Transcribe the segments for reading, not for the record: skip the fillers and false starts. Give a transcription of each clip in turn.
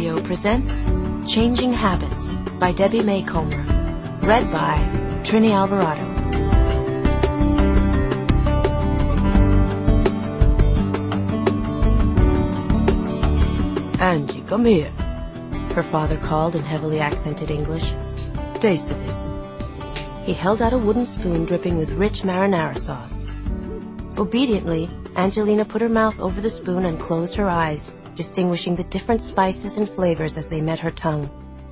Radio presents Changing Habits by Debbie May Comer. Read by Trini Alvarado. Angie, come here. Her father called in heavily accented English. Taste of this. He held out a wooden spoon dripping with rich marinara sauce. Obediently, Angelina put her mouth over the spoon and closed her eyes, distinguishing the different spices and flavors as they met her tongue.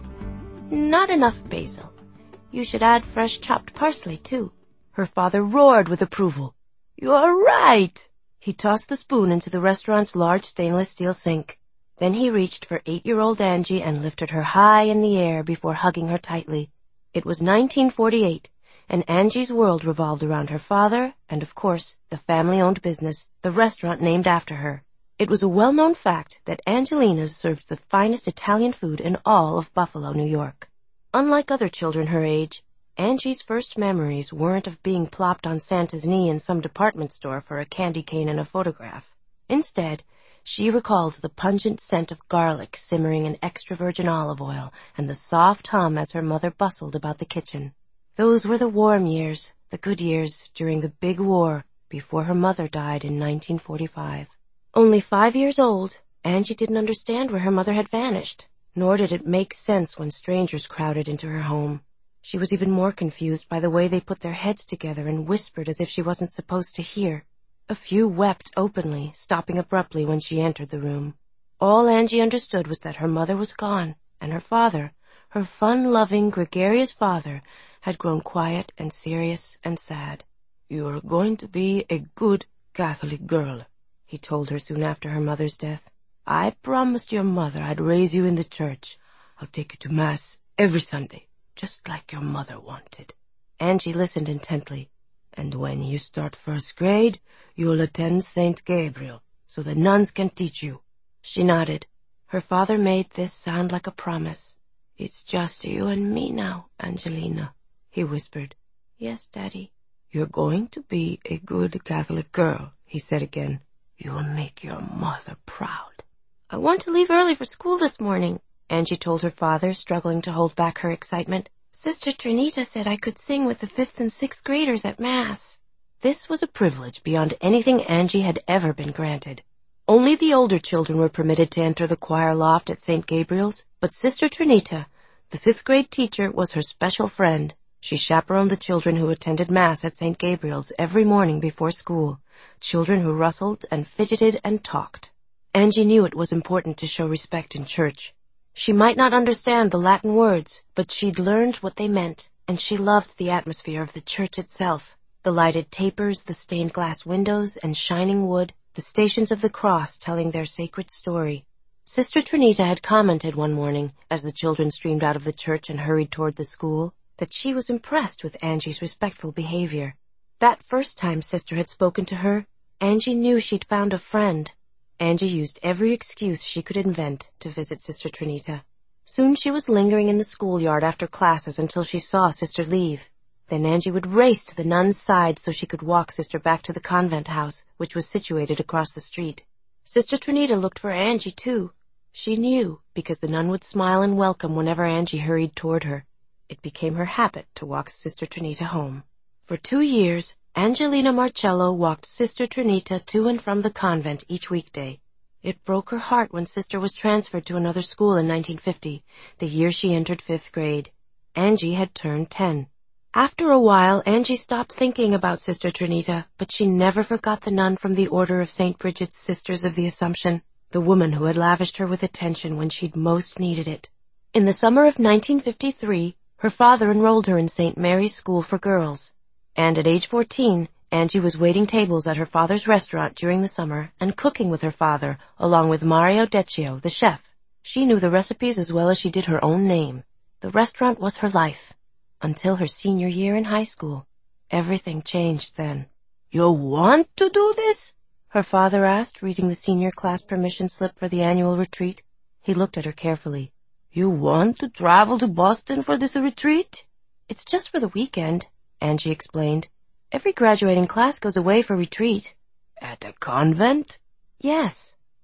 Not enough basil. You should add fresh chopped parsley, too. Her father roared with approval. You're right. He tossed the spoon into the restaurant's large stainless steel sink. Then he reached for 8-year-old Angie and lifted her high in the air before hugging her tightly. It was 1948, and Angie's world revolved around her father and, of course, the family-owned business, the restaurant named after her. It was a well-known fact that Angelina's served the finest Italian food in all of Buffalo, New York. Unlike other children her age, Angie's first memories weren't of being plopped on Santa's knee in some department store for a candy cane and a photograph. Instead, she recalled the pungent scent of garlic simmering in extra virgin olive oil and the soft hum as her mother bustled about the kitchen. Those were the warm years, the good years during the big war before her mother died in 1945. Only 5 years old, Angie didn't understand where her mother had vanished, nor did it make sense when strangers crowded into her home. She was even more confused by the way they put their heads together and whispered as if she wasn't supposed to hear. A few wept openly, stopping abruptly when she entered the room. All Angie understood was that her mother was gone, and her father, her fun-loving, gregarious father, had grown quiet and serious and sad. You're going to be a good Catholic girl, he told her soon after her mother's death. I promised your mother I'd raise you in the church. I'll take you to Mass every Sunday, just like your mother wanted. Angie listened intently. And when you start first grade, you'll attend St. Gabriel, so the nuns can teach you. She nodded. Her father made this sound like a promise. It's just you and me now, Angelina, he whispered. Yes, Daddy. You're going to be a good Catholic girl, he said again. You'll make your mother proud. I want to leave early for school this morning, Angie told her father, struggling to hold back her excitement. Sister Trinita said I could sing with the 5th and 6th graders at Mass. This was a privilege beyond anything Angie had ever been granted. Only the older children were permitted to enter the choir loft at St. Gabriel's, but Sister Trinita, the 5th grade teacher, was her special friend. She chaperoned the children who attended Mass at St. Gabriel's every morning before school, children who rustled and fidgeted and talked. Angie knew it was important to show respect in church. She might not understand the Latin words, but she'd learned what they meant, and she loved the atmosphere of the church itself. The lighted tapers, the stained glass windows and shining wood, the stations of the cross telling their sacred story. Sister Trinita had commented one morning, as the children streamed out of the church and hurried toward the school, that she was impressed with Angie's respectful behavior. That first time Sister had spoken to her, Angie knew she'd found a friend. Angie used every excuse she could invent to visit Sister Trinita. Soon she was lingering in the schoolyard after classes until she saw Sister leave. Then Angie would race to the nun's side so she could walk Sister back to the convent house, which was situated across the street. Sister Trinita looked for Angie, too. She knew, because the nun would smile and welcome whenever Angie hurried toward her. It became her habit to walk Sister Trinita home. For 2 years, Angelina Marcello walked Sister Trinita to and from the convent each weekday. It broke her heart when Sister was transferred to another school in 1950, the year she entered 5th grade. Angie had turned 10. After a while, Angie stopped thinking about Sister Trinita, but she never forgot the nun from the Order of St. Bridget's Sisters of the Assumption, the woman who had lavished her with attention when she'd most needed it. In the summer of 1953, her father enrolled her in St. Mary's School for Girls. And at age 14, Angie was waiting tables at her father's restaurant during the summer and cooking with her father, along with Mario Deccio, the chef. She knew the recipes as well as she did her own name. The restaurant was her life. Until her senior year in high school. Everything changed then. You want to do this? Her father asked, reading the senior class permission slip for the annual retreat. He looked at her carefully. You want to travel to Boston for this retreat? It's just for the weekend, Angie explained. Every graduating class goes away for retreat. At a convent? Yes.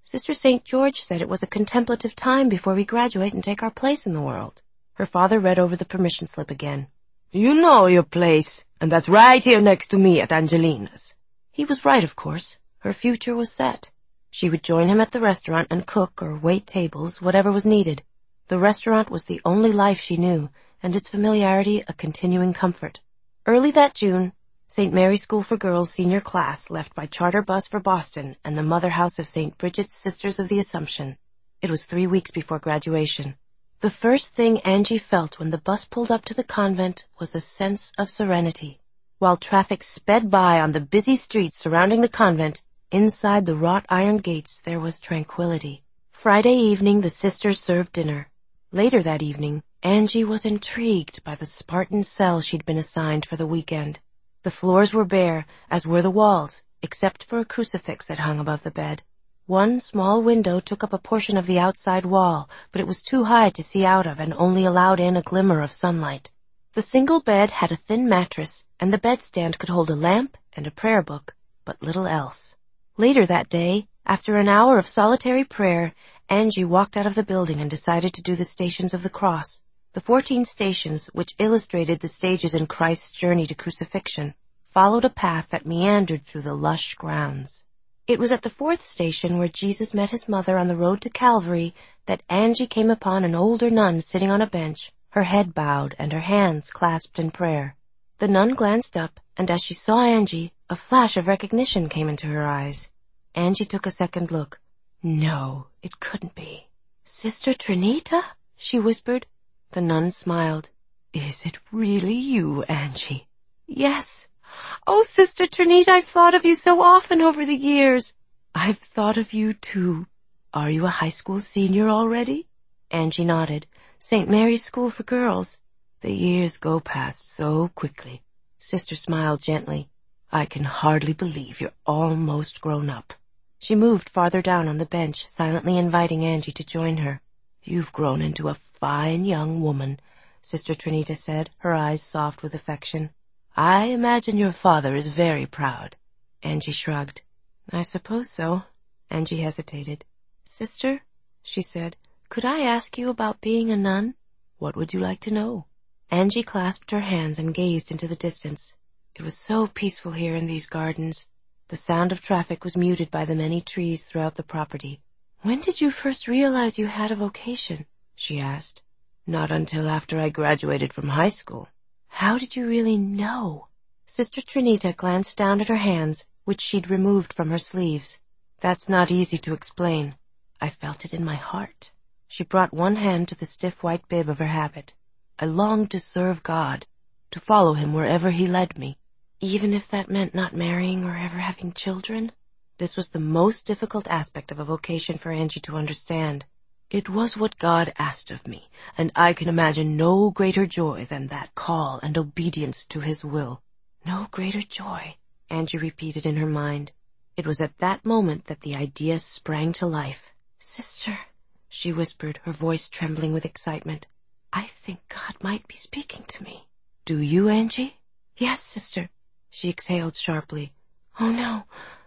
Sister St. George said it was a contemplative time before we graduate and take our place in the world. Her father read over the permission slip again. You know your place, and that's right here next to me at Angelina's. He was right, of course. Her future was set. She would join him at the restaurant and cook or wait tables, whatever was needed. The restaurant was the only life she knew, and its familiarity a continuing comfort. Early that June, St. Mary's School for Girls senior class left by charter bus for Boston and the mother house of St. Bridget's Sisters of the Assumption. It was 3 weeks before graduation. The first thing Angie felt when the bus pulled up to the convent was a sense of serenity. While traffic sped by on the busy streets surrounding the convent, inside the wrought iron gates there was tranquility. Friday evening the sisters served dinner. Later that evening, Angie was intrigued by the Spartan cell she'd been assigned for the weekend. The floors were bare, as were the walls, except for a crucifix that hung above the bed. One small window took up a portion of the outside wall, but it was too high to see out of and only allowed in a glimmer of sunlight. The single bed had a thin mattress, and the bedstand could hold a lamp and a prayer book, but little else. Later that day, after an hour of solitary prayer, Angie walked out of the building and decided to do the Stations of the Cross. The 14 stations, which illustrated the stages in Christ's journey to crucifixion, followed a path that meandered through the lush grounds. It was at the 4th station, where Jesus met his mother on the road to Calvary, that Angie came upon an older nun sitting on a bench, her head bowed and her hands clasped in prayer. The nun glanced up, and as she saw Angie, a flash of recognition came into her eyes. Angie took a second look. No, it couldn't be. "Sister Trinita?" she whispered. The nun smiled. "Is it really you, Angie?" "Yes. Oh, Sister Trinita, I've thought of you so often over the years." "I've thought of you, too. Are you a high school senior already?" Angie nodded. "St. Mary's School for Girls." "The years go past so quickly." Sister smiled gently. "I can hardly believe you're almost grown up." She moved farther down on the bench, silently inviting Angie to join her. "You've grown into a fine young woman," Sister Trinita said, her eyes soft with affection. "I imagine your father is very proud." Angie shrugged. "I suppose so." Angie hesitated. "Sister," she said, "could I ask you about being a nun?" "What would you like to know?" Angie clasped her hands and gazed into the distance. It was so peaceful here in these gardens. The sound of traffic was muted by the many trees throughout the property. "When did you first realize you had a vocation?" she asked. "Not until after I graduated from high school." "How did you really know?" Sister Trinita glanced down at her hands, which she'd removed from her sleeves. "That's not easy to explain. I felt it in my heart." She brought one hand to the stiff white bib of her habit. "I longed to serve God, to follow him wherever he led me, even if that meant not marrying or ever having children." This was the most difficult aspect of a vocation for Angie to understand. "It was what God asked of me, and I can imagine no greater joy than that call and obedience to his will." "No greater joy," Angie repeated in her mind. It was at that moment that the idea sprang to life. "Sister," she whispered, her voice trembling with excitement, "I think God might be speaking to me." "Do you, Angie?" "Yes, Sister." She exhaled sharply. "Oh, no."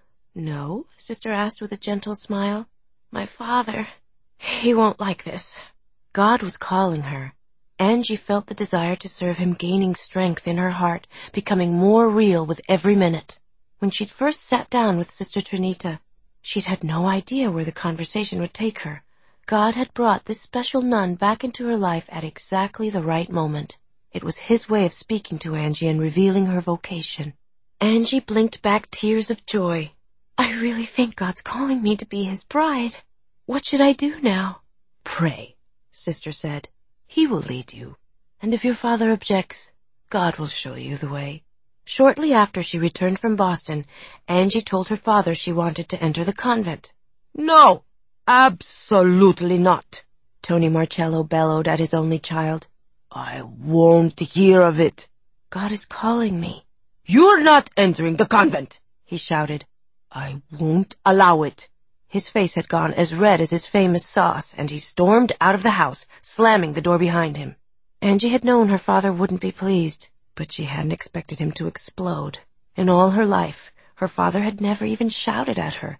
"No?" Sister asked with a gentle smile. "My father, he won't like this." God was calling her. Angie felt the desire to serve him gaining strength in her heart, becoming more real with every minute. When she'd first sat down with Sister Trinita, she'd had no idea where the conversation would take her. God had brought this special nun back into her life at exactly the right moment. It was his way of speaking to Angie and revealing her vocation. Angie blinked back tears of joy. "I really think God's calling me to be his bride. What should I do now?" "Pray," Sister said. "He will lead you. And if your father objects, God will show you the way." Shortly after she returned from Boston, Angie told her father she wanted to enter the convent. "No, absolutely not," Tony Marcello bellowed at his only child. "I won't hear of it." "God is calling me." "You're not entering the convent," he shouted. "I won't allow it." His face had gone as red as his famous sauce, and he stormed out of the house, slamming the door behind him. Angie had known her father wouldn't be pleased, but she hadn't expected him to explode. In all her life, her father had never even shouted at her.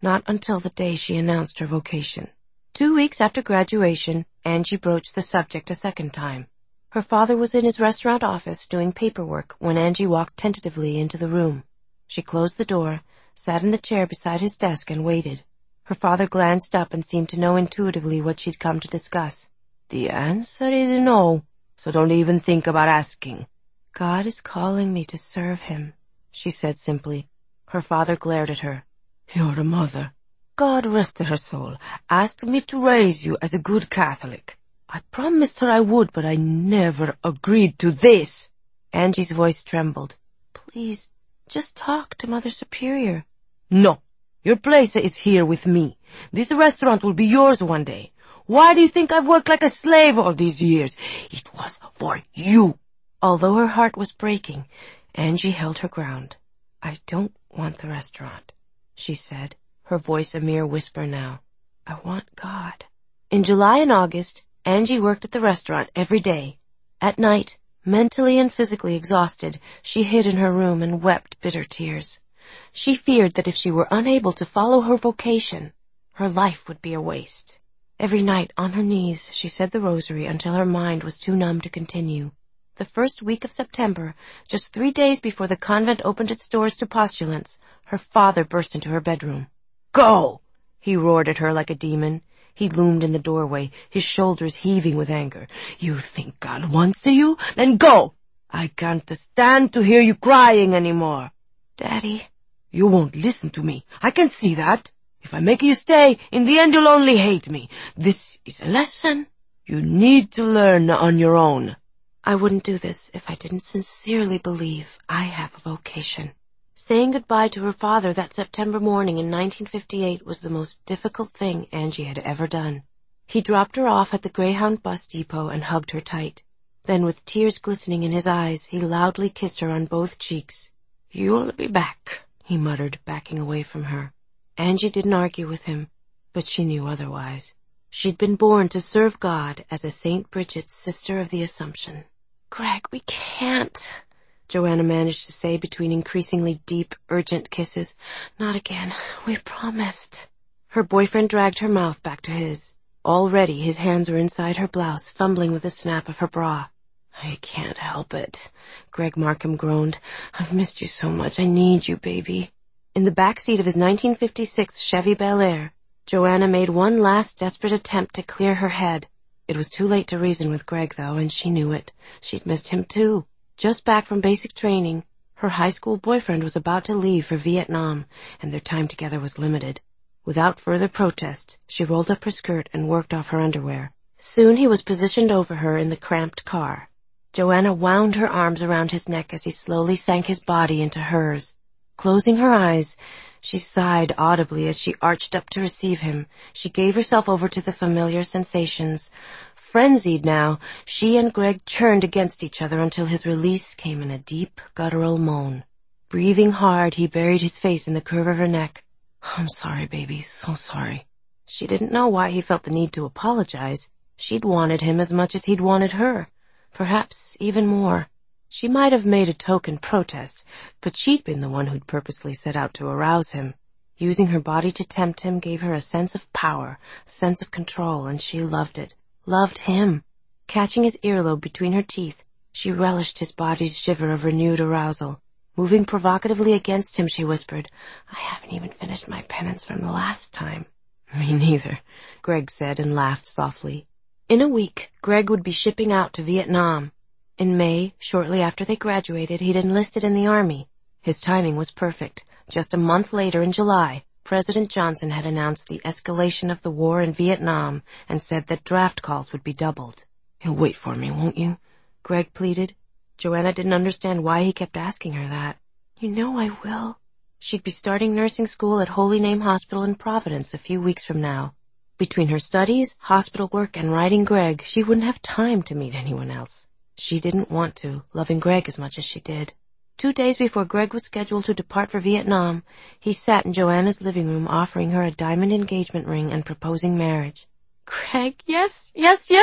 Not until the day she announced her vocation. 2 weeks after graduation, Angie broached the subject a second time. Her father was in his restaurant office doing paperwork when Angie walked tentatively into the room. She closed the door, sat in the chair beside his desk, and waited. Her father glanced up and seemed to know intuitively what she'd come to discuss. The answer is no, so don't even think about asking. God is calling me to serve him, she said simply. Her father glared at her. Your mother, God rest her soul, asked me to raise you as a good Catholic. I promised her I would, but I never agreed to this. Angie's voice trembled. Please, just talk to Mother Superior. No, your place is here with me. This restaurant will be yours one day. Why do you think I've worked like a slave all these years? It was for you. Although her heart was breaking, Angie held her ground. I don't want the restaurant, she said, her voice a mere whisper now. I want God. In July and August, Angie worked at the restaurant every day. At night, mentally and physically exhausted, she hid in her room and wept bitter tears. She feared that if she were unable to follow her vocation, her life would be a waste. Every night, on her knees, she said the rosary until her mind was too numb to continue. The first week of September, just 3 days before the convent opened its doors to postulants, her father burst into her bedroom. Go! He roared at her like a demon. He loomed in the doorway, his shoulders heaving with anger. You think God wants you? Then go! I can't stand to hear you crying anymore. Daddy. You won't listen to me. I can see that. If I make you stay, in the end you'll only hate me. This is a lesson you need to learn on your own. I wouldn't do this if I didn't sincerely believe I have a vocation. Saying goodbye to her father that September morning in 1958 was the most difficult thing Angie had ever done. He dropped her off at the Greyhound bus depot and hugged her tight. Then, with tears glistening in his eyes, he loudly kissed her on both cheeks. You'll be back, he muttered, backing away from her. Angie didn't argue with him, but she knew otherwise. She'd been born to serve God as a St. Bridget's Sister of the Assumption. Greg, we can't, Joanna managed to say between increasingly deep, urgent kisses. Not again. We promised. Her boyfriend dragged her mouth back to his. Already his hands were inside her blouse, fumbling with the snap of her bra. I can't help it, Greg Markham groaned. I've missed you so much. I need you, baby. In the back seat of his 1956 Chevy Bel Air, Joanna made one last desperate attempt to clear her head. It was too late to reason with Greg, though, and she knew it. She'd missed him, too. Just back from basic training, her high school boyfriend was about to leave for Vietnam, and their time together was limited. Without further protest, she rolled up her skirt and worked off her underwear. Soon he was positioned over her in the cramped car. Joanna wound her arms around his neck as he slowly sank his body into hers. Closing her eyes, she sighed audibly as she arched up to receive him. She gave herself over to the familiar sensations. Frenzied now, she and Greg churned against each other until his release came in a deep, guttural moan. Breathing hard, he buried his face in the curve of her neck. I'm sorry, baby, so sorry. She didn't know why he felt the need to apologize. She'd wanted him as much as he'd wanted her. Perhaps even more. She might have made a token protest, but she'd been the one who'd purposely set out to arouse him. Using her body to tempt him gave her a sense of power, a sense of control, and she loved it. Loved him. Catching his earlobe between her teeth, she relished his body's shiver of renewed arousal. Moving provocatively against him, she whispered, I haven't even finished my penance from the last time. Me neither, Greg said and laughed softly. In a week, Greg would be shipping out to Vietnam. In May, shortly after they graduated, he'd enlisted in the Army. His timing was perfect. Just a month later, in July, President Johnson had announced the escalation of the war in Vietnam and said that draft calls would be doubled. You'll wait for me, won't you? Greg pleaded. Joanna didn't understand why he kept asking her that. You know I will. She'd be starting nursing school at Holy Name Hospital in Providence a few weeks from now. Between her studies, hospital work, and writing Greg, she wouldn't have time to meet anyone else. She didn't want to, loving Greg as much as she did. 2 days before Greg was scheduled to depart for Vietnam, he sat in Joanna's living room offering her a diamond engagement ring and proposing marriage. Greg, yes,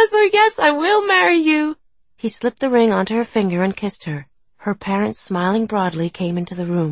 I will marry you. He slipped the ring onto her finger and kissed her. Her parents, smiling broadly, came into the room.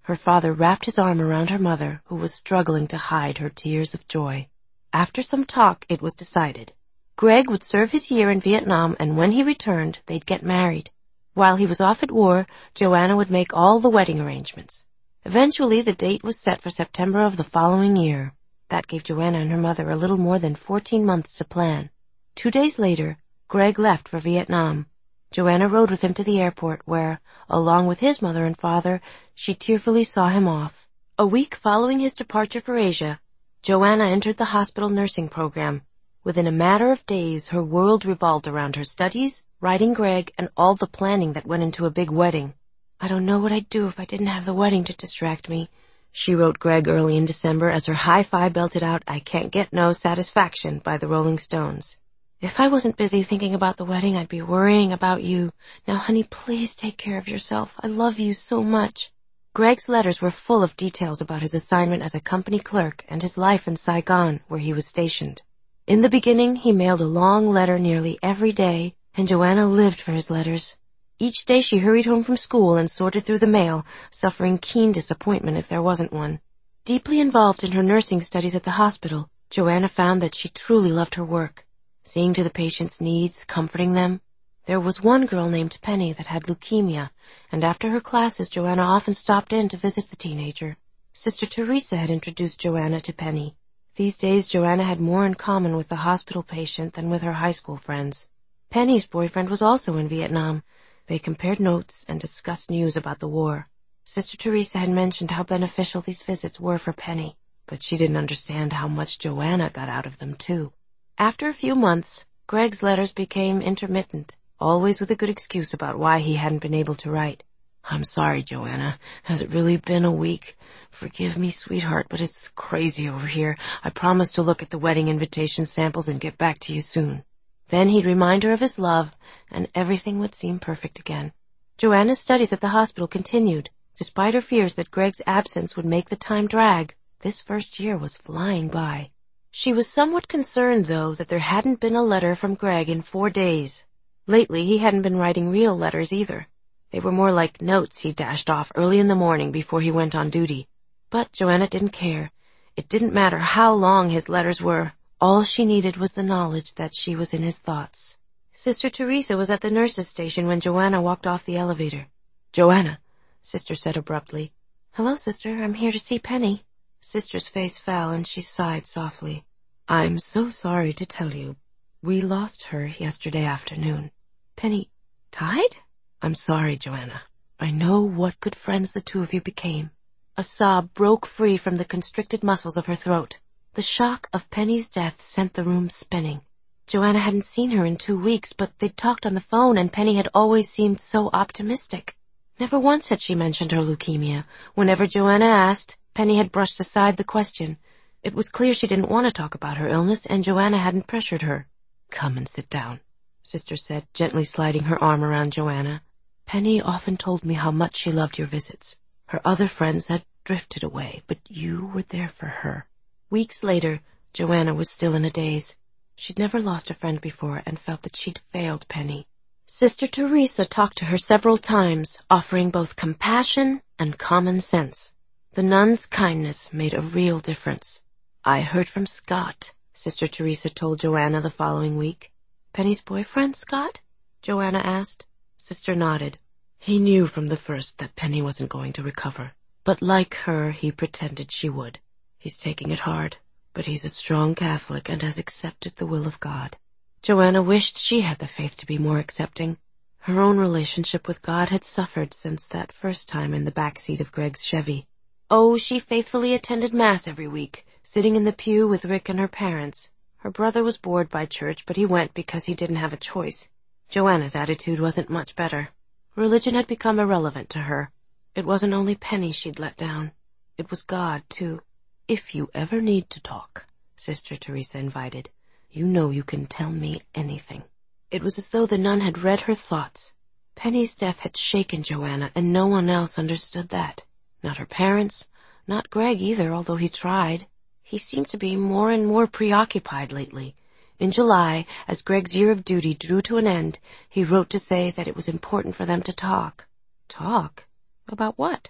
Her father wrapped his arm around her mother, who was struggling to hide her tears of joy. After some talk, it was decided. Greg would serve his year in Vietnam, and when he returned, they'd get married. While he was off at war, Joanna would make all the wedding arrangements. Eventually, the date was set for September of the following year. That gave Joanna and her mother a little more than 14 months to plan. 2 days later, Greg left for Vietnam. Joanna rode with him to the airport where, along with his mother and father, she tearfully saw him off. A week following his departure for Asia, Joanna entered the hospital nursing program. Within a matter of days, her world revolved around her studies, writing Greg, and all the planning that went into a big wedding. "I don't know what I'd do if I didn't have the wedding to distract me," she wrote Greg early in December as her hi-fi belted out "I Can't Get No Satisfaction" by the Rolling Stones. "If I wasn't busy thinking about the wedding, I'd be worrying about you. Now, honey, please take care of yourself. I love you so much." Greg's letters were full of details about his assignment as a company clerk and his life in Saigon, where he was stationed. In the beginning, he mailed a long letter nearly every day, and Joanna lived for his letters. Each day she hurried home from school and sorted through the mail, suffering keen disappointment if there wasn't one. Deeply involved in her nursing studies at the hospital, Joanna found that she truly loved her work, seeing to the patients' needs, comforting them. There was one girl named Penny that had leukemia, and after her classes, Joanna often stopped in to visit the teenager. Sister Teresa had introduced Joanna to Penny. These days, Joanna had more in common with the hospital patient than with her high school friends. Penny's boyfriend was also in Vietnam. They compared notes and discussed news about the war. Sister Teresa had mentioned how beneficial these visits were for Penny, but she didn't understand how much Joanna got out of them, too. After a few months, Greg's letters became intermittent, always with a good excuse about why he hadn't been able to write. "I'm sorry, Joanna. Has it really been a week? Forgive me, sweetheart, but it's crazy over here. I promise to look at the wedding invitation samples and get back to you soon." Then he'd remind her of his love, and everything would seem perfect again. Joanna's studies at the hospital continued. Despite her fears that Greg's absence would make the time drag, this first year was flying by. She was somewhat concerned, though, that there hadn't been a letter from Greg in 4 days. Lately, he hadn't been writing real letters either. They were more like notes he dashed off early in the morning before he went on duty. But Joanna didn't care. It didn't matter how long his letters were. All she needed was the knowledge that she was in his thoughts. Sister Teresa was at the nurse's station when Joanna walked off the elevator. "Joanna," Sister said abruptly. "Hello, Sister. I'm here to see Penny." Sister's face fell and she sighed softly. "I'm so sorry to tell you. We lost her yesterday afternoon." "Penny died?" "I'm sorry, Joanna. I know what good friends the two of you became." A sob broke free from the constricted muscles of her throat. The shock of Penny's death sent the room spinning. Joanna hadn't seen her in 2 weeks, but they'd talked on the phone and Penny had always seemed so optimistic. Never once had she mentioned her leukemia. Whenever Joanna asked, Penny had brushed aside the question. It was clear she didn't want to talk about her illness, and Joanna hadn't pressured her. "Come and sit down," Sister said, gently sliding her arm around Joanna. "Penny often told me how much she loved your visits. Her other friends had drifted away, but you were there for her." Weeks later, Joanna was still in a daze. She'd never lost a friend before and felt that she'd failed Penny. Sister Teresa talked to her several times, offering both compassion and common sense. The nun's kindness made a real difference. "I heard from Scott," Sister Teresa told Joanna the following week. "Penny's boyfriend, Scott?" Joanna asked. Sister nodded. "He knew from the first that Penny wasn't going to recover. But like her, he pretended she would. He's taking it hard, but he's a strong Catholic and has accepted the will of God." Joanna wished she had the faith to be more accepting. Her own relationship with God had suffered since that first time in the back seat of Greg's Chevy. Oh, she faithfully attended Mass every week, sitting in the pew with Rick and her parents. Her brother was bored by church, but he went because he didn't have a choice. Joanna's attitude wasn't much better. Religion had become irrelevant to her. It wasn't only Penny she'd let down. It was God, too. "If you ever need to talk," Sister Teresa invited, "you know you can tell me anything." It was as though the nun had read her thoughts. Penny's death had shaken Joanna, and no one else understood that. Not her parents, not Greg either, although he tried. He seemed to be more and more preoccupied lately. In July, as Greg's year of duty drew to an end, he wrote to say that it was important for them to talk. Talk? About what?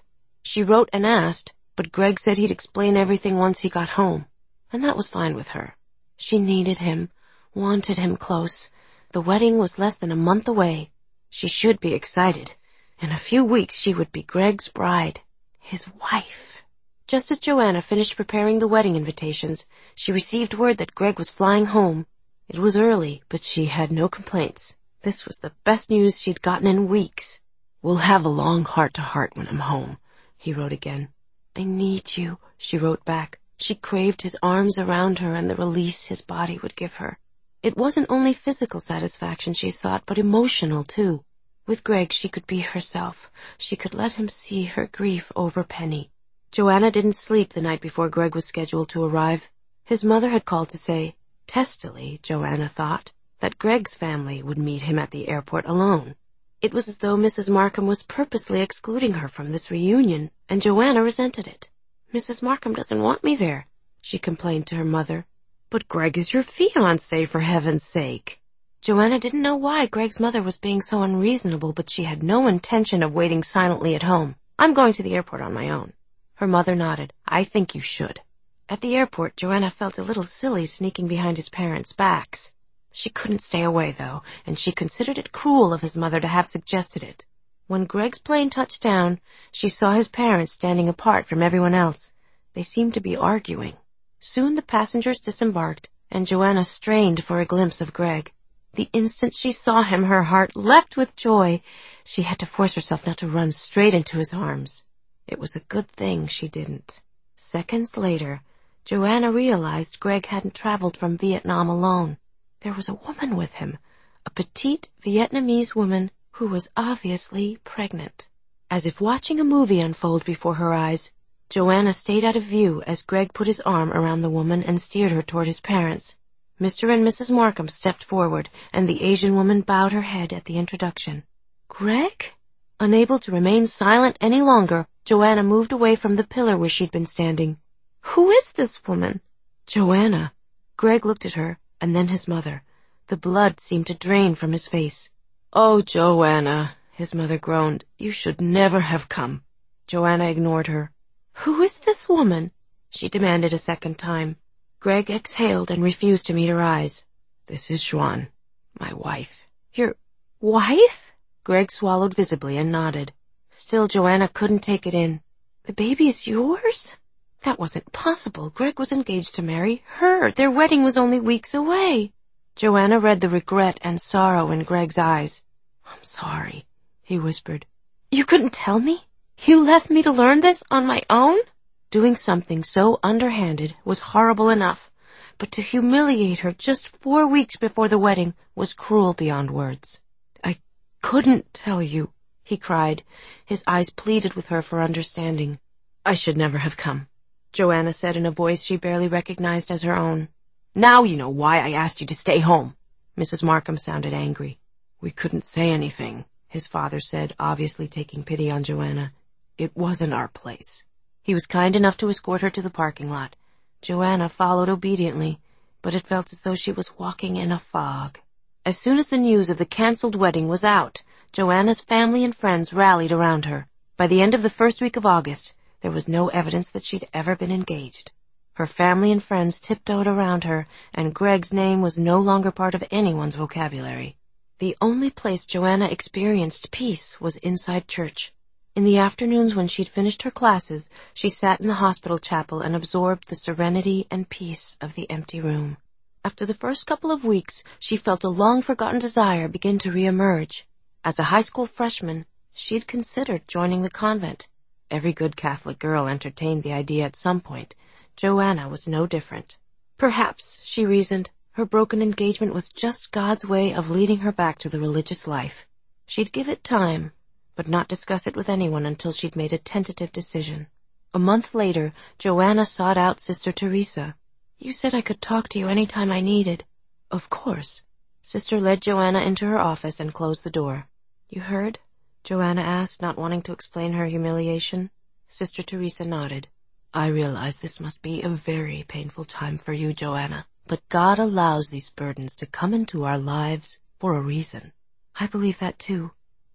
She wrote and asked, but Greg said he'd explain everything once he got home, and that was fine with her. She needed him, wanted him close. The wedding was less than a month away. She should be excited. In a few weeks she would be Greg's bride, his wife. Just as Joanna finished preparing the wedding invitations, she received word that Greg was flying home. It was early, but she had no complaints. This was the best news she'd gotten in weeks. "We'll have a long heart-to-heart when I'm home," he wrote again. "I need you," she wrote back. She craved his arms around her and the release his body would give her. It wasn't only physical satisfaction she sought, but emotional, too. With Greg, she could be herself. She could let him see her grief over Penny. Joanna didn't sleep the night before Greg was scheduled to arrive. His mother had called to say, testily, Joanna thought, that Greg's family would meet him at the airport alone. It was as though Mrs. Markham was purposely excluding her from this reunion, and Joanna resented it. "Mrs. Markham doesn't want me there," she complained to her mother. "But Greg is your fiancé, for heaven's sake." Joanna didn't know why Greg's mother was being so unreasonable, but she had no intention of waiting silently at home. "I'm going to the airport on my own." Her mother nodded. "I think you should." At the airport, Joanna felt a little silly sneaking behind his parents' backs. She couldn't stay away, though, and she considered it cruel of his mother to have suggested it. When Greg's plane touched down, she saw his parents standing apart from everyone else. They seemed to be arguing. Soon the passengers disembarked, and Joanna strained for a glimpse of Greg. The instant she saw him, her heart leapt with joy. She had to force herself not to run straight into his arms. It was a good thing she didn't. Seconds later, Joanna realized Greg hadn't traveled from Vietnam alone. There was a woman with him, a petite Vietnamese woman who was obviously pregnant. As if watching a movie unfold before her eyes, Joanna stayed out of view as Greg put his arm around the woman and steered her toward his parents. Mr. and Mrs. Markham stepped forward, and the Asian woman bowed her head at the introduction. "Greg?" Unable to remain silent any longer, Joanna moved away from the pillar where she'd been standing. "Who is this woman?" "Joanna." Greg looked at her, and then his mother. The blood seemed to drain from his face. "Oh, Joanna," his mother groaned, "you should never have come." Joanna ignored her. "Who is this woman?" she demanded a second time. Greg exhaled and refused to meet her eyes. "This is Xuan, my wife." "Your wife?" Greg swallowed visibly and nodded. Still, Joanna couldn't take it in. "The baby is yours?" That wasn't possible. Greg was engaged to marry her. Their wedding was only weeks away. Joanna read the regret and sorrow in Greg's eyes. "I'm sorry," he whispered. "You couldn't tell me? You left me to learn this on my own?" Doing something so underhanded was horrible enough, but to humiliate her just 4 weeks before the wedding was cruel beyond words. "I couldn't tell you," he cried. His eyes pleaded with her for understanding. "I should never have come," Joanna said in a voice she barely recognized as her own. "Now you know why I asked you to stay home." Mrs. Markham sounded angry. "We couldn't say anything," his father said, obviously taking pity on Joanna. "It wasn't our place." He was kind enough to escort her to the parking lot. Joanna followed obediently, but it felt as though she was walking in a fog. As soon as the news of the cancelled wedding was out, Joanna's family and friends rallied around her. By the end of the first week of August, there was no evidence that she'd ever been engaged. Her family and friends tiptoed around her, and Greg's name was no longer part of anyone's vocabulary. The only place Joanna experienced peace was inside church. In the afternoons when she'd finished her classes, she sat in the hospital chapel and absorbed the serenity and peace of the empty room. After the first couple of weeks, she felt a long-forgotten desire begin to reemerge. As a high school freshman, she'd considered joining the convent. Every good Catholic girl entertained the idea at some point. Joanna was no different. Perhaps, she reasoned, her broken engagement was just God's way of leading her back to the religious life. She'd give it time, but not discuss it with anyone until she'd made a tentative decision. A month later, Joanna sought out Sister Teresa. "You said I could talk to you any time I needed." "Of course." Sister led Joanna into her office and closed the door. "You heard?" Joanna asked, not wanting to explain her humiliation. Sister Teresa nodded. "I realize this must be a very painful time for you, Joanna, but God allows these burdens to come into our lives for a reason." "I believe that too."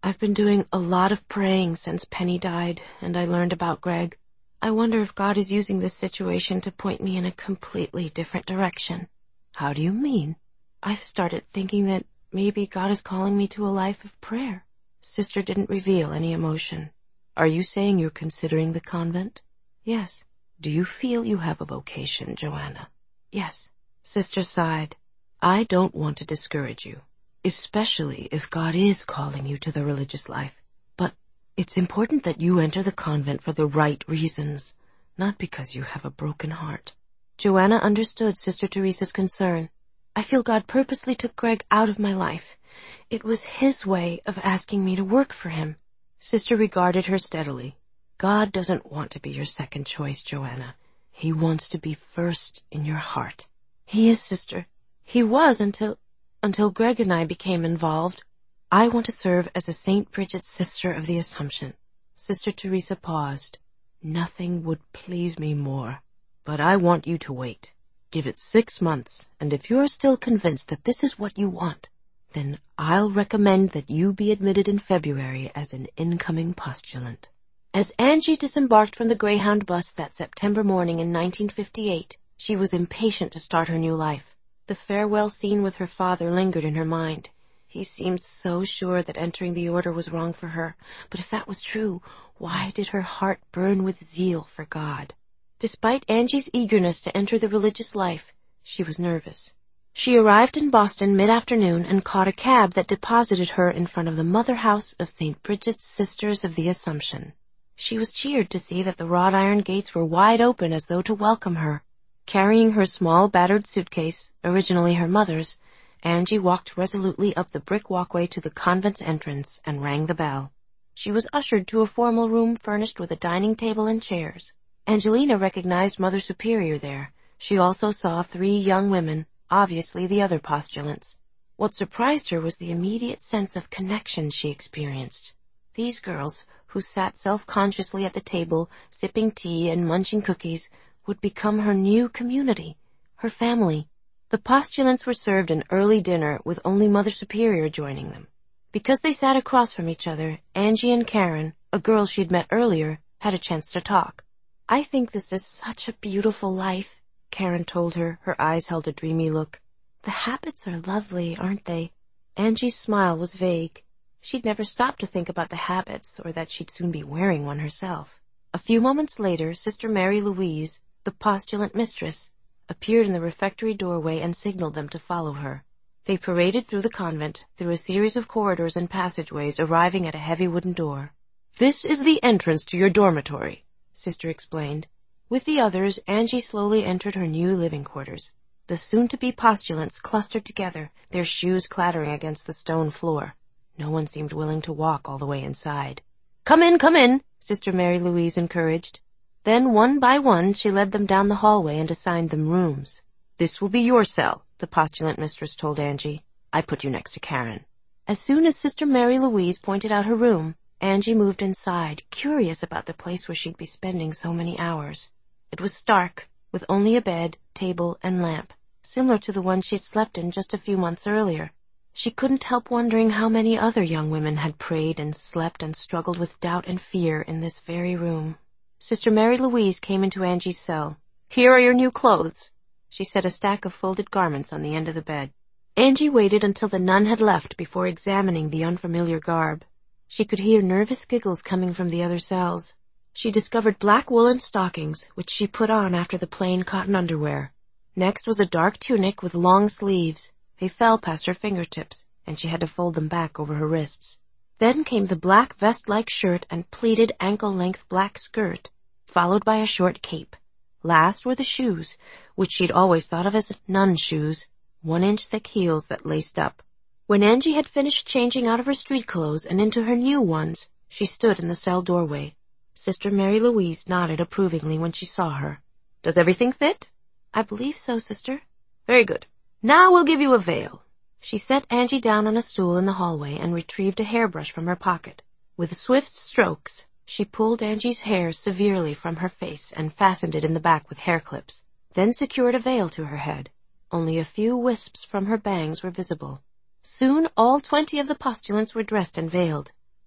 I've been doing a lot of praying since Penny died and I learned about Greg. I wonder if God is using this situation to point me in a completely different direction. How do you mean? I've started thinking that maybe God is calling me to a life of prayer. Sister didn't reveal any emotion. Are you saying you're considering the convent? Yes. Do you feel you have a vocation, Joanna? Yes. Sister sighed. I don't want to discourage you, especially if God is calling you to the religious life. But it's important that you enter the convent for the right reasons, not because you have a broken heart. Joanna understood Sister Teresa's concern. I feel God purposely took Greg out of my life. It was his way of asking me to work for him. Sister regarded her steadily. God doesn't want to be your second choice, Joanna. He wants to be first in your heart. He is, Sister. He was until Greg and I became involved. I want to serve as a St. Bridget's Sister of the Assumption. Sister Teresa paused. Nothing would please me more. But I want you to wait. Give it 6 months, and if you're still convinced that this is what you want, then I'll recommend that you be admitted in February as an incoming postulant. As Angie disembarked from the Greyhound bus that September morning in 1958, she was impatient to start her new life. The farewell scene with her father lingered in her mind. He seemed so sure that entering the order was wrong for her, but if that was true, why did her heart burn with zeal for God? Despite Angie's eagerness to enter the religious life, she was nervous. She arrived in Boston mid-afternoon and caught a cab that deposited her in front of the mother house of St. Bridget's Sisters of the Assumption. She was cheered to see that the wrought iron gates were wide open as though to welcome her. Carrying her small battered suitcase, originally her mother's, Angie walked resolutely up the brick walkway to the convent's entrance and rang the bell. She was ushered to a formal room furnished with a dining table and chairs. Angelina recognized Mother Superior there. She also saw 3 young women, obviously the other postulants. What surprised her was the immediate sense of connection she experienced. These girls, who sat self-consciously at the table, sipping tea and munching cookies, would become her new community, her family. The postulants were served an early dinner with only Mother Superior joining them. Because they sat across from each other, Angie and Karen, a girl she'd met earlier, had a chance to talk. I think this is such a beautiful life, Karen told her. Her eyes held a dreamy look. The habits are lovely, aren't they? Angie's smile was vague. She'd never stopped to think about the habits or that she'd soon be wearing one herself. A few moments later, Sister Mary Louise, the postulant mistress, appeared in the refectory doorway and signaled them to follow her. They paraded through the convent, through a series of corridors and passageways, arriving at a heavy wooden door. This is the entrance to your dormitory, Sister explained. With the others, Angie slowly entered her new living quarters. The soon-to-be postulants clustered together, their shoes clattering against the stone floor. No one seemed willing to walk all the way inside. Come in, Sister Mary Louise encouraged. Then, one by one, she led them down the hallway and assigned them rooms. This will be your cell, the postulant mistress told Angie. I put you next to Karen. As soon as Sister Mary Louise pointed out her room, Angie moved inside, curious about the place where she'd be spending so many hours. It was stark, with only a bed, table, and lamp, similar to the one she'd slept in just a few months earlier. She couldn't help wondering how many other young women had prayed and slept and struggled with doubt and fear in this very room. Sister Mary Louise came into Angie's cell. Here are your new clothes. She set a stack of folded garments on the end of the bed. Angie waited until the nun had left before examining the unfamiliar garb. She could hear nervous giggles coming from the other cells. She discovered black woolen stockings, which she put on after the plain cotton underwear. Next was a dark tunic with long sleeves. They fell past her fingertips, and she had to fold them back over her wrists. Then came the black vest-like shirt and pleated ankle-length black skirt, followed by a short cape. Last were the shoes, which she'd always thought of as nun shoes, 1-inch thick heels that laced up. When Angie had finished changing out of her street clothes and into her new ones, she stood in the cell doorway. Sister Mary Louise nodded approvingly when she saw her. Does everything fit? I believe so, Sister. Very good. Now we'll give you a veil. She set Angie down on a stool in the hallway and retrieved a hairbrush from her pocket. With swift strokes, she pulled Angie's hair severely from her face and fastened it in the back with hair clips, then secured a veil to her head. Only a few wisps from her bangs were visible. Soon all 20 of the postulants were dressed and veiled.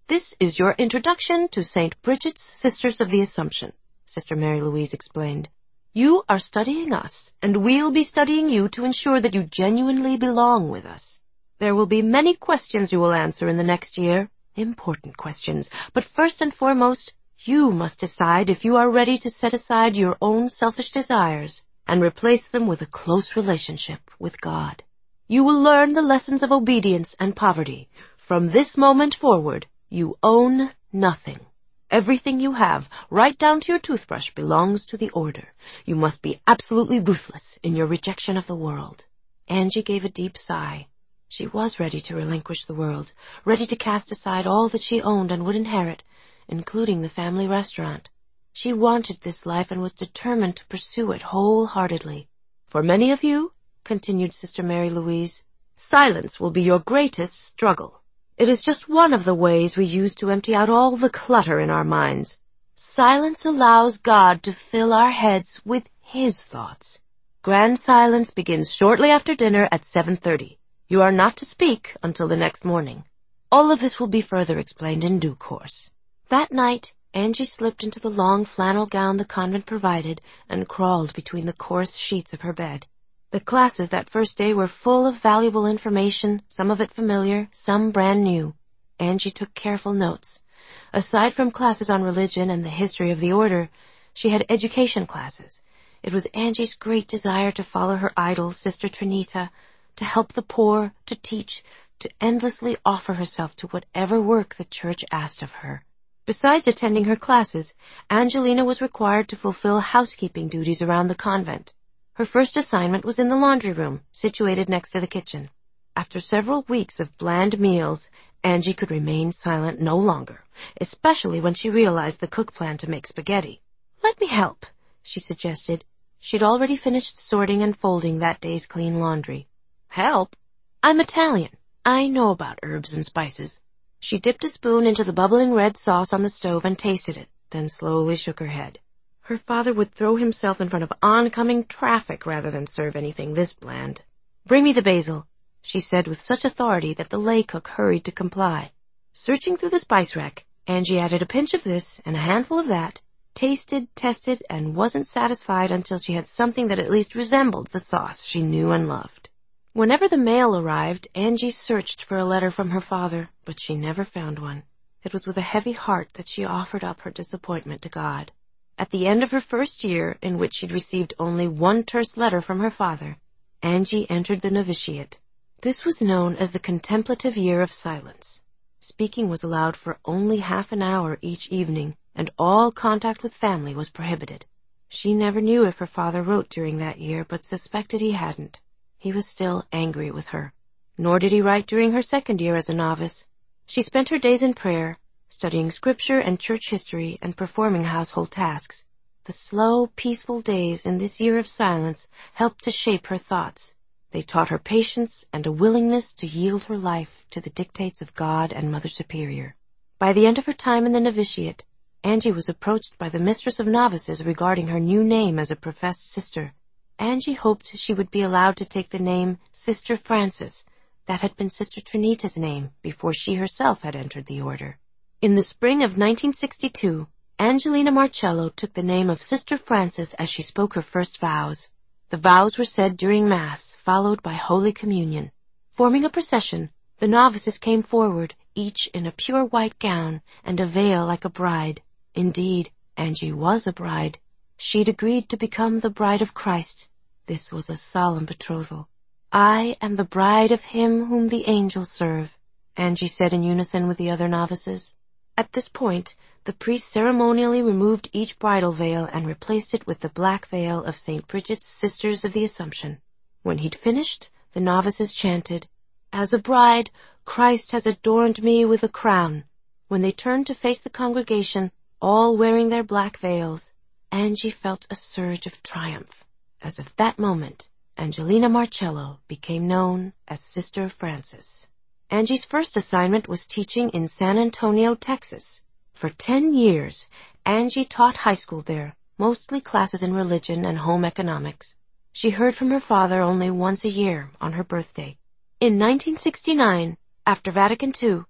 This is your introduction to St. Bridget's Sisters of the Assumption, Sister Mary Louise explained. You are studying us, and we'll be studying you to ensure that you genuinely belong with us. There will be many questions you will answer in the next year, important questions, but first and foremost, you must decide if you are ready to set aside your own selfish desires and replace them with a close relationship with God. You will learn the lessons of obedience and poverty. From this moment forward, you own nothing. Everything you have, right down to your toothbrush, belongs to the order. You must be absolutely ruthless in your rejection of the world. Angie gave a deep sigh. She was ready to relinquish the world, ready to cast aside all that she owned and would inherit, including the family restaurant. She wanted this life and was determined to pursue it wholeheartedly. For many of you, continued Sister Mary Louise, silence will be your greatest struggle. It is just one of the ways we use to empty out all the clutter in our minds. Silence allows God to fill our heads with His thoughts. Grand silence begins shortly after dinner at 7:30. You are not to speak until the next morning. All of this will be further explained in due course. That night, Angie slipped into the long flannel gown the convent provided and crawled between the coarse sheets of her bed. The classes that first day were full of valuable information, some of it familiar, some brand new. Angie took careful notes. Aside from classes on religion and the history of the order, she had education classes. It was Angie's great desire to follow her idol, Sister Trinita, to help the poor, to teach, to endlessly offer herself to whatever work the church asked of her. Besides attending her classes, Angelina was required to fulfill housekeeping duties around the convent. Her first assignment was in the laundry room, situated next to the kitchen. After several weeks of bland meals, Angie could remain silent no longer, especially when she realized the cook planned to make spaghetti. "Let me help," she suggested. She'd already finished sorting and folding that day's clean laundry. "Help? I'm Italian. I know about herbs and spices." She dipped a spoon into the bubbling red sauce on the stove and tasted it, then slowly shook her head. Her father would throw himself in front of oncoming traffic rather than serve anything this bland. "Bring me the basil," she said with such authority that the lay cook hurried to comply. Searching through the spice rack, Angie added a pinch of this and a handful of that, tasted, tested, and wasn't satisfied until she had something that at least resembled the sauce she knew and loved. Whenever the mail arrived, Angie searched for a letter from her father, but she never found one. It was with a heavy heart that she offered up her disappointment to God. At the end of her first year, in which she'd received only one terse letter from her father, Angie entered the novitiate. This was known as the contemplative year of silence. Speaking was allowed for only half an hour each evening, and all contact with family was prohibited. She never knew if her father wrote during that year, but suspected he hadn't. He was still angry with her. Nor did he write during her second year as a novice. She spent her days in prayer, studying scripture and church history and performing household tasks. The slow, peaceful days in this year of silence helped to shape her thoughts. They taught her patience and a willingness to yield her life to the dictates of God and Mother Superior. By the end of her time in the novitiate, Angie was approached by the mistress of novices regarding her new name as a professed sister. Angie hoped she would be allowed to take the name Sister Frances. That had been Sister Trinita's name before she herself had entered the order. In the spring of 1962, Angelina Marcello took the name of Sister Frances as she spoke her first vows. The vows were said during Mass, followed by Holy Communion. Forming a procession, the novices came forward, each in a pure white gown and a veil like a bride. Indeed, Angie was a bride. She'd agreed to become the bride of Christ. This was a solemn betrothal. "I am the bride of Him whom the angels serve," Angie said in unison with the other novices. At this point, the priest ceremonially removed each bridal veil and replaced it with the black veil of St. Bridget's Sisters of the Assumption. When he'd finished, the novices chanted, "As a bride, Christ has adorned me with a crown." When they turned to face the congregation, all wearing their black veils, Angie felt a surge of triumph. As of that moment, Angelina Marcello became known as Sister Frances. Angie's first assignment was teaching in San Antonio, Texas. For 10 years, Angie taught high school there, mostly classes in religion and home economics. She heard from her father only once a year, on her birthday. In 1969, after Vatican II,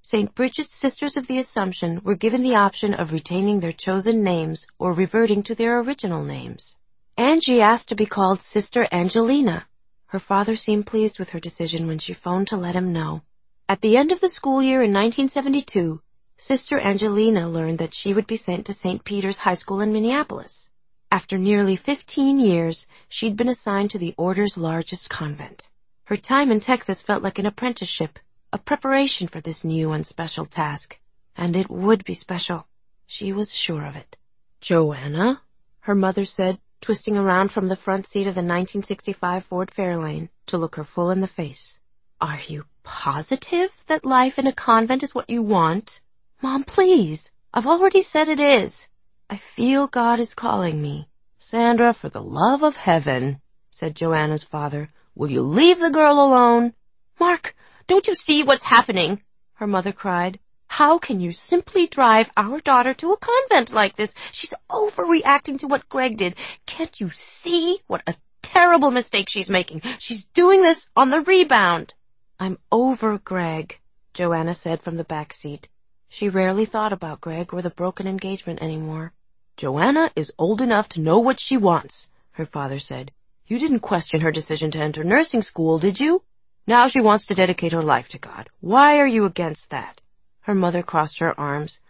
St. Bridget's Sisters of the Assumption were given the option of retaining their chosen names or reverting to their original names. Angie asked to be called Sister Angelina. Her father seemed pleased with her decision when she phoned to let him know. At the end of the school year in 1972, Sister Angelina learned that she would be sent to St. Peter's High School in Minneapolis. After nearly 15 years, she'd been assigned to the order's largest convent. Her time in Texas felt like an apprenticeship, a preparation for this new and special task. And it would be special. She was sure of it. "Joanna," her mother said, twisting around from the front seat of the 1965 Ford Fairlane to look her full in the face. "Are you positive that life in a convent is what you want?" "Mom, please. I've already said it is. I feel God is calling me." "Sandra, for the love of heaven," said Joanna's father, "will you leave the girl alone?" "Mark, don't you see what's happening?" her mother cried. "How can you simply drive our daughter to a convent like this? She's overreacting to what Greg did. Can't you see what a terrible mistake she's making? She's doing this on the rebound." "I'm over Greg," Joanna said from the back seat. She rarely thought about Greg or the broken engagement anymore. "Joanna is old enough to know what she wants," her father said. "You didn't question her decision to enter nursing school, did you? Now she wants to dedicate her life to God. Why are you against that?" Her mother crossed her arms.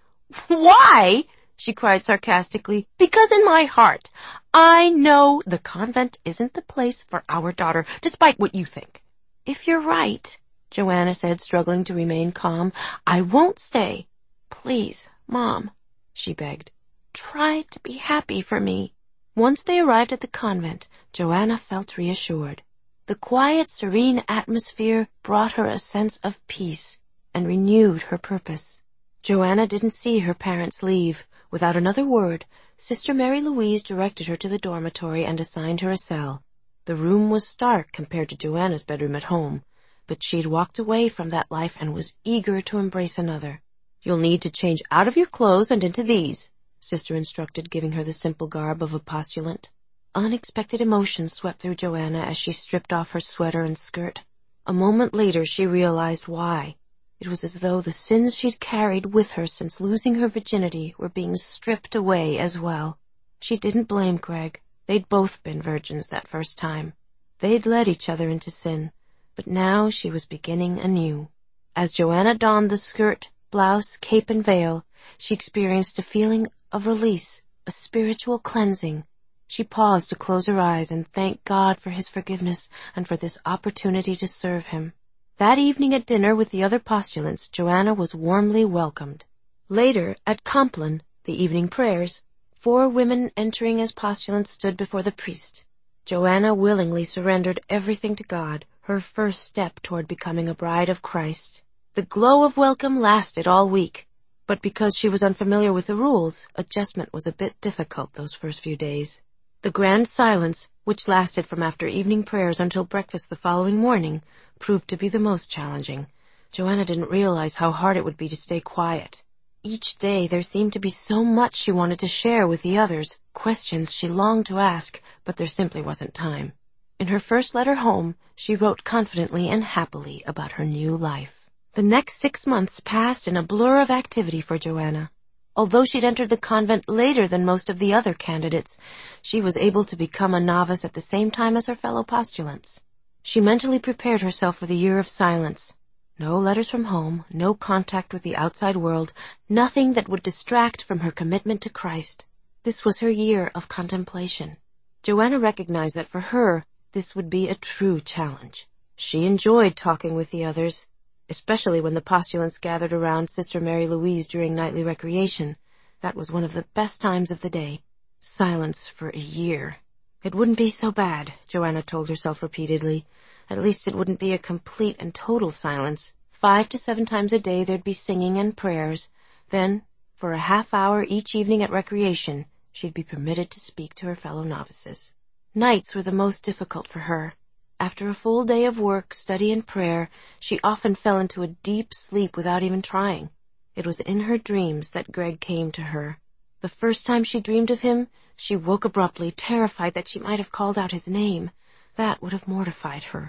"Why?" she cried sarcastically. "Because in my heart, I know the convent isn't the place for our daughter, despite what you think." "If you're right," Joanna said, struggling to remain calm, "I won't stay. Please, Mom," she begged. "Try to be happy for me." Once they arrived at the convent, Joanna felt reassured. The quiet, serene atmosphere brought her a sense of peace and renewed her purpose. Joanna didn't see her parents leave. Without another word, Sister Mary Louise directed her to the dormitory and assigned her a cell. The room was stark compared to Joanna's bedroom at home, but she'd walked away from that life and was eager to embrace another. "You'll need to change out of your clothes and into these," Sister instructed, giving her the simple garb of a postulant. Unexpected emotions swept through Joanna as she stripped off her sweater and skirt. A moment later she realized why. It was as though the sins she'd carried with her since losing her virginity were being stripped away as well. She didn't blame Greg. They'd both been virgins that first time. They'd led each other into sin, but now she was beginning anew. As Joanna donned the skirt, blouse, cape, and veil, she experienced a feeling of release, a spiritual cleansing. She paused to close her eyes and thank God for his forgiveness and for this opportunity to serve him. That evening at dinner with the other postulants, Joanna was warmly welcomed. Later, at Compline, the evening prayers, 4 women entering as postulants stood before the priest. Joanna willingly surrendered everything to God, her first step toward becoming a bride of Christ. The glow of welcome lasted all week, but because she was unfamiliar with the rules, adjustment was a bit difficult those first few days. The grand silence, which lasted from after evening prayers until breakfast the following morning, proved to be the most challenging. Joanna didn't realize how hard it would be to stay quiet. Each day there seemed to be so much she wanted to share with the others, questions she longed to ask, but there simply wasn't time. In her first letter home, she wrote confidently and happily about her new life. The next 6 months passed in a blur of activity for Joanna. Although she'd entered the convent later than most of the other candidates, she was able to become a novice at the same time as her fellow postulants. She mentally prepared herself for the year of silence. No letters from home, no contact with the outside world, nothing that would distract from her commitment to Christ. This was her year of contemplation. Joanna recognized that for her, this would be a true challenge. She enjoyed talking with the others, especially when the postulants gathered around Sister Mary Louise during nightly recreation. That was one of the best times of the day. Silence for a year. It wouldn't be so bad, Joanna told herself repeatedly. At least it wouldn't be a complete and total silence. 5 to 7 times a day there'd be singing and prayers. Then, for a half hour each evening at recreation, she'd be permitted to speak to her fellow novices. Nights were the most difficult for her. After a full day of work, study, and prayer, she often fell into a deep sleep without even trying. It was in her dreams that Greg came to her. The first time she dreamed of him, she woke abruptly, terrified that she might have called out his name. That would have mortified her.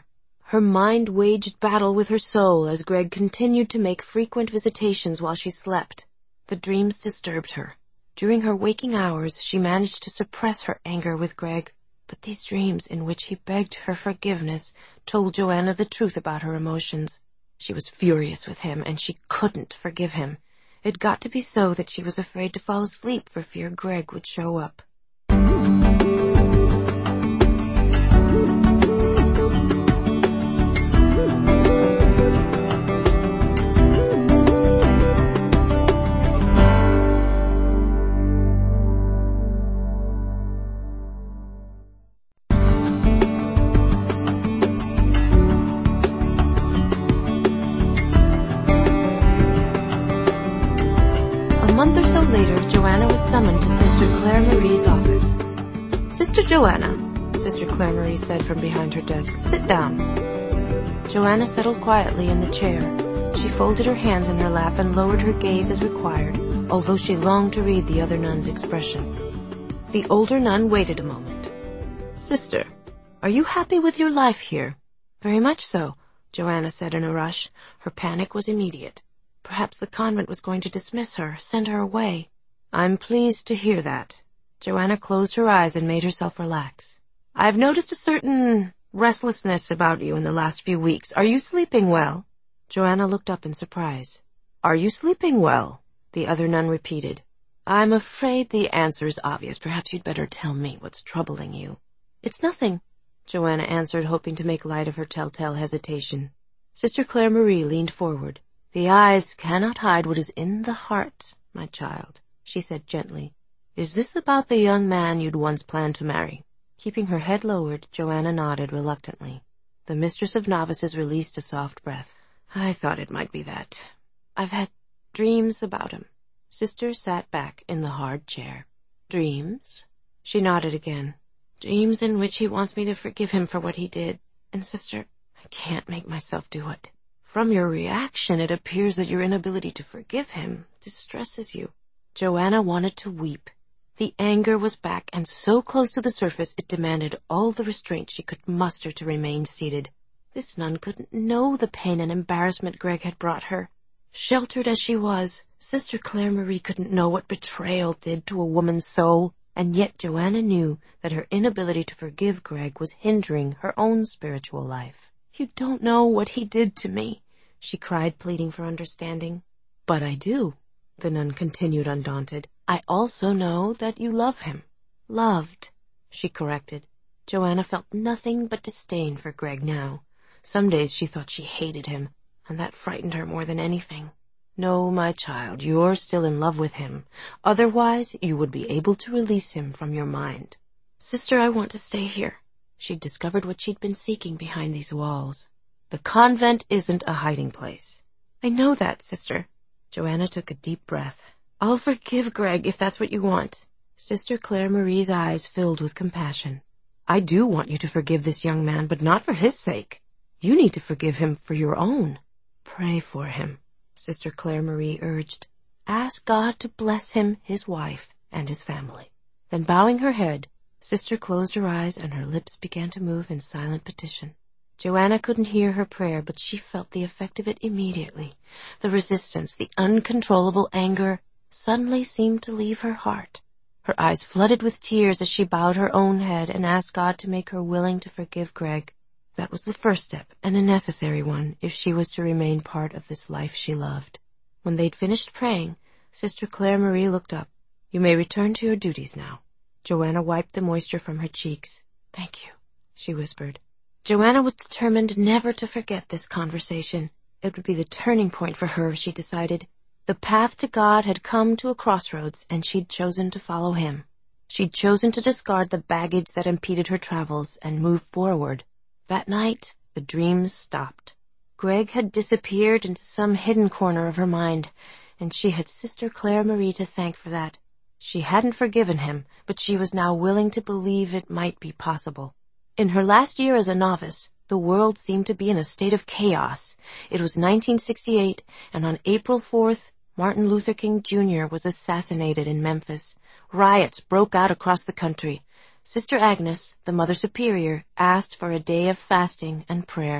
Her mind waged battle with her soul as Greg continued to make frequent visitations while she slept. The dreams disturbed her. During her waking hours, she managed to suppress her anger with Greg, but these dreams in which he begged her forgiveness told Joanna the truth about her emotions. She was furious with him, and she couldn't forgive him. It got to be so that she was afraid to fall asleep for fear Greg would show up. A month or so later, Joanna was summoned to Sister Claire Marie's office. "Sister Joanna," Sister Claire Marie said from behind her desk, "sit down." Joanna settled quietly in the chair. She folded her hands in her lap and lowered her gaze as required, although she longed to read the other nun's expression. The older nun waited a moment. "Sister, are you happy with your life here?" "Very much so," Joanna said in a rush. Her panic was immediate. Perhaps the convent was going to dismiss her, send her away. "I'm pleased to hear that." Joanna closed her eyes and made herself relax. "I've noticed a certain restlessness about you in the last few weeks. Are you sleeping well?" Joanna looked up in surprise. "Are you sleeping well?" the other nun repeated. "I'm afraid the answer is obvious. Perhaps you'd better tell me what's troubling you." "It's nothing," Joanna answered, hoping to make light of her telltale hesitation. Sister Claire Marie leaned forward. "The eyes cannot hide what is in the heart, my child," she said gently. "Is this about the young man you'd once planned to marry?" Keeping her head lowered, Joanna nodded reluctantly. The mistress of novices released a soft breath. "I thought it might be that. I've had dreams about him." Sister sat back in the hard chair. "Dreams?" She nodded again. "Dreams in which he wants me to forgive him for what he did. And sister, I can't make myself do it. From your reaction, it appears that your inability to forgive him distresses you." Joanna wanted to weep. The anger was back and so close to the surface it demanded all the restraint she could muster to remain seated. This nun couldn't know the pain and embarrassment Greg had brought her. Sheltered as she was, Sister Claire Marie couldn't know what betrayal did to a woman's soul, and yet Joanna knew that her inability to forgive Greg was hindering her own spiritual life. "You don't know what he did to me," she cried, pleading for understanding. "But I do," the nun continued undaunted. "I also know that you love him." "Loved," she corrected. Joanna felt nothing but disdain for Greg now. Some days she thought she hated him, and that frightened her more than anything. "No, my child, you're still in love with him. Otherwise, you would be able to release him from your mind." "Sister, I want to stay here." She'd discovered what she'd been seeking behind these walls. "The convent isn't a hiding place." "I know that, sister." Joanna took a deep breath. "I'll forgive Greg if that's what you want." Sister Claire Marie's eyes filled with compassion. "I do want you to forgive this young man, but not for his sake. You need to forgive him for your own. Pray for him," Sister Claire Marie urged. "Ask God to bless him, his wife, and his family." Then bowing her head, Sister closed her eyes and her lips began to move in silent petition. Joanna couldn't hear her prayer, but she felt the effect of it immediately. The resistance, the uncontrollable anger, suddenly seemed to leave her heart. Her eyes flooded with tears as she bowed her own head and asked God to make her willing to forgive Greg. That was the first step, and a necessary one, if she was to remain part of this life she loved. When they'd finished praying, Sister Claire Marie looked up. "You may return to your duties now." Joanna wiped the moisture from her cheeks. "Thank you," she whispered. Joanna was determined never to forget this conversation. It would be the turning point for her, she decided. The path to God had come to a crossroads, and she'd chosen to follow him. She'd chosen to discard the baggage that impeded her travels and move forward. That night, the dreams stopped. Greg had disappeared into some hidden corner of her mind, and she had Sister Claire Marie to thank for that. She hadn't forgiven him, but she was now willing to believe it might be possible. In her last year as a novice, the world seemed to be in a state of chaos. It was 1968, and on April 4th, Martin Luther King Jr. was assassinated in Memphis. Riots broke out across the country. Sister Agnes, the Mother Superior, asked for a day of fasting and prayer.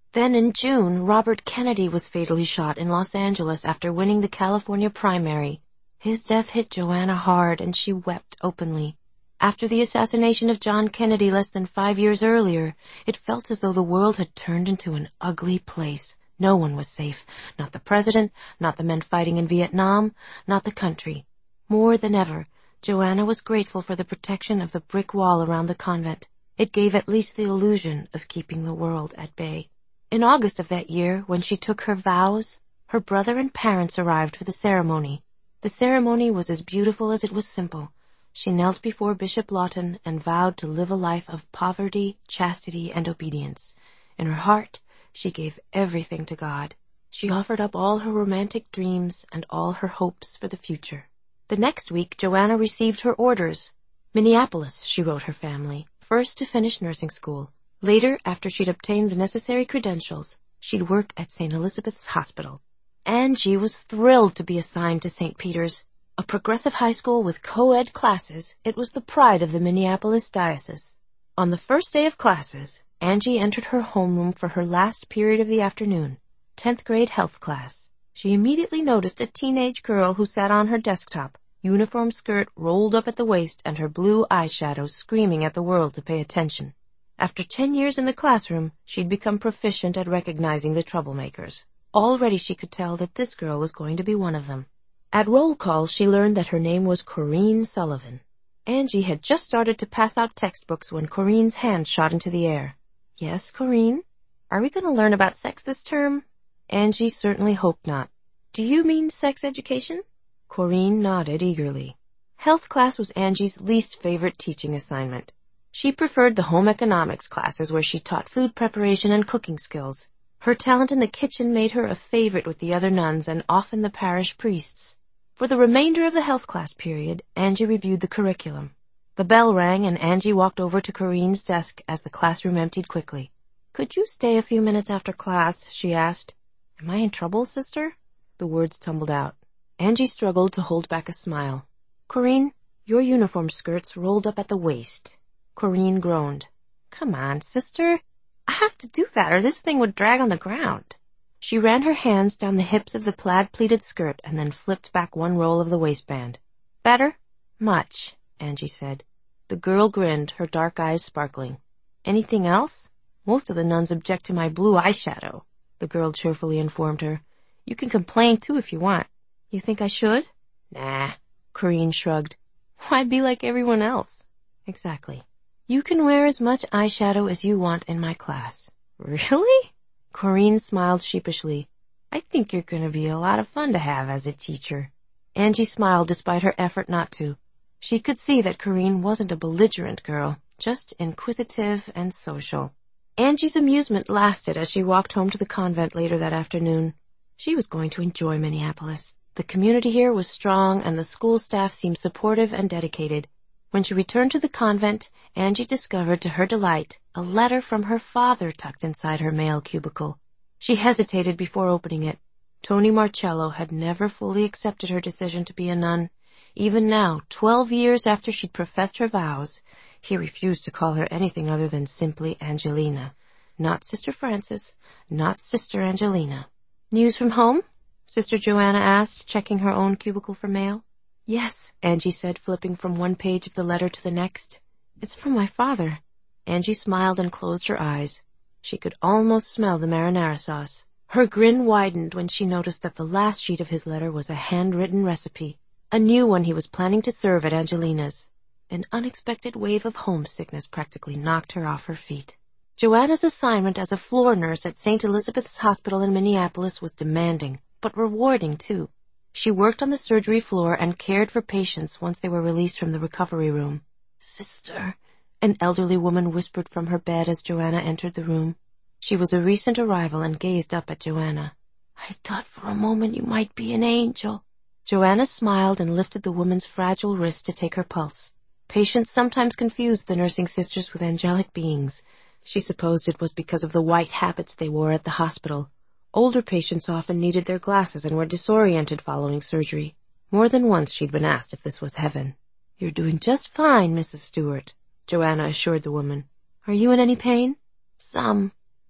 Then in June, Robert Kennedy was fatally shot in Los Angeles after winning the California primary. His death hit Joanna hard, and she wept openly. After the assassination of John Kennedy less than 5 years earlier, it felt as though the world had turned into an ugly place. No one was safe. Not the president, not the men fighting in Vietnam, not the country. More than ever, Joanna was grateful for the protection of the brick wall around the convent. It gave at least the illusion of keeping the world at bay. In August of that year, when she took her vows, her brother and parents arrived for the ceremony. The ceremony was as beautiful as it was simple. She knelt before Bishop Lawton and vowed to live a life of poverty, chastity, and obedience. In her heart, she gave everything to God. She offered up all her romantic dreams and all her hopes for the future. The next week, Joanna received her orders. Minneapolis, she wrote her family, first to finish nursing school. Later, after she'd obtained the necessary credentials, she'd work at St. Elizabeth's Hospital. Angie was thrilled to be assigned to St. Peter's, a progressive high school with co-ed classes. It was the pride of the Minneapolis diocese. On the first day of classes, Angie entered her homeroom for her last period of the afternoon, 10th grade health class. She immediately noticed a teenage girl who sat on her desktop, uniform skirt rolled up at the waist and her blue eyeshadow screaming at the world to pay attention. After 10 years in the classroom, she'd become proficient at recognizing the troublemakers. Already she could tell that this girl was going to be one of them. At roll call, she learned that her name was Corinne Sullivan. Angie had just started to pass out textbooks when Corinne's hand shot into the air. Yes, Corinne? Are we going to learn about sex this term? Angie certainly hoped not. Do you mean sex education? Corinne nodded eagerly. Health class was Angie's least favorite teaching assignment. She preferred the home economics classes where she taught food preparation and cooking skills. Her talent in the kitchen made her a favorite with the other nuns and often the parish priests. For the remainder of the health class period, Angie reviewed the curriculum. The bell rang and Angie walked over to Corinne's desk as the classroom emptied quickly. Could you stay a few minutes after class? She asked. Am I in trouble, sister? The words tumbled out. Angie struggled to hold back a smile. Corinne, your uniform skirt's rolled up at the waist. Corinne groaned. Come on, sister. I have to do that or this thing would drag on the ground. She ran her hands down the hips of the plaid pleated skirt and then flipped back one roll of the waistband. Better? Much, Angie said. The girl grinned, her dark eyes sparkling. Anything else? Most of the nuns object to my blue eyeshadow, the girl cheerfully informed her. You can complain too if you want. You think I should? Nah, Corinne shrugged. Why be like everyone else? Exactly. You can wear as much eyeshadow as you want in my class. Really? Corinne smiled sheepishly. I think you're going to be a lot of fun to have as a teacher. Angie smiled despite her effort not to. She could see that Corinne wasn't a belligerent girl, just inquisitive and social. Angie's amusement lasted as she walked home to the convent later that afternoon. She was going to enjoy Minneapolis. The community here was strong and the school staff seemed supportive and dedicated. When she returned to the convent, Angie discovered to her delight a letter from her father tucked inside her mail cubicle. She hesitated before opening it. Tony Marcello had never fully accepted her decision to be a nun. Even now, 12 years after she'd professed her vows, he refused to call her anything other than simply Angelina. Not Sister Frances, not Sister Angelina. News from home? Sister Joanna asked, checking her own cubicle for mail. Yes, Angie said, flipping from one page of the letter to the next. It's from my father. Angie smiled and closed her eyes. She could almost smell the marinara sauce. Her grin widened when she noticed that the last sheet of his letter was a handwritten recipe, a new one he was planning to serve at Angelina's. An unexpected wave of homesickness practically knocked her off her feet. Joanna's assignment as a floor nurse at St. Elizabeth's Hospital in Minneapolis was demanding, but rewarding too. She worked on the surgery floor and cared for patients once they were released from the recovery room. Sister, an elderly woman whispered from her bed as Joanna entered the room. She was a recent arrival and gazed up at Joanna. I thought for a moment you might be an angel. Joanna smiled and lifted the woman's fragile wrist to take her pulse. Patients sometimes confused the nursing sisters with angelic beings. She supposed it was because of the white habits they wore at the hospital. Older patients often needed their glasses and were disoriented following surgery. More than once she'd been asked if this was heaven. You're doing just fine, Mrs. Stewart, Joanna assured the woman. Are you in any pain? Some.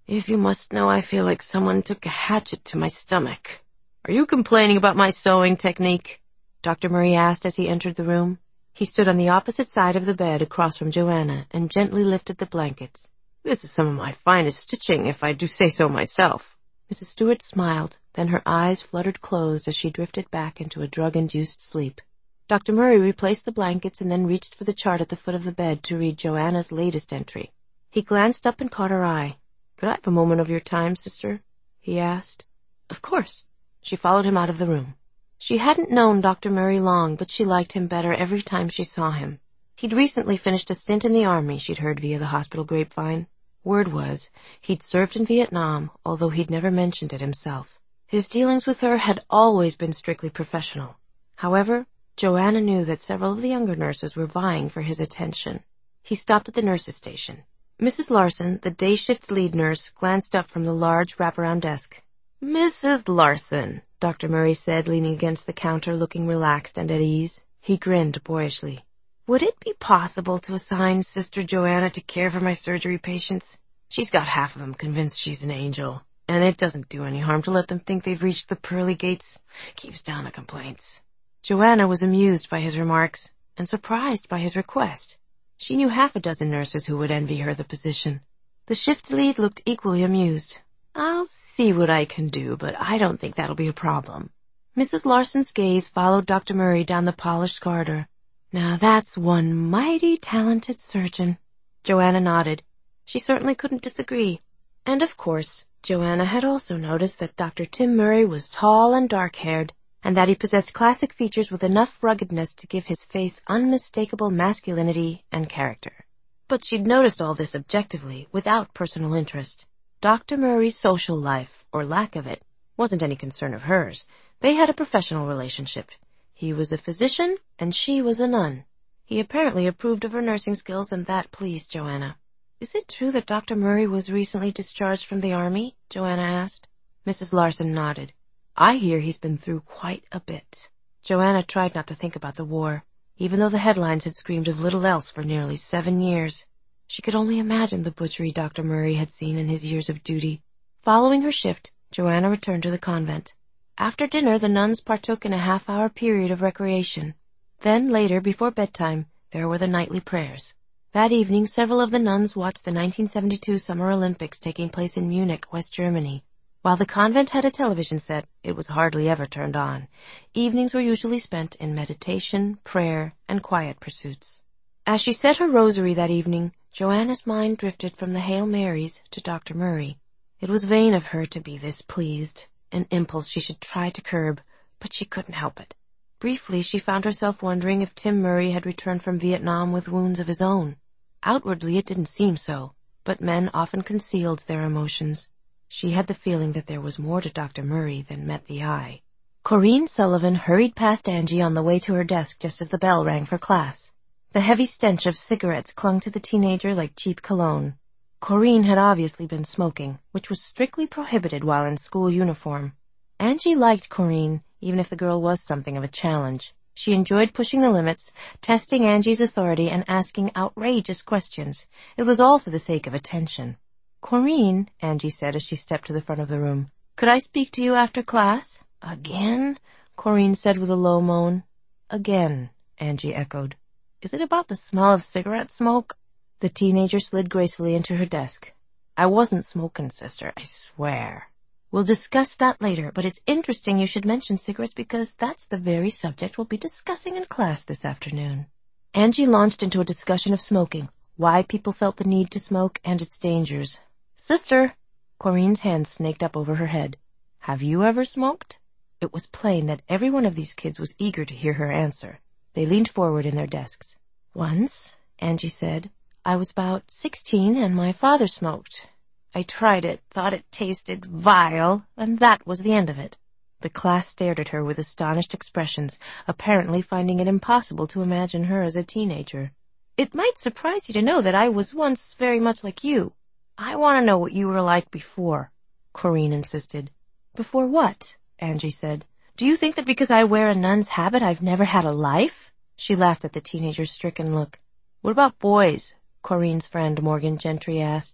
If you must know, I feel like someone took a hatchet to my stomach. Are you complaining about my sewing technique? Dr. Murray asked as he entered the room. He stood on the opposite side of the bed across from Joanna and gently lifted the blankets. This is some of my finest stitching, if I do say so myself. Mrs. Stewart smiled, then her eyes fluttered closed as she drifted back into a drug-induced sleep. Dr. Murray replaced the blankets and then reached for the chart at the foot of the bed to read Joanna's latest entry. He glanced up and caught her eye. Could I have a moment of your time, sister? He asked. Of course. She followed him out of the room. She hadn't known Dr. Murray long, but she liked him better every time she saw him. He'd recently finished a stint in the army, she'd heard via the hospital grapevine. Word was, he'd served in Vietnam, although he'd never mentioned it himself. His dealings with her had always been strictly professional. However, Joanna knew that several of the younger nurses were vying for his attention. He stopped at the nurse's station. Mrs. Larson, the day shift lead nurse, glanced up from the large wraparound desk. Mrs. Larson, Dr. Murray said, leaning against the counter, looking relaxed and at ease. He grinned boyishly. Would it be possible to assign Sister Joanna to care for my surgery patients? She's got half of them convinced she's an angel, and it doesn't do any harm to let them think they've reached the pearly gates. Keeps down the complaints. Joanna was amused by his remarks and surprised by his request. She knew half a dozen nurses who would envy her the position. The shift lead looked equally amused. I'll see what I can do, but I don't think that'll be a problem. Mrs. Larson's gaze followed Dr. Murray down the polished corridor. Now that's one mighty talented surgeon. Joanna nodded. She certainly couldn't disagree. And of course, Joanna had also noticed that Dr. Tim Murray was tall and dark-haired, and that he possessed classic features with enough ruggedness to give his face unmistakable masculinity and character. But she'd noticed all this objectively, without personal interest. Dr. Murray's social life, or lack of it, wasn't any concern of hers. They had a professional relationship. He was a physician, and she was a nun. He apparently approved of her nursing skills, and that pleased Joanna. Is it true that Dr. Murray was recently discharged from the army? Joanna asked. Mrs. Larson nodded. I hear he's been through quite a bit. Joanna tried not to think about the war, even though the headlines had screamed of little else for nearly 7 years. She could only imagine the butchery Dr. Murray had seen in his years of duty. Following her shift, Joanna returned to the convent. After dinner, the nuns partook in a half-hour period of recreation. Then, later, before bedtime, there were the nightly prayers. That evening, several of the nuns watched the 1972 Summer Olympics taking place in Munich, West Germany. While the convent had a television set, it was hardly ever turned on. Evenings were usually spent in meditation, prayer, and quiet pursuits. As she said her rosary that evening, Joanna's mind drifted from the Hail Marys to Dr. Murray. It was vain of her to be this pleased, an impulse she should try to curb, but she couldn't help it. Briefly, she found herself wondering if Tim Murray had returned from Vietnam with wounds of his own. Outwardly, it didn't seem so, but men often concealed their emotions. She had the feeling that there was more to Dr. Murray than met the eye. Corinne Sullivan hurried past Angie on the way to her desk just as the bell rang for class. The heavy stench of cigarettes clung to the teenager like cheap cologne. Corinne had obviously been smoking, which was strictly prohibited while in school uniform. Angie liked Corinne, even if the girl was something of a challenge. She enjoyed pushing the limits, testing Angie's authority, and asking outrageous questions. It was all for the sake of attention. Corinne, Angie said as she stepped to the front of the room, could I speak to you after class? Again? Corinne said with a low moan. Again, Angie echoed. Is it about the smell of cigarette smoke? The teenager slid gracefully into her desk. I wasn't smoking, sister, I swear. We'll discuss that later, but it's interesting you should mention cigarettes because that's the very subject we'll be discussing in class this afternoon. Angie launched into a discussion of smoking, why people felt the need to smoke, and its dangers. Sister! Corinne's hand snaked up over her head. Have you ever smoked? It was plain that every one of these kids was eager to hear her answer. They leaned forward in their desks. Once, Angie said, I was about 16 and my father smoked. I tried it, thought it tasted vile, and that was the end of it. The class stared at her with astonished expressions, apparently finding it impossible to imagine her as a teenager. It might surprise you to know that I was once very much like you. I want to know what you were like before, Corinne insisted. Before what? Angie said. Do you think that because I wear a nun's habit I've never had a life? She laughed at the teenager's stricken look. What about boys? Corinne's friend Morgan Gentry asked.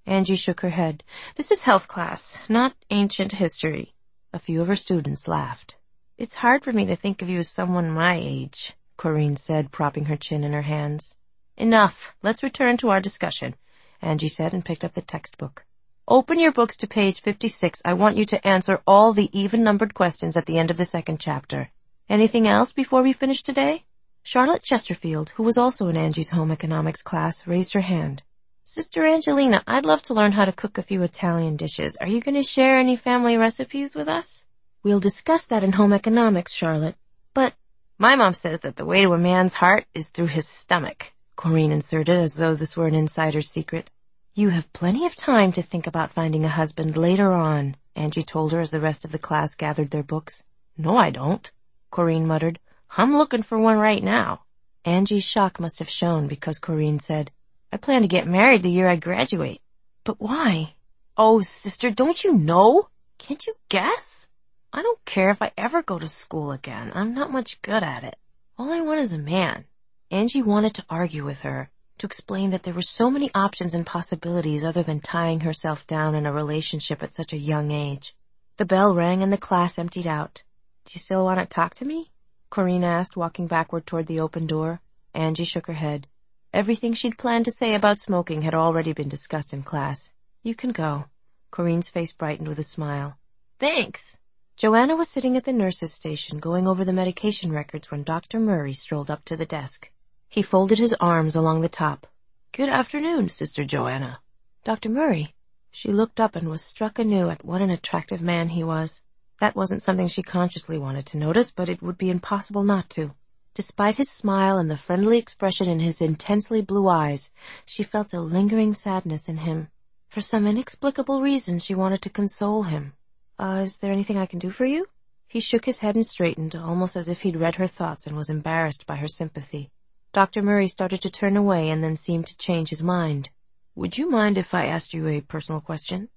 Angie shook her head. This is health class, not ancient history. A few of her students laughed. It's hard for me to think of you as someone my age, Corinne said, propping her chin in her hands. Enough. Let's return to our discussion, Angie said, and picked up the textbook. Open your books to page 56. I want you to answer all the even-numbered questions at the end of the second chapter. Anything else before we finish today? Charlotte Chesterfield, who was also in Angie's home economics class, raised her hand. Sister Angelina, I'd love to learn how to cook a few Italian dishes. Are you going to share any family recipes with us? We'll discuss that in home economics, Charlotte. But my mom says that the way to a man's heart is through his stomach, Corinne inserted as though this were an insider's secret. You have plenty of time to think about finding a husband later on, Angie told her as the rest of the class gathered their books. No, I don't, Corinne muttered. I'm looking for one right now. Angie's shock must have shown because Corinne said, I plan to get married the year I graduate. But why? Oh, sister, don't you know? Can't you guess? I don't care if I ever go to school again. I'm not much good at it. All I want is a man. Angie wanted to argue with her, to explain that there were so many options and possibilities other than tying herself down in a relationship at such a young age. The bell rang and the class emptied out. Do you still want to talk to me? Corinne asked, walking backward toward the open door. Angie shook her head. Everything she'd planned to say about smoking had already been discussed in class. You can go. Corinne's face brightened with a smile. Thanks. Joanna was sitting at the nurse's station going over the medication records when Dr. Murray strolled up to the desk. He folded his arms along the top. Good afternoon, Sister Joanna. Dr. Murray. She looked up and was struck anew at what an attractive man he was. That wasn't something she consciously wanted to notice, but it would be impossible not to. Despite his smile and the friendly expression in his intensely blue eyes, she felt a lingering sadness in him. For some inexplicable reason, she wanted to console him. Is there anything I can do for you? He shook his head and straightened, almost as if he'd read her thoughts and was embarrassed by her sympathy. Dr. Murray started to turn away and then seemed to change his mind. Would you mind if I asked you a personal question?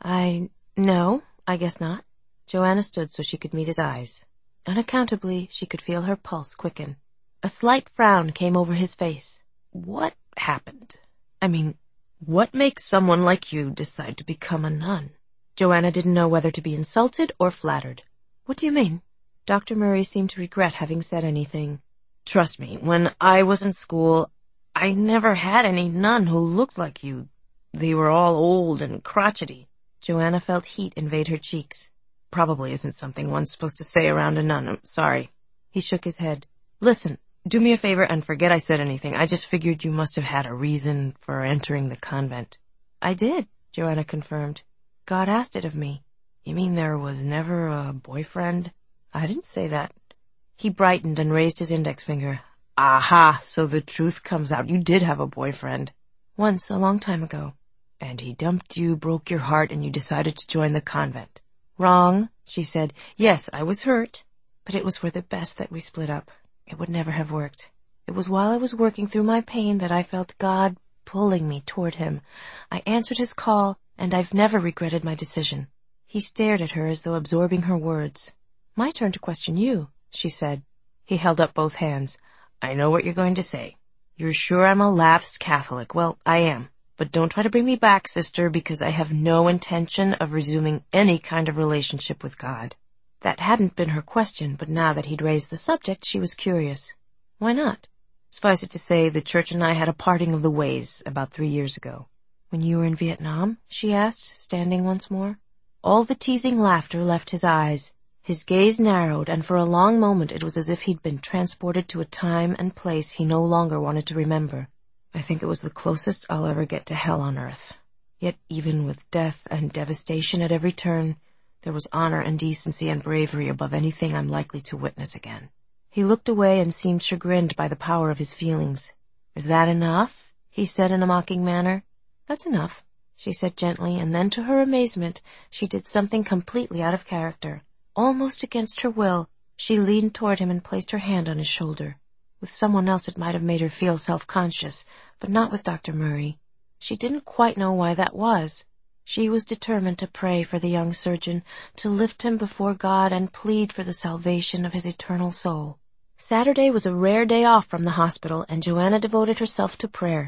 No, I guess not. Joanna stood so she could meet his eyes. Unaccountably, she could feel her pulse quicken. A slight frown came over his face. What happened? What makes someone like you decide to become a nun? Joanna didn't know whether to be insulted or flattered. What do you mean? Dr. Murray seemed to regret having said anything. Trust me, when I was in school, I never had any nun who looked like you. They were all old and crotchety. Joanna felt heat invade her cheeks. Probably isn't something one's supposed to say around a nun. I'm sorry. He shook his head. Listen, do me a favor and forget I said anything. I just figured you must have had a reason for entering the convent. I did, Joanna confirmed. God asked it of me. You mean there was never a boyfriend? I didn't say that. He brightened and raised his index finger. Aha, so the truth comes out. You did have a boyfriend. Once, a long time ago. And he dumped you, broke your heart, and you decided to join the convent. Wrong, she said. Yes, I was hurt, but it was for the best that we split up. It would never have worked. It was while I was working through my pain that I felt God pulling me toward him. I answered his call, and I've never regretted my decision. He stared at her as though absorbing her words. My turn to question you, she said. He held up both hands. I know what you're going to say. You're sure I'm a lapsed Catholic. Well, I am. But don't try to bring me back, sister, because I have no intention of resuming any kind of relationship with God. That hadn't been her question, but now that he'd raised the subject, she was curious. Why not? Suffice it to say, the church and I had a parting of the ways about 3 years ago. When you were in Vietnam? She asked, standing once more. All the teasing laughter left his eyes. His gaze narrowed, and for a long moment it was as if he'd been transported to a time and place he no longer wanted to remember. I think it was the closest I'll ever get to hell on earth. Yet even with death and devastation at every turn, there was honor and decency and bravery above anything I'm likely to witness again. He looked away and seemed chagrined by the power of his feelings. Is that enough? He said in a mocking manner. That's enough, she said gently, and then to her amazement, she did something completely out of character. Almost against her will, she leaned toward him and placed her hand on his shoulder. With someone else it might have made her feel self-conscious, but not with Dr. Murray. She didn't quite know why that was. She was determined to pray for the young surgeon, to lift him before God and plead for the salvation of his eternal soul. Saturday was a rare day off from the hospital, and Joanna devoted herself to prayer.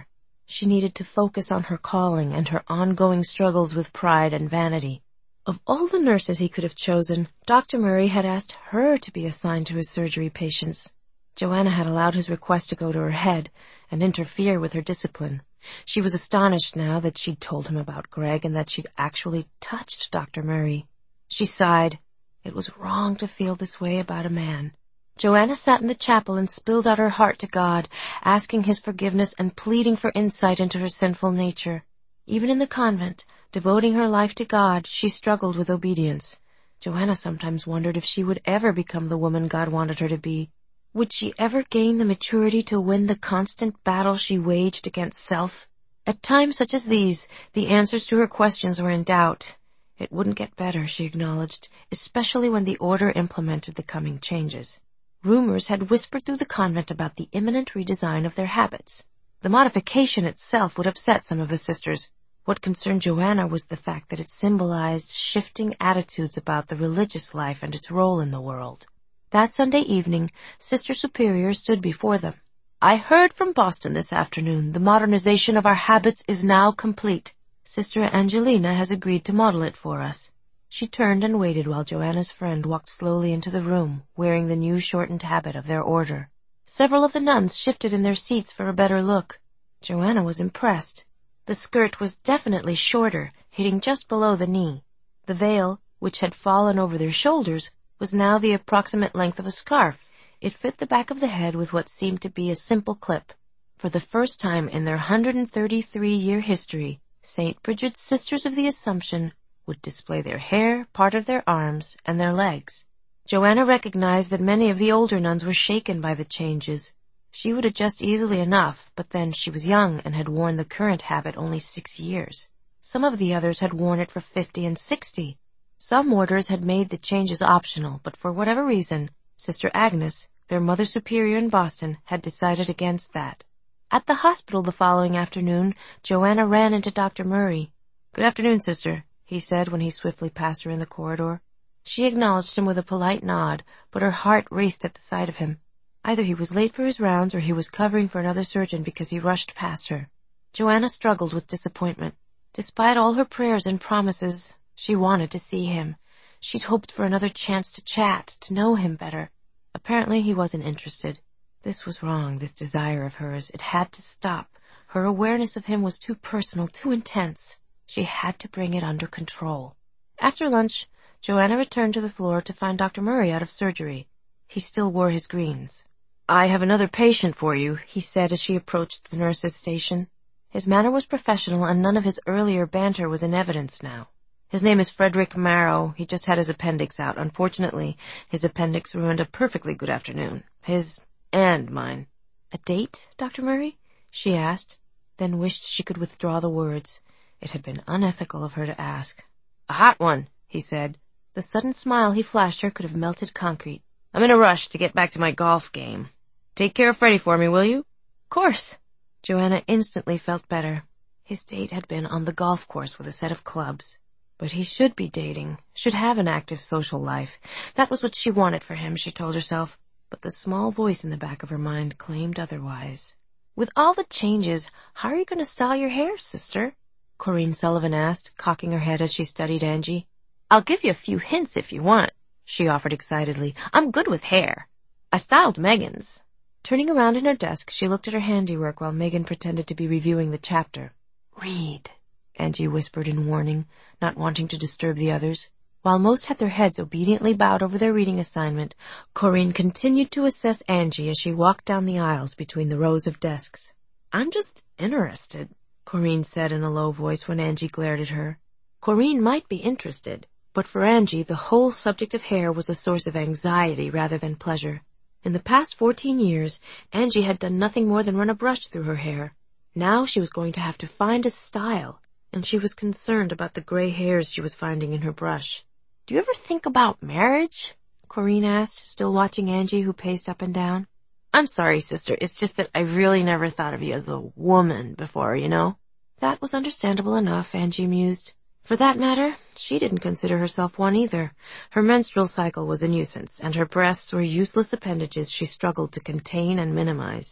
She needed to focus on her calling and her ongoing struggles with pride and vanity. Of all the nurses he could have chosen, Dr. Murray had asked her to be assigned to his surgery patients. Joanna had allowed his request to go to her head and interfere with her discipline. She was astonished now that she'd told him about Greg and that she'd actually touched Dr. Murray. She sighed. It was wrong to feel this way about a man. Joanna sat in the chapel and spilled out her heart to God, asking his forgiveness and pleading for insight into her sinful nature. Even in the convent, devoting her life to God, she struggled with obedience. Joanna sometimes wondered if she would ever become the woman God wanted her to be. Would she ever gain the maturity to win the constant battle she waged against self? At times such as these, the answers to her questions were in doubt. It wouldn't get better, she acknowledged, especially when the order implemented the coming changes. Rumors had whispered through the convent about the imminent redesign of their habits. The modification itself would upset some of the sisters. What concerned Joanna was the fact that it symbolized shifting attitudes about the religious life and its role in the world. That Sunday evening, Sister Superior stood before them. "I heard from Boston this afternoon. The modernization of our habits is now complete. Sister Angelina has agreed to model it for us." She turned and waited while Joanna's friend walked slowly into the room, wearing the new shortened habit of their order. Several of the nuns shifted in their seats for a better look. Joanna was impressed. The skirt was definitely shorter, hitting just below the knee. The veil, which had fallen over their shoulders, was now the approximate length of a scarf. It fit the back of the head with what seemed to be a simple clip. For the first time in their 133-year history, St. Bridget's Sisters of the Assumption would display their hair, part of their arms, and their legs. Joanna recognized that many of the older nuns were shaken by the changes. She would adjust easily enough, but then she was young and had worn the current habit only 6 years. Some of the others had worn it for 50 and 60. Some orders had made the changes optional, but for whatever reason, Sister Agnes, their Mother Superior in Boston, had decided against that. At the hospital the following afternoon, Joanna ran into Dr. Murray. "Good afternoon, Sister," he said when he swiftly passed her in the corridor. She acknowledged him with a polite nod, but her heart raced at the sight of him. Either he was late for his rounds or he was covering for another surgeon because he rushed past her. Joanna struggled with disappointment. Despite all her prayers and promises, she wanted to see him. She'd hoped for another chance to chat, to know him better. Apparently he wasn't interested. This was wrong, this desire of hers. It had to stop. Her awareness of him was too personal, too intense. She had to bring it under control. After lunch, Joanna returned to the floor to find Dr. Murray out of surgery. He still wore his greens. "I have another patient for you," he said as she approached the nurse's station. His manner was professional and none of his earlier banter was in evidence now. "His name is Frederick Marrow. He just had his appendix out. Unfortunately, his appendix ruined a perfectly good afternoon. His and mine." "A date, Dr. Murray?" she asked, then wished she could withdraw the words. It had been unethical of her to ask. "A hot one," he said. The sudden smile he flashed her could have melted concrete. "I'm in a rush to get back to my golf game. Take care of Freddie for me, will you?" "Course." Joanna instantly felt better. His date had been on the golf course with a set of clubs. But he should be dating, should have an active social life. That was what she wanted for him, she told herself. But the small voice in the back of her mind claimed otherwise. "With all the changes, how are you going to style your hair, sister?" Corinne Sullivan asked, cocking her head as she studied Angie. "I'll give you a few hints if you want," she offered excitedly. "I'm good with hair. I styled Megan's." Turning around in her desk, she looked at her handiwork while Megan pretended to be reviewing the chapter. "Read," Angie whispered in warning, not wanting to disturb the others. While most had their heads obediently bowed over their reading assignment, Corinne continued to assess Angie as she walked down the aisles between the rows of desks. "I'm just interested," Corinne said in a low voice when Angie glared at her. Corinne might be interested, but for Angie the whole subject of hair was a source of anxiety rather than pleasure. In the past 14 years, Angie had done nothing more than run a brush through her hair. Now she was going to have to find a style, and she was concerned about the gray hairs she was finding in her brush. "Do you ever think about marriage?" Corinne asked, still watching Angie, who paced up and down. "I'm sorry, sister, it's just that I've really never thought of you as a woman before, you know." That was understandable enough, Angie mused. For that matter, she didn't consider herself one either. Her menstrual cycle was a nuisance, and her breasts were useless appendages she struggled to contain and minimize.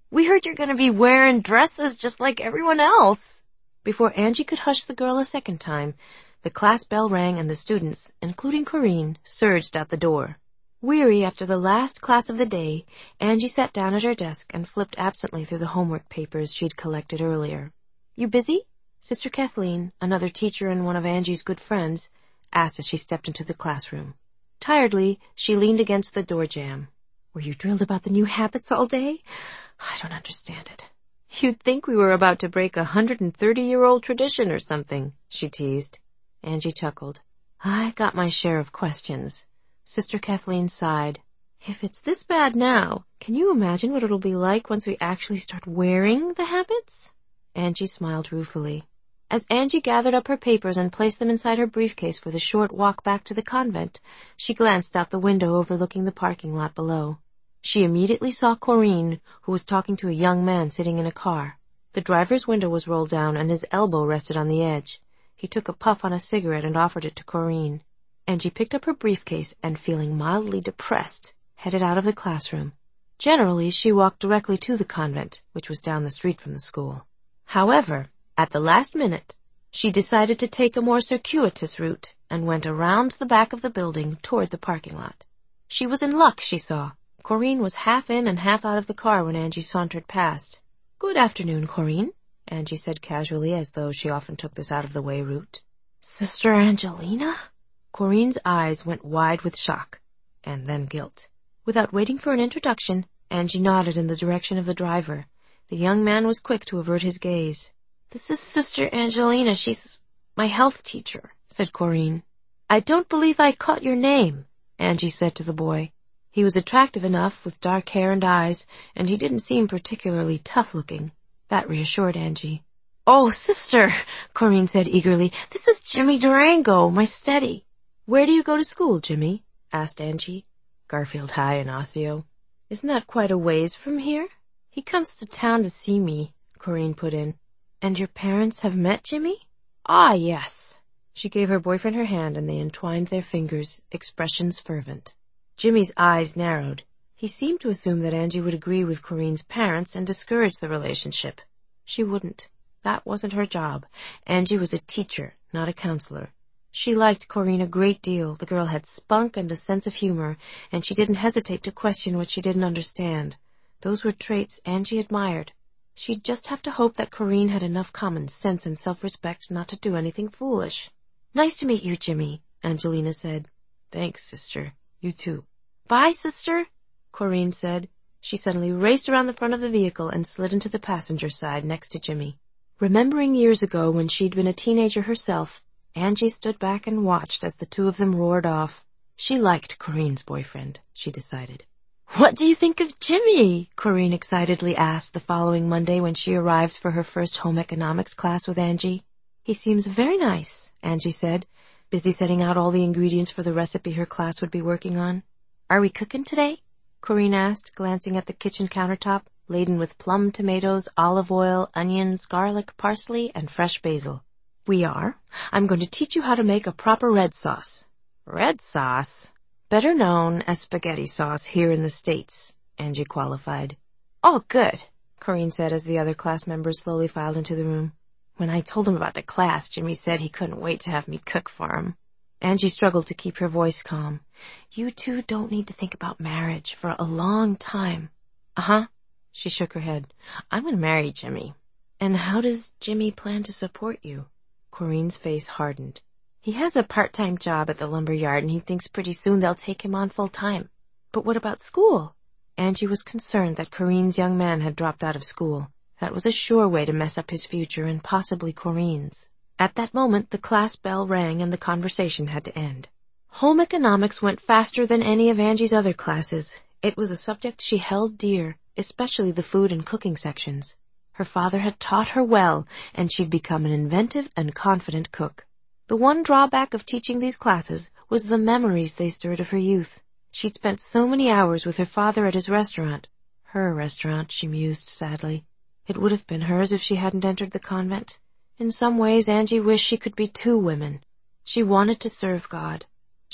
We heard you're gonna be wearing dresses just like everyone else." Before Angie could hush the girl a second time, the class bell rang and the students, including Corinne, surged out the door. Weary after the last class of the day, Angie sat down at her desk and flipped absently through the homework papers she'd collected earlier. "You busy?" Sister Kathleen, another teacher and one of Angie's good friends, asked as she stepped into the classroom. Tiredly, she leaned against the door jamb. "Were you drilled about the new habits all day? I don't understand it." "You'd think we were about to break 130-year-old tradition or something," she teased. Angie chuckled. "I got my share of questions." Sister Kathleen sighed. "If it's this bad now, can you imagine what it'll be like once we actually start wearing the habits?" Angie smiled ruefully. As Angie gathered up her papers and placed them inside her briefcase for the short walk back to the convent, she glanced out the window overlooking the parking lot below. She immediately saw Corinne, who was talking to a young man sitting in a car. The driver's window was rolled down and his elbow rested on the edge. He took a puff on a cigarette and offered it to Corinne. Angie picked up her briefcase and, feeling mildly depressed, headed out of the classroom. Generally, she walked directly to the convent, which was down the street from the school. However, at the last minute, she decided to take a more circuitous route and went around the back of the building toward the parking lot. She was in luck, she saw. Corinne was half in and half out of the car when Angie sauntered past. "Good afternoon, Corinne," Angie said casually, as though she often took this out-of-the-way route. "Sister Angelina?" Corinne's eyes went wide with shock, and then guilt. Without waiting for an introduction, Angie nodded in the direction of the driver. The young man was quick to avert his gaze. "This is Sister Angelina. She's my health teacher," said Corinne. "I don't believe I caught your name," Angie said to the boy. He was attractive enough, with dark hair and eyes, and he didn't seem particularly tough-looking. That reassured Angie. "Oh, sister," Corinne said eagerly, "this is Jimmy Durango, my steady." "Where do you go to school, Jimmy?" asked Angie. "Garfield High in Osseo." "Isn't that quite a ways from here?" "He comes to town to see me," Corinne put in. "And your parents have met Jimmy?" "Ah, yes." She gave her boyfriend her hand and they entwined their fingers, expressions fervent. Jimmy's eyes narrowed. He seemed to assume that Angie would agree with Corinne's parents and discourage the relationship. She wouldn't. That wasn't her job. Angie was a teacher, not a counselor. She liked Corinne a great deal. The girl had spunk and a sense of humor, and she didn't hesitate to question what she didn't understand. Those were traits Angie admired. She'd just have to hope that Corinne had enough common sense and self-respect not to do anything foolish. "Nice to meet you, Jimmy," Angelina said. "Thanks, sister. You too." "Bye, sister," Corinne said. She suddenly raced around the front of the vehicle and slid into the passenger side next to Jimmy. Remembering years ago when she'd been a teenager herself, Angie stood back and watched as the two of them roared off. She liked Corinne's boyfriend, she decided. "What do you think of Jimmy?" Corinne excitedly asked the following Monday when she arrived for her first home economics class with Angie. "He seems very nice," Angie said, busy setting out all the ingredients for the recipe her class would be working on. "Are we cooking today?" Corinne asked, glancing at the kitchen countertop, laden with plum tomatoes, olive oil, onions, garlic, parsley, and fresh basil. "We are. I'm going to teach you how to make a proper red sauce." "Red sauce?" "Better known as spaghetti sauce here in the States," Angie qualified. "Oh, good," Corinne said as the other class members slowly filed into the room. "When I told him about the class, Jimmy said he couldn't wait to have me cook for him." Angie struggled to keep her voice calm. "You two don't need to think about marriage for a long time." "Uh-huh." She shook her head. "I'm going to marry Jimmy." "And how does Jimmy plan to support you?" Corinne's face hardened. "He has a part-time job at the lumber yard and he thinks pretty soon they'll take him on full-time." "But what about school?" Angie was concerned that Corinne's young man had dropped out of school. That was a sure way to mess up his future and possibly Corinne's. At that moment, the class bell rang and the conversation had to end. Home economics went faster than any of Angie's other classes. It was a subject she held dear, especially the food and cooking sections. Her father had taught her well, and she'd become an inventive and confident cook. The one drawback of teaching these classes was the memories they stirred of her youth. She'd spent so many hours with her father at his restaurant. Her restaurant, she mused sadly. It would have been hers if she hadn't entered the convent. In some ways, Angie wished she could be two women. She wanted to serve God.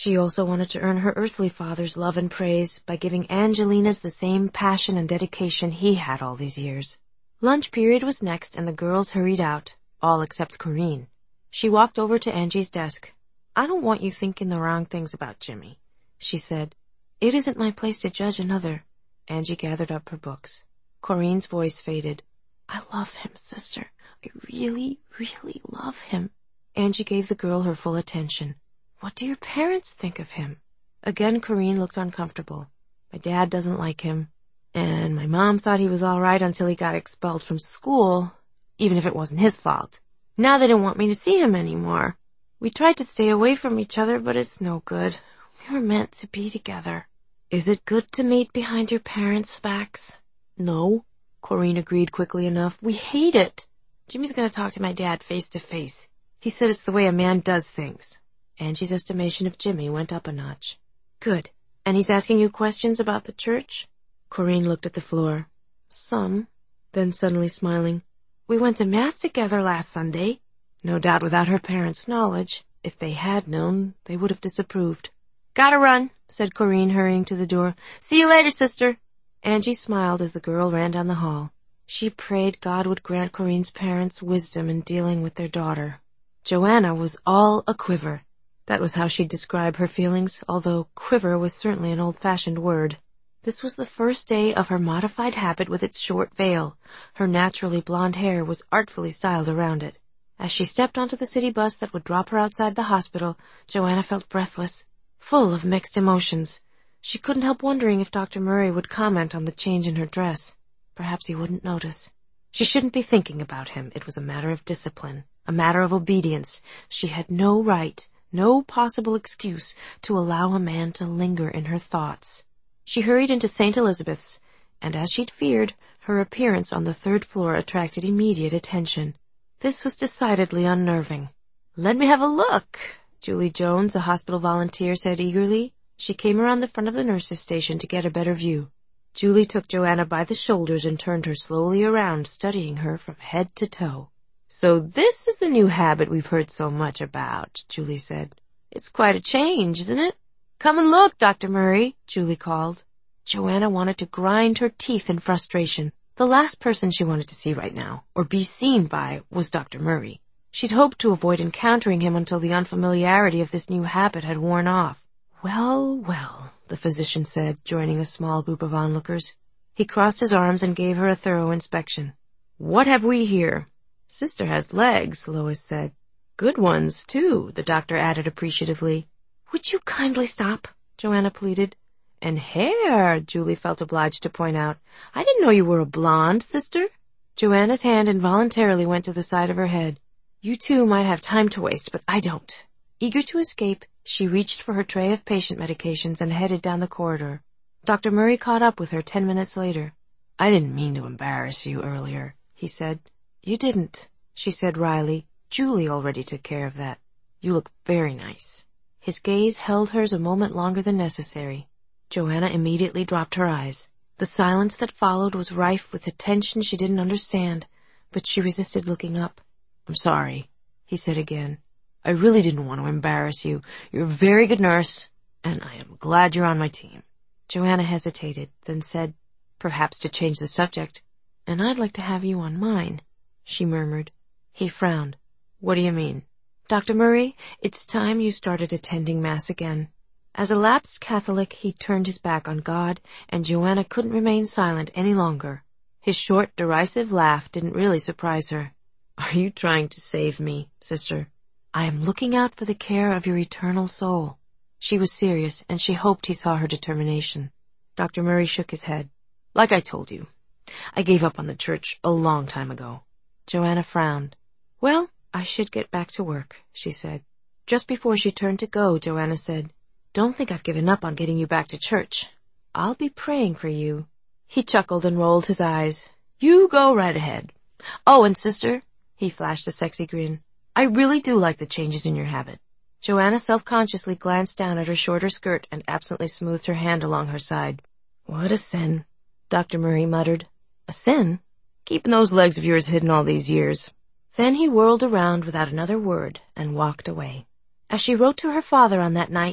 She also wanted to earn her earthly father's love and praise by giving Angelina's the same passion and dedication he had all these years. Lunch period was next, and the girls hurried out, all except Corinne. She walked over to Angie's desk. "I don't want you thinking the wrong things about Jimmy," she said. "It isn't my place to judge another." Angie gathered up her books. Corinne's voice faded. "I love him, sister. I really, really love him." Angie gave the girl her full attention. "What do your parents think of him?" Again Corinne looked uncomfortable. "My dad doesn't like him, and my mom thought he was all right until he got expelled from school, even if it wasn't his fault. Now they don't want me to see him anymore. We tried to stay away from each other, but it's no good. We were meant to be together." "Is it good to meet behind your parents' backs?" "No," Corinne agreed quickly enough. "We hate it. Jimmy's going to talk to my dad face to face. He said it's the way a man does things." Angie's estimation of Jimmy went up a notch. "Good. And he's asking you questions about the church?" Corinne looked at the floor. "Some." Then suddenly smiling, "We went to Mass together last Sunday." No doubt without her parents' knowledge. If they had known, they would have disapproved. "Gotta run," said Corinne, hurrying to the door. "See you later, sister." Angie smiled as the girl ran down the hall. She prayed God would grant Corinne's parents wisdom in dealing with their daughter. Joanna was all a quiver. That was how she'd describe her feelings, although quiver was certainly an old-fashioned word. This was the first day of her modified habit with its short veil. Her naturally blonde hair was artfully styled around it. As she stepped onto the city bus that would drop her outside the hospital, Joanna felt breathless, full of mixed emotions. She couldn't help wondering if Dr. Murray would comment on the change in her dress. Perhaps he wouldn't notice. She shouldn't be thinking about him. It was a matter of discipline, a matter of obedience. She had no right, no possible excuse to allow a man to linger in her thoughts. She hurried into St. Elizabeth's, and as she'd feared, her appearance on the third floor attracted immediate attention. This was decidedly unnerving. "Let me have a look," Julie Jones, a hospital volunteer, said eagerly. She came around the front of the nurse's station to get a better view. Julie took Joanna by the shoulders and turned her slowly around, studying her from head to toe. "So this is the new habit we've heard so much about," Julie said. "It's quite a change, isn't it?" "Come and look, Dr. Murray," Julie called. Joanna wanted to grind her teeth in frustration. The last person she wanted to see right now, or be seen by, was Dr. Murray. She'd hoped to avoid encountering him until the unfamiliarity of this new habit had worn off. "Well, well," the physician said, joining a small group of onlookers. He crossed his arms and gave her a thorough inspection. "What have we here?" "Sister has legs," Lois said. "Good ones, too," the doctor added appreciatively. "Would you kindly stop?" Joanna pleaded. "And hair," Julie felt obliged to point out. "I didn't know you were a blonde, sister." Joanna's hand involuntarily went to the side of her head. "You two might have time to waste, but I don't." Eager to escape, she reached for her tray of patient medications and headed down the corridor. Dr. Murray caught up with her 10 minutes later. "I didn't mean to embarrass you earlier," he said. "You didn't," she said wryly. "Julie already took care of that. You look very nice." His gaze held hers a moment longer than necessary. Joanna immediately dropped her eyes. The silence that followed was rife with a tension she didn't understand, but she resisted looking up. "I'm sorry," he said again. "I really didn't want to embarrass you. You're a very good nurse, and I am glad you're on my team." Joanna hesitated, then said, perhaps to change the subject, "And I'd like to have you on mine," she murmured. He frowned. "What do you mean?" "Dr. Murray, it's time you started attending Mass again." As a lapsed Catholic, he turned his back on God, and Joanna couldn't remain silent any longer. His short, derisive laugh didn't really surprise her. "Are you trying to save me, sister?" "I am looking out for the care of your eternal soul." She was serious, and she hoped he saw her determination. Dr. Murray shook his head. "Like I told you, I gave up on the church a long time ago." Joanna frowned. "Well, I should get back to work," she said. Just before she turned to go, Joanna said, "Don't think I've given up on getting you back to church. I'll be praying for you." He chuckled and rolled his eyes. "You go right ahead. Oh, and sister," he flashed a sexy grin, "I really do like the changes in your habit." Joanna self-consciously glanced down at her shorter skirt and absently smoothed her hand along her side. "What a sin," Dr. Murray muttered. "A sin? Keeping those legs of yours hidden all these years." Then he whirled around without another word and walked away. As she wrote to her father on that night,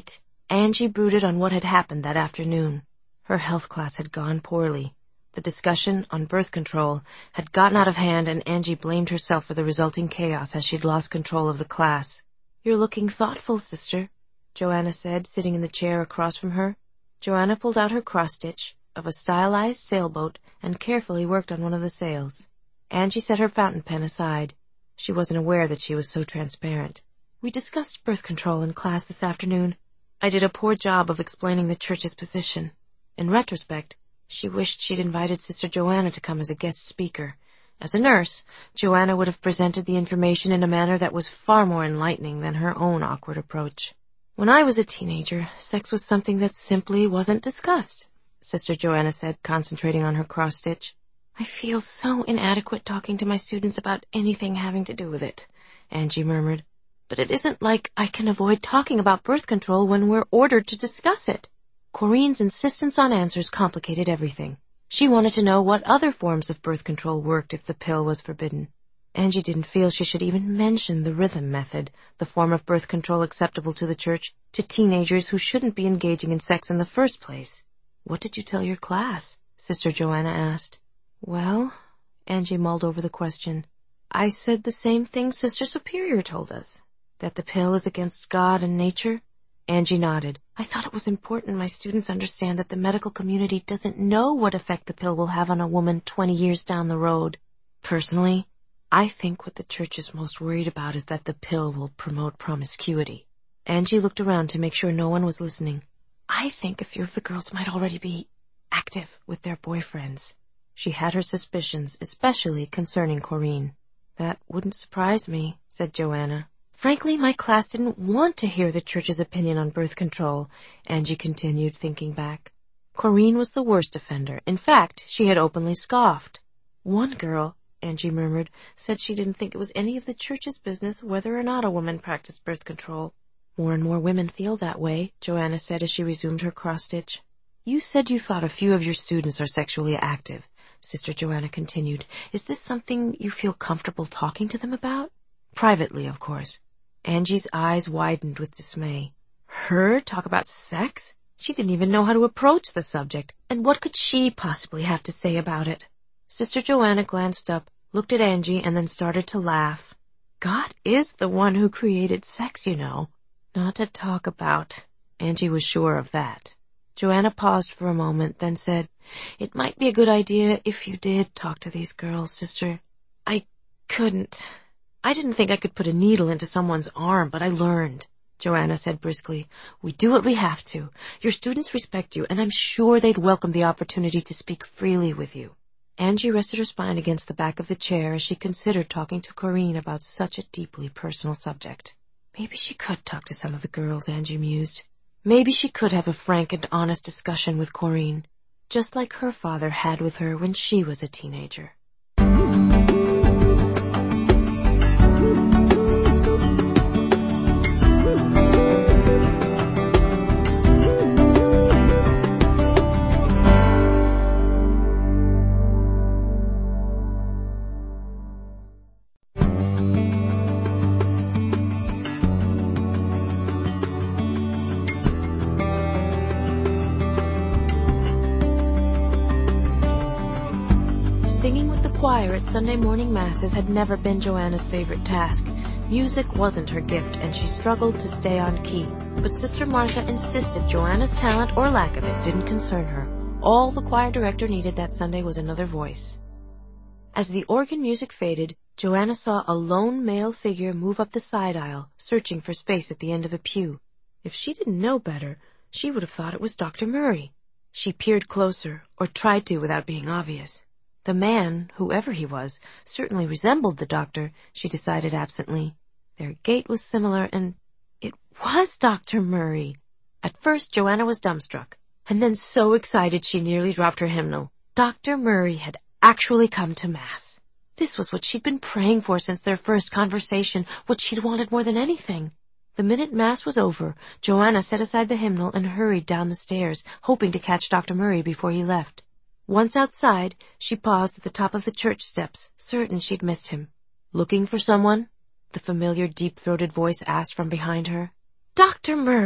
Angie brooded on what had happened that afternoon. Her health class had gone poorly. The discussion on birth control had gotten out of hand, and Angie blamed herself for the resulting chaos as she'd lost control of the class. "You're looking thoughtful, sister," Joanna said, sitting in the chair across from her. Joanna pulled out her cross-stitch of a stylized sailboat and carefully worked on one of the sails. Angie set her fountain pen aside. She wasn't aware that she was so transparent. "We discussed birth control in class this afternoon. I did a poor job of explaining the church's position." In retrospect, she wished she'd invited Sister Joanna to come as a guest speaker. As a nurse, Joanna would have presented the information in a manner that was far more enlightening than her own awkward approach. "When I was a teenager, sex was something that simply wasn't discussed," Sister Joanna said, concentrating on her cross-stitch. "I feel so inadequate talking to my students about anything having to do with it," Angie murmured. "But it isn't like I can avoid talking about birth control when we're ordered to discuss it." Corinne's insistence on answers complicated everything. She wanted to know what other forms of birth control worked if the pill was forbidden. Angie didn't feel she should even mention the rhythm method, the form of birth control acceptable to the church, to teenagers who shouldn't be engaging in sex in the first place. "What did you tell your class?" Sister Joanna asked. "Well," Angie mulled over the question, "I said the same thing Sister Superior told us, that the pill is against God and nature." Angie nodded. "I thought it was important my students understand that the medical community doesn't know what effect the pill will have on a woman 20 years down the road. Personally, I think what the church is most worried about is that the pill will promote promiscuity." Angie looked around to make sure no one was listening. "I think a few of the girls might already be active with their boyfriends." She had her suspicions, especially concerning Corinne. "That wouldn't surprise me," said Joanna. "Frankly, my class didn't want to hear the church's opinion on birth control," Angie continued, thinking back. Corinne was the worst offender. In fact, she had openly scoffed. "One girl," Angie murmured, "said she didn't think it was any of the church's business whether or not a woman practiced birth control." "More and more women feel that way," Joanna said as she resumed her cross-stitch. "You said you thought a few of your students are sexually active," Sister Joanna continued. "Is this something you feel comfortable talking to them about? Privately, of course." Angie's eyes widened with dismay. Her talk about sex? She didn't even know how to approach the subject, and what could she possibly have to say about it? Sister Joanna glanced up, looked at Angie, and then started to laugh. "God is the one who created sex, you know. Not to talk about." Angie was sure of that. Joanna paused for a moment, then said, "It might be a good idea if you did talk to these girls, sister. I couldn't. I didn't think I could put a needle into someone's arm, but I learned." Joanna said briskly, "We do what we have to. Your students respect you, and I'm sure they'd welcome the opportunity to speak freely with you." Angie rested her spine against the back of the chair as she considered talking to Corinne about such a deeply personal subject. Maybe she could talk to some of the girls, Angie mused. Maybe she could have a frank and honest discussion with Corinne, just like her father had with her when she was a teenager. Singing with the choir at Sunday morning masses had never been Joanna's favorite task. Music wasn't her gift, and she struggled to stay on key. But Sister Martha insisted Joanna's talent or lack of it didn't concern her. All the choir director needed that Sunday was another voice. As the organ music faded, Joanna saw a lone male figure move up the side aisle, searching for space at the end of a pew. If she didn't know better, she would have thought it was Dr. Murray. She peered closer, or tried to without being obvious. The man, whoever he was, certainly resembled the doctor, she decided absently. Their gait was similar, and it was Dr. Murray. At first, Joanna was dumbstruck, and then so excited she nearly dropped her hymnal. Dr. Murray had actually come to Mass. This was what she'd been praying for since their first conversation, what she'd wanted more than anything. The minute Mass was over, Joanna set aside the hymnal and hurried down the stairs, hoping to catch Dr. Murray before he left. Once outside, she paused at the top of the church steps, certain she'd missed him. "Looking for someone?" the familiar deep-throated voice asked from behind her. "Dr. Murray!"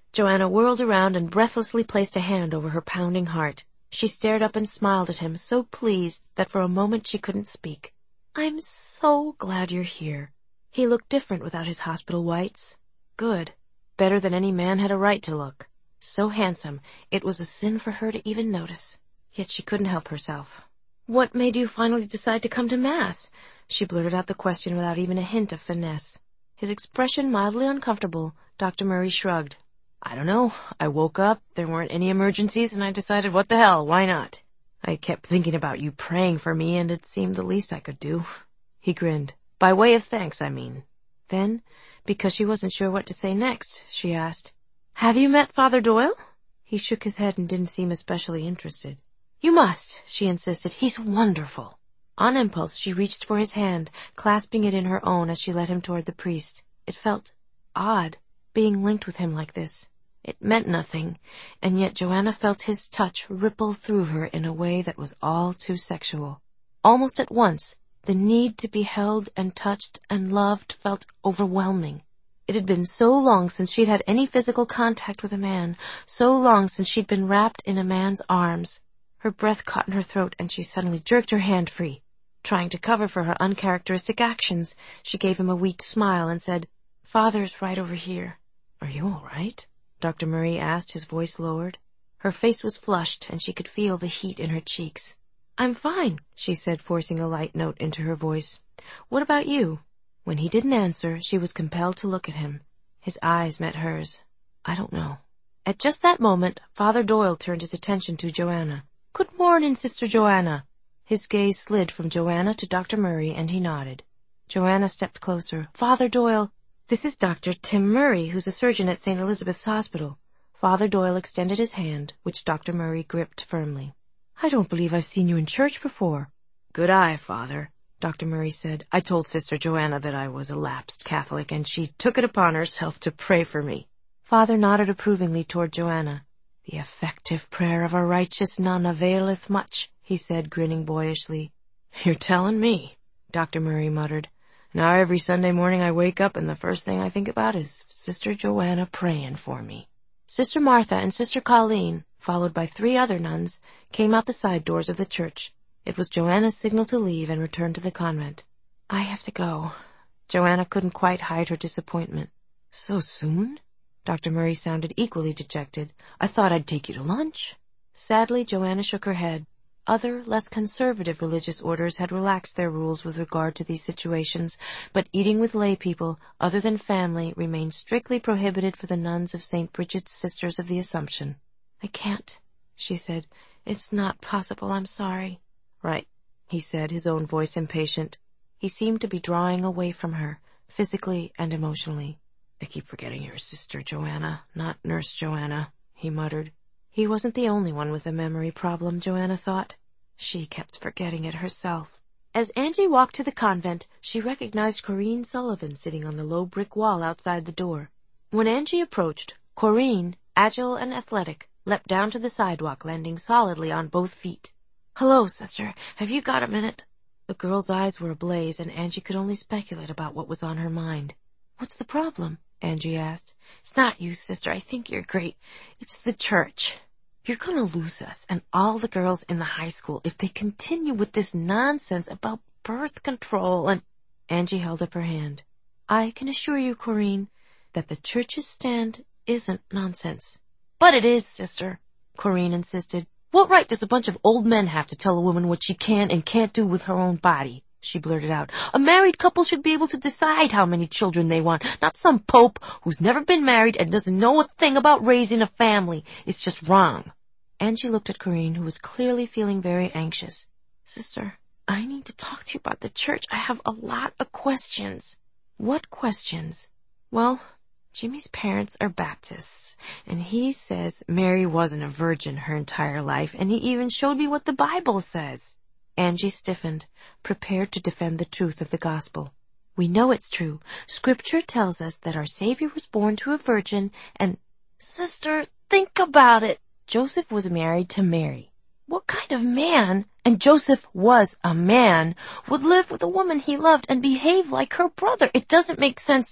Joanna whirled around and breathlessly placed a hand over her pounding heart. She stared up and smiled at him, so pleased that for a moment she couldn't speak. "I'm so glad you're here." He looked different without his hospital whites. Good. Better than any man had a right to look. So handsome, it was a sin for her to even notice. Yet she couldn't help herself. "What made you finally decide to come to Mass?" She blurted out the question without even a hint of finesse. His expression mildly uncomfortable, Dr. Murray shrugged. "I don't know. I woke up, there weren't any emergencies, and I decided, what the hell, why not? I kept thinking about you praying for me, and it seemed the least I could do." He grinned. "By way of thanks, I mean." Then, because she wasn't sure what to say next, she asked, "Have you met Father Doyle?" He shook his head and didn't seem especially interested. "You must," she insisted. "He's wonderful." On impulse, she reached for his hand, clasping it in her own as she led him toward the priest. It felt odd, being linked with him like this. It meant nothing, and yet Joanna felt his touch ripple through her in a way that was all too sexual. Almost at once, the need to be held and touched and loved felt overwhelming. It had been so long since she'd had any physical contact with a man, so long since she'd been wrapped in a man's arms. Her breath caught in her throat, and she suddenly jerked her hand free. Trying to cover for her uncharacteristic actions, she gave him a weak smile and said, "Father's right over here." "Are you all right?" Dr. Murray asked, his voice lowered. Her face was flushed, and she could feel the heat in her cheeks. "I'm fine," she said, forcing a light note into her voice. "What about you?" When he didn't answer, she was compelled to look at him. His eyes met hers. "I don't know." At just that moment, Father Doyle turned his attention to Joanna. "Good morning, Sister Joanna." His gaze slid from Joanna to Dr. Murray, and he nodded. Joanna stepped closer. "Father Doyle, this is Dr. Tim Murray, who's a surgeon at St. Elizabeth's Hospital." Father Doyle extended his hand, which Dr. Murray gripped firmly. "I don't believe I've seen you in church before." "Good eye, Father," Dr. Murray said. "I told Sister Joanna that I was a lapsed Catholic, and she took it upon herself to pray for me." Father nodded approvingly toward Joanna. "The effective prayer of a righteous nun availeth much," he said, grinning boyishly. "You're telling me," Dr. Murray muttered. "Now every Sunday morning I wake up and the first thing I think about is Sister Joanna praying for me." Sister Martha and Sister Colleen, followed by 3 other nuns, came out the side doors of the church. It was Joanna's signal to leave and return to the convent. "I have to go." Joanna couldn't quite hide her disappointment. "So soon?" Dr. Murray sounded equally dejected. "I thought I'd take you to lunch." Sadly, Joanna shook her head. Other, less conservative religious orders had relaxed their rules with regard to these situations, but eating with lay people, other than family, remained strictly prohibited for the nuns of St. Bridget's Sisters of the Assumption. "I can't," she said. "It's not possible. I'm sorry." "Right," he said, his own voice impatient. He seemed to be drawing away from her, physically and emotionally. "I keep forgetting you're Sister Joanna, not Nurse Joanna," he muttered. He wasn't the only one with a memory problem, Joanna thought. She kept forgetting it herself. As Angie walked to the convent, she recognized Corinne Sullivan sitting on the low brick wall outside the door. When Angie approached, Corinne, agile and athletic, leapt down to the sidewalk, landing solidly on both feet. "Hello, sister. Have you got a minute?" The girl's eyes were ablaze, and Angie could only speculate about what was on her mind. "What's the problem?" Angie asked. "It's not you, sister. I think you're great. It's the church. You're going to lose us and all the girls in the high school if they continue with this nonsense about birth control and—" Angie held up her hand. "I can assure you, Corinne, that the church's stand isn't nonsense." "But it is, sister," Corinne insisted. "What right does a bunch of old men have to tell a woman what she can and can't do with her own body?" she blurted out. "A married couple should be able to decide how many children they want, not some pope who's never been married and doesn't know a thing about raising a family. It's just wrong." Angie looked at Corinne, who was clearly feeling very anxious. "Sister, I need to talk to you about the church. I have a lot of questions." "What questions?" "Well, Jimmy's parents are Baptists, and he says Mary wasn't a virgin her entire life, and he even showed me what the Bible says." Angie stiffened, prepared to defend the truth of the gospel. "We know it's true. Scripture tells us that our Savior was born to a virgin and—" "Sister, think about it. Joseph was married to Mary. What kind of man, and Joseph was a man, would live with a woman he loved and behave like her brother? It doesn't make sense to me."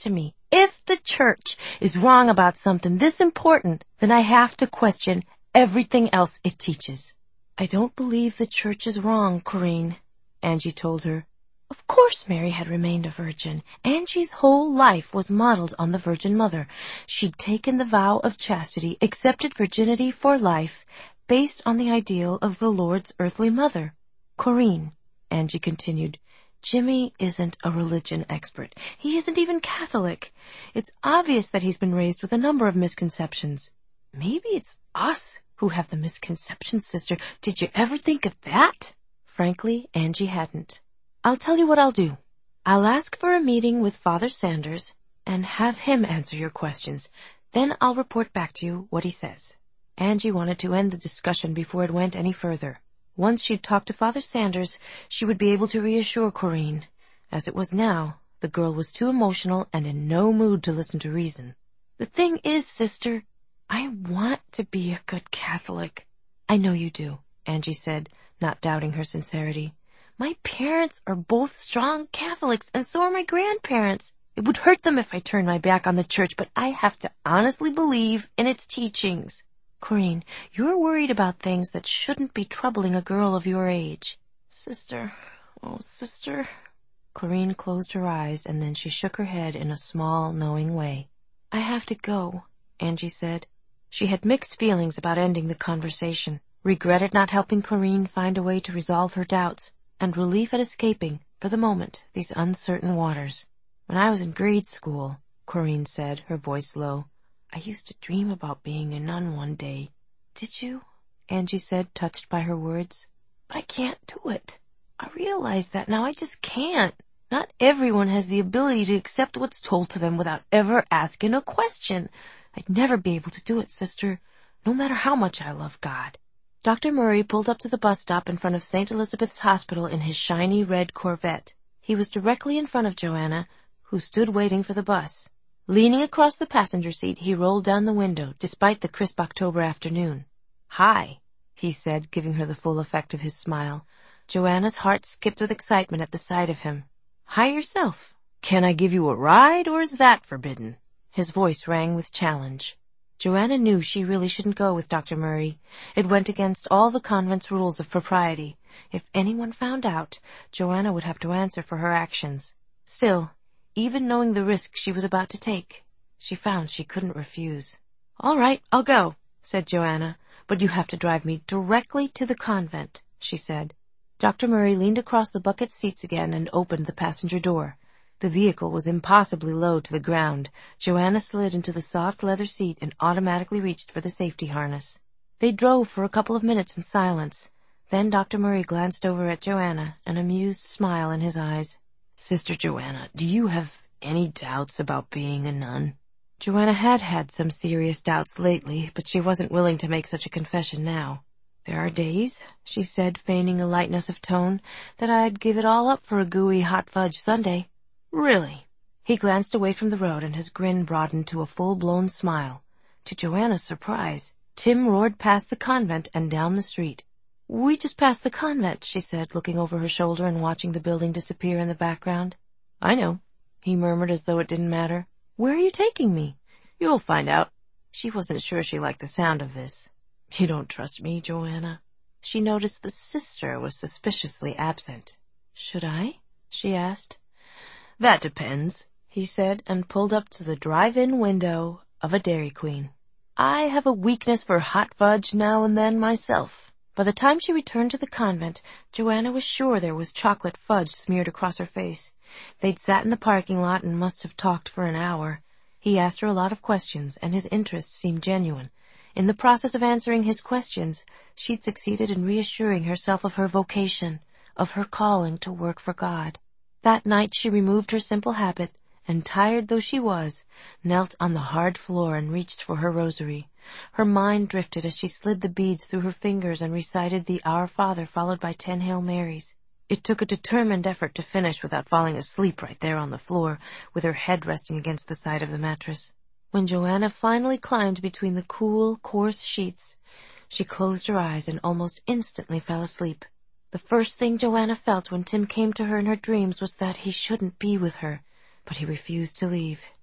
If the church is wrong about something this important, then I have to question everything else it teaches. I don't believe the church is wrong, Corinne, Angie told her. Of course Mary had remained a virgin. Angie's whole life was modeled on the Virgin Mother. She'd taken the vow of chastity, accepted virginity for life, based on the ideal of the Lord's earthly mother. Corinne, Angie continued, Jimmy isn't a religion expert. He isn't even Catholic. It's obvious that he's been raised with a number of misconceptions. Maybe it's us who have the misconceptions, sister. Did you ever think of that? Frankly, Angie hadn't. I'll tell you what I'll do. I'll ask for a meeting with Father Sanders and have him answer your questions. Then I'll report back to you what he says. Angie wanted to end the discussion before it went any further. Once she'd talked to Father Sanders, she would be able to reassure Corinne. As it was now, the girl was too emotional and in no mood to listen to reason. The thing is, sister, I want to be a good Catholic. I know you do, Angie said, not doubting her sincerity. My parents are both strong Catholics, and so are my grandparents. It would hurt them if I turned my back on the church, but I have to honestly believe in its teachings. Corinne, you're worried about things that shouldn't be troubling a girl of your age. Sister, oh, sister. Corinne closed her eyes, and then she shook her head in a small, knowing way. I have to go, Angie said. She had mixed feelings about ending the conversation, regretted not helping Corinne find a way to resolve her doubts, and relief at escaping, for the moment, these uncertain waters. When I was in grade school, Corinne said, her voice low, I used to dream about being a nun one day. Did you? Angie said, touched by her words. But I can't do it. I realize that now. I just can't. Not everyone has the ability to accept what's told to them without ever asking a question. I'd never be able to do it, sister, no matter how much I love God. Dr. Murray pulled up to the bus stop in front of St. Elizabeth's Hospital in his shiny red Corvette. He was directly in front of Joanna, who stood waiting for the bus. Leaning across the passenger seat, he rolled down the window, despite the crisp October afternoon. Hi, he said, giving her the full effect of his smile. Joanna's heart skipped with excitement at the sight of him. Hi yourself. Can I give you a ride, or is that forbidden? His voice rang with challenge. Joanna knew she really shouldn't go with Dr. Murray. It went against all the convent's rules of propriety. If anyone found out, Joanna would have to answer for her actions. Still, even knowing the risk she was about to take, she found she couldn't refuse. All right, I'll go, said Joanna, but you have to drive me directly to the convent, she said. Dr. Murray leaned across the bucket seats again and opened the passenger door. The vehicle was impossibly low to the ground. Joanna slid into the soft leather seat and automatically reached for the safety harness. They drove for a couple of minutes in silence. Then Dr. Murray glanced over at Joanna, an amused smile in his eyes. Sister Joanna, do you have any doubts about being a nun? Joanna had had some serious doubts lately, but she wasn't willing to make such a confession now. There are days, she said, feigning a lightness of tone, that I'd give it all up for a gooey hot fudge sundae. Really? He glanced away from the road and his grin broadened to a full-blown smile. To Joanna's surprise, Tim roared past the convent and down the street. We just passed the convent, she said, looking over her shoulder and watching the building disappear in the background. I know, he murmured as though it didn't matter. Where are you taking me? You'll find out. She wasn't sure she liked the sound of this. You don't trust me, Joanna? She noticed the sister was suspiciously absent. Should I? She asked. That depends, he said, and pulled up to the drive-in window of a Dairy Queen. I have a weakness for hot fudge now and then myself. By the time she returned to the convent, Joanna was sure there was chocolate fudge smeared across her face. They'd sat in the parking lot and must have talked for an hour. He asked her a lot of questions, and his interest seemed genuine. In the process of answering his questions, she'd succeeded in reassuring herself of her vocation, of her calling to work for God. That night she removed her simple habit, and tired though she was, knelt on the hard floor and reached for her rosary. Her mind drifted as she slid the beads through her fingers and recited the Our Father followed by 10 Hail Marys. It took a determined effort to finish without falling asleep right there on the floor, with her head resting against the side of the mattress. When Joanna finally climbed between the cool, coarse sheets, she closed her eyes and almost instantly fell asleep. The first thing Joanna felt when Tim came to her in her dreams was that he shouldn't be with her, but he refused to leave.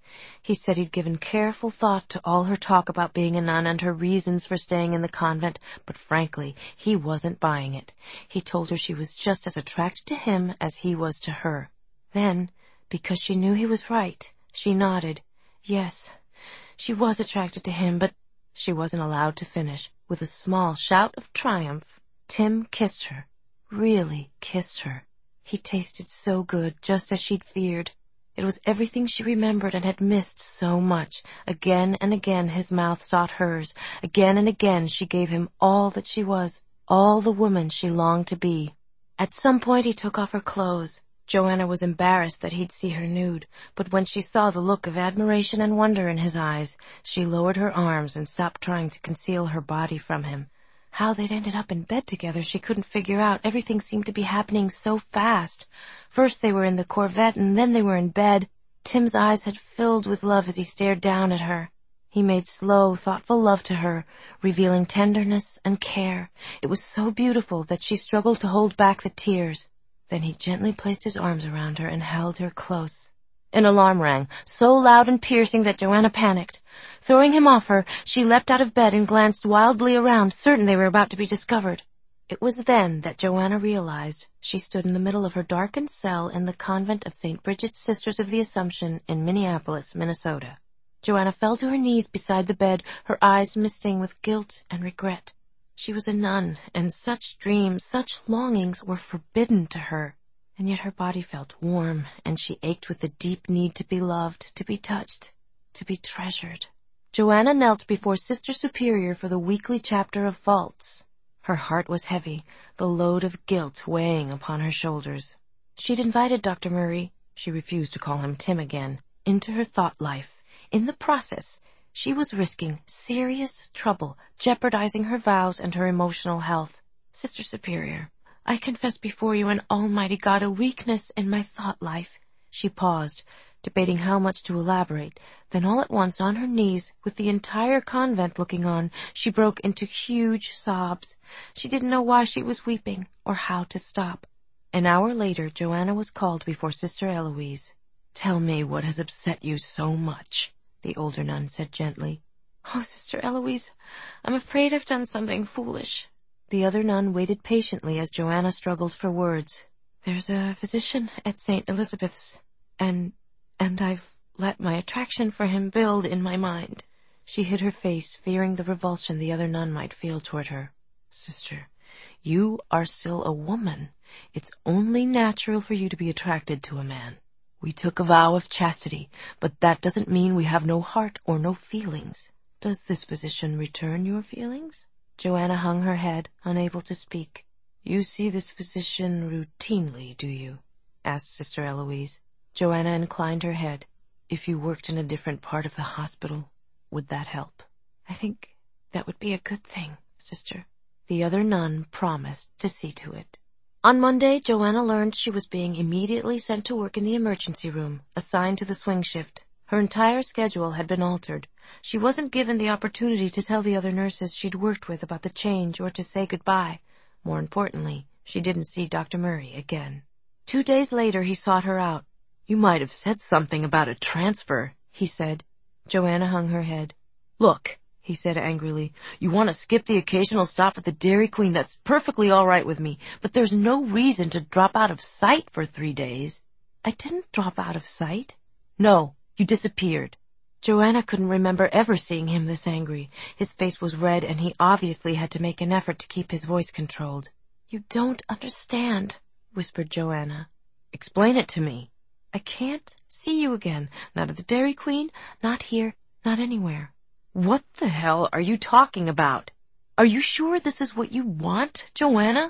He said he'd given careful thought to all her talk about being a nun and her reasons for staying in the convent, but frankly, he wasn't buying it. He told her she was just as attracted to him as he was to her. Then, because she knew he was right, she nodded. Yes, she was attracted to him, but she wasn't allowed to finish. With a small shout of triumph, Tim kissed her. Really kissed her. He tasted so good, just as she'd feared. It was everything she remembered and had missed so much. Again and again his mouth sought hers. Again and again she gave him all that she was, all the woman she longed to be. At some point he took off her clothes. Joanna was embarrassed that he'd see her nude, but when she saw the look of admiration and wonder in his eyes, she lowered her arms and stopped trying to conceal her body from him. How they'd ended up in bed together she couldn't figure out. Everything seemed to be happening so fast. First they were in the Corvette and then they were in bed. Tim's eyes had filled with love as he stared down at her. He made slow, thoughtful love to her, revealing tenderness and care. It was so beautiful that she struggled to hold back the tears. Then he gently placed his arms around her and held her close. An alarm rang, so loud and piercing that Joanna panicked. Throwing him off her, she leapt out of bed and glanced wildly around, certain they were about to be discovered. It was then that Joanna realized she stood in the middle of her darkened cell in the convent of St. Bridget's Sisters of the Assumption in Minneapolis, Minnesota. Joanna fell to her knees beside the bed, her eyes misting with guilt and regret. She was a nun, and such dreams, such longings were forbidden to her. And yet her body felt warm, and she ached with the deep need to be loved, to be touched, to be treasured. Joanna knelt before Sister Superior for the weekly chapter of vaults. Her heart was heavy, the load of guilt weighing upon her shoulders. She'd invited Dr. Murray, she refused to call him Tim again, into her thought life. In the process, she was risking serious trouble, jeopardizing her vows and her emotional health. Sister Superior, I confess before you and Almighty God a weakness in my thought life. She paused, debating how much to elaborate. Then all at once, on her knees, with the entire convent looking on, she broke into huge sobs. She didn't know why she was weeping, or how to stop. An hour later, Joanna was called before Sister Eloise. "Tell me what has upset you so much," the older nun said gently. "Oh, Sister Eloise, I'm afraid I've done something foolish." The other nun waited patiently as Joanna struggled for words. "There's a physician at St. Elizabeth's, and I've let my attraction for him build in my mind." She hid her face, fearing the revulsion the other nun might feel toward her. "Sister, you are still a woman. It's only natural for you to be attracted to a man. We took a vow of chastity, but that doesn't mean we have no heart or no feelings. Does this physician return your feelings?" Joanna hung her head, unable to speak. "You see this physician routinely, do you?" asked Sister Eloise. Joanna inclined her head. "If you worked in a different part of the hospital, would that help?" "I think that would be a good thing, Sister." The other nun promised to see to it. On Monday, Joanna learned she was being immediately sent to work in the emergency room, assigned to the swing shift. Her entire schedule had been altered. She wasn't given the opportunity to tell the other nurses she'd worked with about the change or to say goodbye. More importantly, she didn't see Dr. Murray again. 2 days later, he sought her out. "You might have said something about a transfer," he said. Joanna hung her head. "Look," he said angrily, "you want to skip the occasional stop at the Dairy Queen. That's perfectly all right with me, but there's no reason to drop out of sight for 3 days. "I didn't drop out of sight." "No, you disappeared." Joanna couldn't remember ever seeing him this angry. His face was red, and he obviously had to make an effort to keep his voice controlled. "You don't understand," whispered Joanna. "Explain it to me." "I can't see you again. Not at the Dairy Queen, not here, not anywhere." "What the hell are you talking about? Are you sure this is what you want, Joanna?"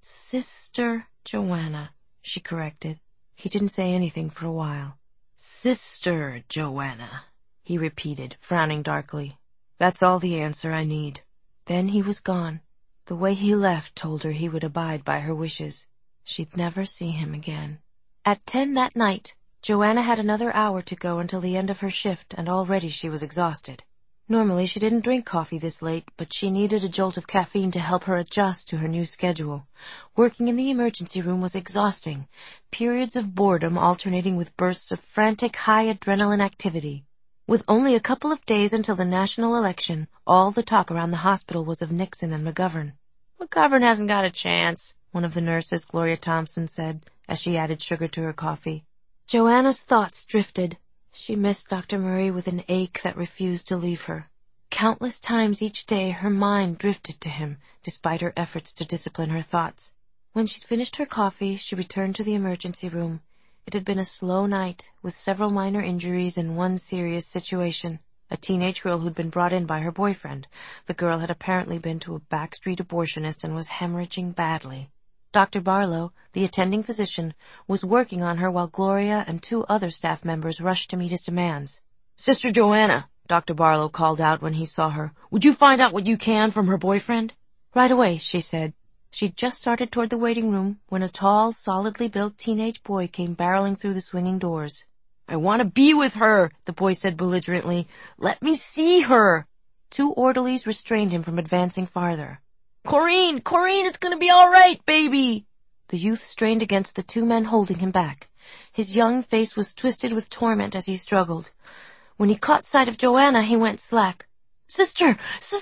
"Sister Joanna," she corrected. He didn't say anything for a while. "Sister Joanna," he repeated, frowning darkly. "That's all the answer I need." Then he was gone. The way he left told her he would abide by her wishes. She'd never see him again. At 10 that night, Joanna had another hour to go until the end of her shift, and already she was exhausted. Normally she didn't drink coffee this late, but she needed a jolt of caffeine to help her adjust to her new schedule. Working in the emergency room was exhausting, periods of boredom alternating with bursts of frantic high adrenaline activity. With only a couple of days until the national election, all the talk around the hospital was of Nixon and McGovern. "McGovern hasn't got a chance," one of the nurses, Gloria Thompson, said as she added sugar to her coffee. Joanna's thoughts drifted. She missed Dr. Murray with an ache that refused to leave her. Countless times each day her mind drifted to him, despite her efforts to discipline her thoughts. When she'd finished her coffee, she returned to the emergency room. It had been a slow night, with several minor injuries and one serious situation. A teenage girl who'd been brought in by her boyfriend. The girl had apparently been to a backstreet abortionist and was hemorrhaging badly. Dr. Barlow, the attending physician, was working on her while Gloria and 2 other staff members rushed to meet his demands. "Sister Joanna," Dr. Barlow called out when he saw her, "would you find out what you can from her boyfriend?" "Right away," she said. She'd just started toward the waiting room when a tall, solidly built teenage boy came barreling through the swinging doors. "I want to be with her," the boy said belligerently. "Let me see her." 2 orderlies restrained him from advancing farther. Corrine, it's gonna be all right, baby." The youth strained against the 2 men holding him back. His young face was twisted with torment as he struggled. When he caught sight of Joanna, he went slack. Sister!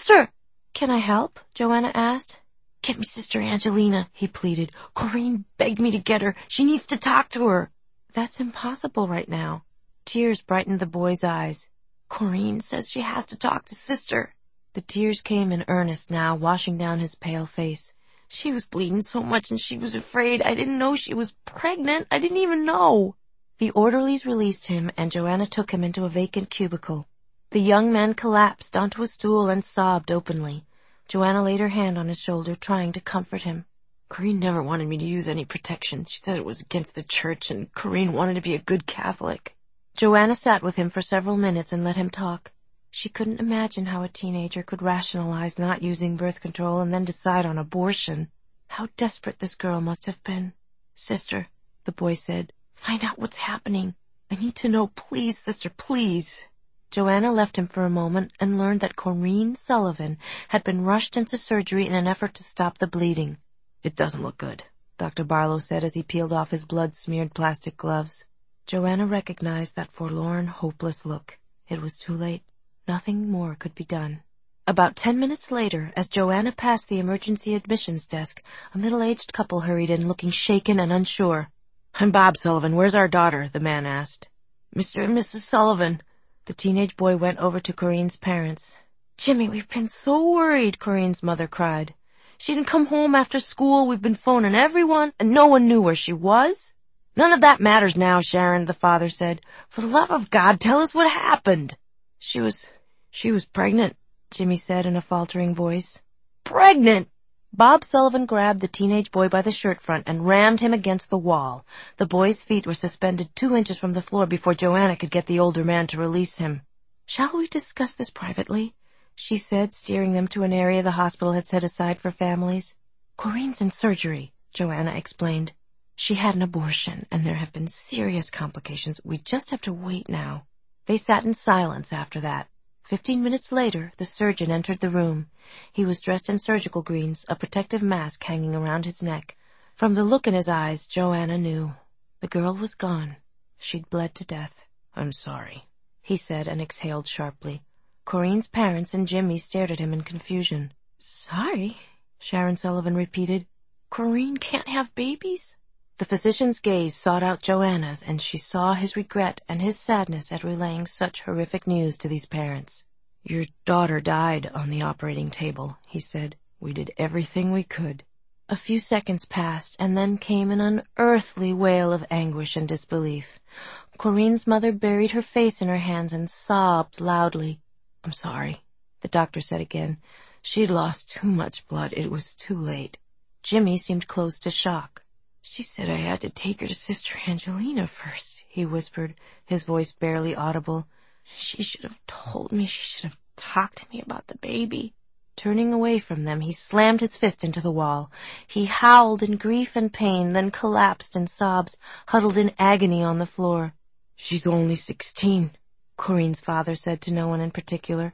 "Can I help?" Joanna asked. "Get me Sister Angelina," he pleaded. "Corrine begged me to get her. She needs to talk to her." "That's impossible right now." Tears brightened the boy's eyes. "Corrine says she has to talk to Sister." The tears came in earnest now, washing down his pale face. "She was bleeding so much and she was afraid. I didn't know she was pregnant. I didn't even know." The orderlies released him and Joanna took him into a vacant cubicle. The young man collapsed onto a stool and sobbed openly. Joanna laid her hand on his shoulder, trying to comfort him. "Corrine never wanted me to use any protection. She said it was against the church and Corrine wanted to be a good Catholic." Joanna sat with him for several minutes and let him talk. She couldn't imagine how a teenager could rationalize not using birth control and then decide on abortion. How desperate this girl must have been. "Sister," the boy said, "find out what's happening. I need to know, please, sister, please." Joanna left him for a moment and learned that Corrine Sullivan had been rushed into surgery in an effort to stop the bleeding. "It doesn't look good," Dr. Barlow said as he peeled off his blood-smeared plastic gloves. Joanna recognized that forlorn, hopeless look. It was too late. Nothing more could be done. About 10 minutes later, as Joanna passed the emergency admissions desk, a middle-aged couple hurried in, looking shaken and unsure. "I'm Bob Sullivan. Where's our daughter?" the man asked. "Mr. and Mrs. Sullivan." The teenage boy went over to Corrine's parents. "Jimmy, we've been so worried," Corrine's mother cried. "She didn't come home after school. We've been phoning everyone, and no one knew where she was." "None of that matters now, Sharon," the father said. "For the love of God, tell us what happened." She was pregnant," Jimmy said in a faltering voice. "Pregnant!" Bob Sullivan grabbed the teenage boy by the shirt front and rammed him against the wall. The boy's feet were suspended 2 inches from the floor before Joanna could get the older man to release him. "Shall we discuss this privately?" she said, steering them to an area the hospital had set aside for families. "Corrine's in surgery," Joanna explained. "She had an abortion, and there have been serious complications. We just have to wait now." They sat in silence after that. 15 minutes later, the surgeon entered the room. He was dressed in surgical greens, a protective mask hanging around his neck. From the look in his eyes, Joanna knew. The girl was gone. She'd bled to death. "I'm sorry," he said and exhaled sharply. Corrine's parents and Jimmy stared at him in confusion. "Sorry?" Sharon Sullivan repeated. "Corrine can't have babies?" The physician's gaze sought out Joanna's, and she saw his regret and his sadness at relaying such horrific news to these parents. "Your daughter died on the operating table," he said. "We did everything we could." A few seconds passed, and then came an unearthly wail of anguish and disbelief. Corrine's mother buried her face in her hands and sobbed loudly. "I'm sorry," the doctor said again. "She'd lost too much blood. It was too late." Jimmy seemed close to shock. "She said I had to take her to Sister Angelina first," he whispered, his voice barely audible. "She should have told me. She should have talked to me about the baby." Turning away from them, he slammed his fist into the wall. He howled in grief and pain, then collapsed in sobs, huddled in agony on the floor. "She's only 16, Corrine's father said to no one in particular.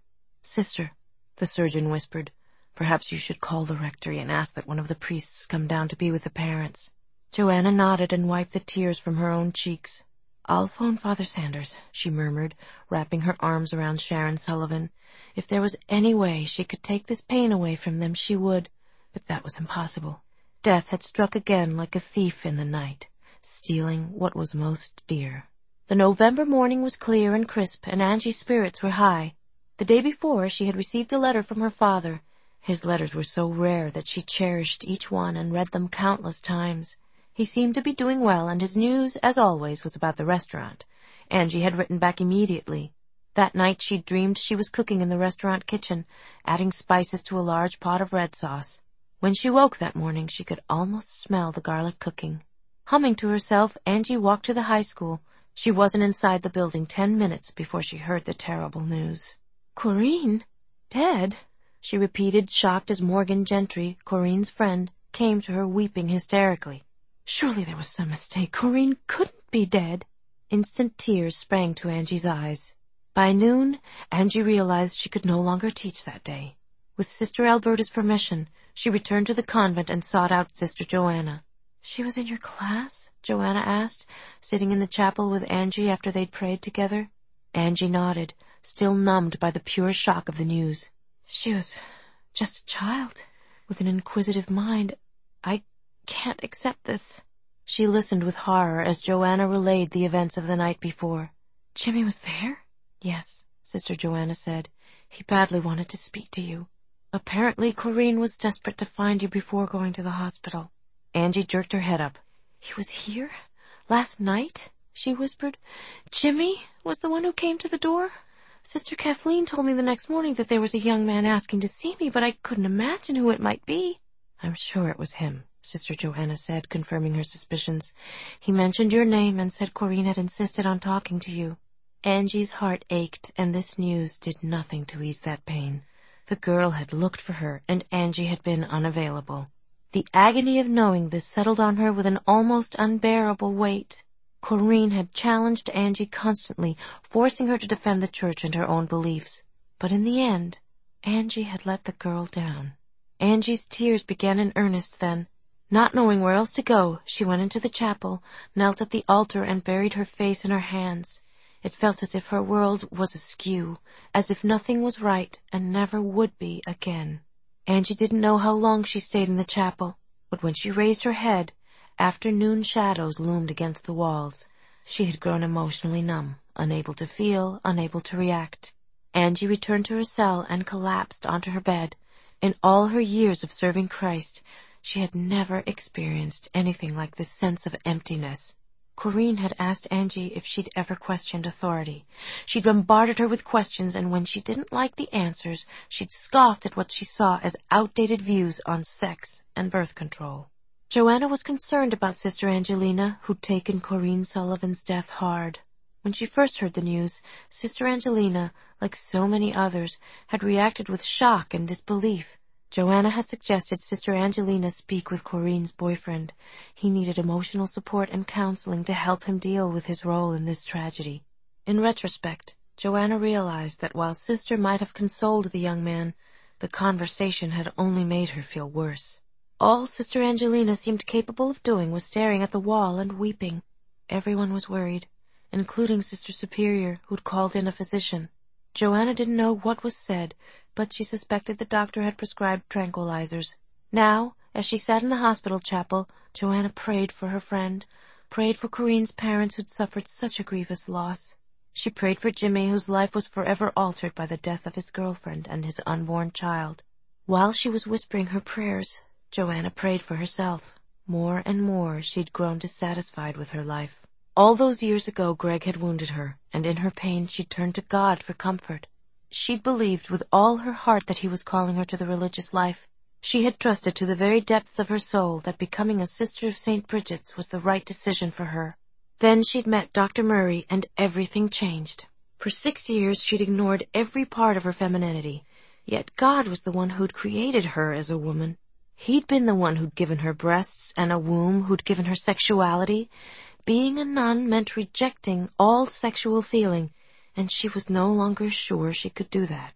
"Sister," the surgeon whispered, "perhaps you should call the rectory and ask that one of the priests come down to be with the parents." Joanna nodded and wiped the tears from her own cheeks. "I'll phone Father Sanders," she murmured, wrapping her arms around Sharon Sullivan. If there was any way she could take this pain away from them, she would, but that was impossible. Death had struck again like a thief in the night, stealing what was most dear. The November morning was clear and crisp, and Angie's spirits were high. The day before, she had received a letter from her father. His letters were so rare that she cherished each one and read them countless times. He seemed to be doing well, and his news, as always, was about the restaurant. Angie had written back immediately. That night she dreamed she was cooking in the restaurant kitchen, adding spices to a large pot of red sauce. When she woke that morning, she could almost smell the garlic cooking. Humming to herself, Angie walked to the high school. She wasn't inside the building 10 minutes before she heard the terrible news. "Corinne? Dead?" she repeated, shocked as Morgan Gentry, Corinne's friend, came to her weeping hysterically. Surely there was some mistake. Corinne couldn't be dead. Instant tears sprang to Angie's eyes. By noon, Angie realized she could no longer teach that day. With Sister Alberta's permission, she returned to the convent and sought out Sister Joanna. "She was in your class?" Joanna asked, sitting in the chapel with Angie after they'd prayed together. Angie nodded, still numbed by the pure shock of the news. "She was just a child, with an inquisitive mind. I can't accept this." She listened with horror as Joanna relayed the events of the night before. "Jimmy was there?" "Yes," Sister Joanna said. "He badly wanted to speak to you. Apparently Corinne was desperate to find you before going to the hospital." Angie jerked her head up. "He was here? Last night?" she whispered. "Jimmy was the one who came to the door? Sister Kathleen told me the next morning that there was a young man asking to see me, but I couldn't imagine who it might be." "I'm sure it was him," Sister Joanna said, confirming her suspicions. "He mentioned your name and said Corinne had insisted on talking to you." Angie's heart ached, and this news did nothing to ease that pain. The girl had looked for her, and Angie had been unavailable. The agony of knowing this settled on her with an almost unbearable weight. Corinne had challenged Angie constantly, forcing her to defend the church and her own beliefs. But in the end, Angie had let the girl down. Angie's tears began in earnest then. Not knowing where else to go, she went into the chapel, knelt at the altar, and buried her face in her hands. It felt as if her world was askew, as if nothing was right and never would be again. Angie didn't know how long she stayed in the chapel, but when she raised her head, afternoon shadows loomed against the walls. She had grown emotionally numb, unable to feel, unable to react. Angie returned to her cell and collapsed onto her bed. In all her years of serving Christ, she had never experienced anything like this sense of emptiness. Corinne had asked Angie if she'd ever questioned authority. She'd bombarded her with questions, and when she didn't like the answers, she'd scoffed at what she saw as outdated views on sex and birth control. Joanna was concerned about Sister Angelina, who'd taken Corinne Sullivan's death hard. When she first heard the news, Sister Angelina, like so many others, had reacted with shock and disbelief. Joanna had suggested Sister Angelina speak with Corinne's boyfriend. He needed emotional support and counseling to help him deal with his role in this tragedy. In retrospect, Joanna realized that while Sister might have consoled the young man, the conversation had only made her feel worse. All Sister Angelina seemed capable of doing was staring at the wall and weeping. Everyone was worried, including Sister Superior, who'd called in a physician. Joanna didn't know what was said, but she suspected the doctor had prescribed tranquilizers. Now, as she sat in the hospital chapel, Joanna prayed for her friend, prayed for Corinne's parents who'd suffered such a grievous loss. She prayed for Jimmy, whose life was forever altered by the death of his girlfriend and his unborn child. While she was whispering her prayers, Joanna prayed for herself. More and more she'd grown dissatisfied with her life. All those years ago Greg had wounded her, and in her pain she'd turned to God for comfort. She'd believed with all her heart that he was calling her to the religious life. She had trusted to the very depths of her soul that becoming a sister of St. Bridget's was the right decision for her. Then she'd met Dr. Murray, and everything changed. For 6 years she'd ignored every part of her femininity, yet God was the one who'd created her as a woman. He'd been the one who'd given her breasts and a womb, who'd given her sexuality. Being a nun meant rejecting all sexual feeling, and she was no longer sure she could do that.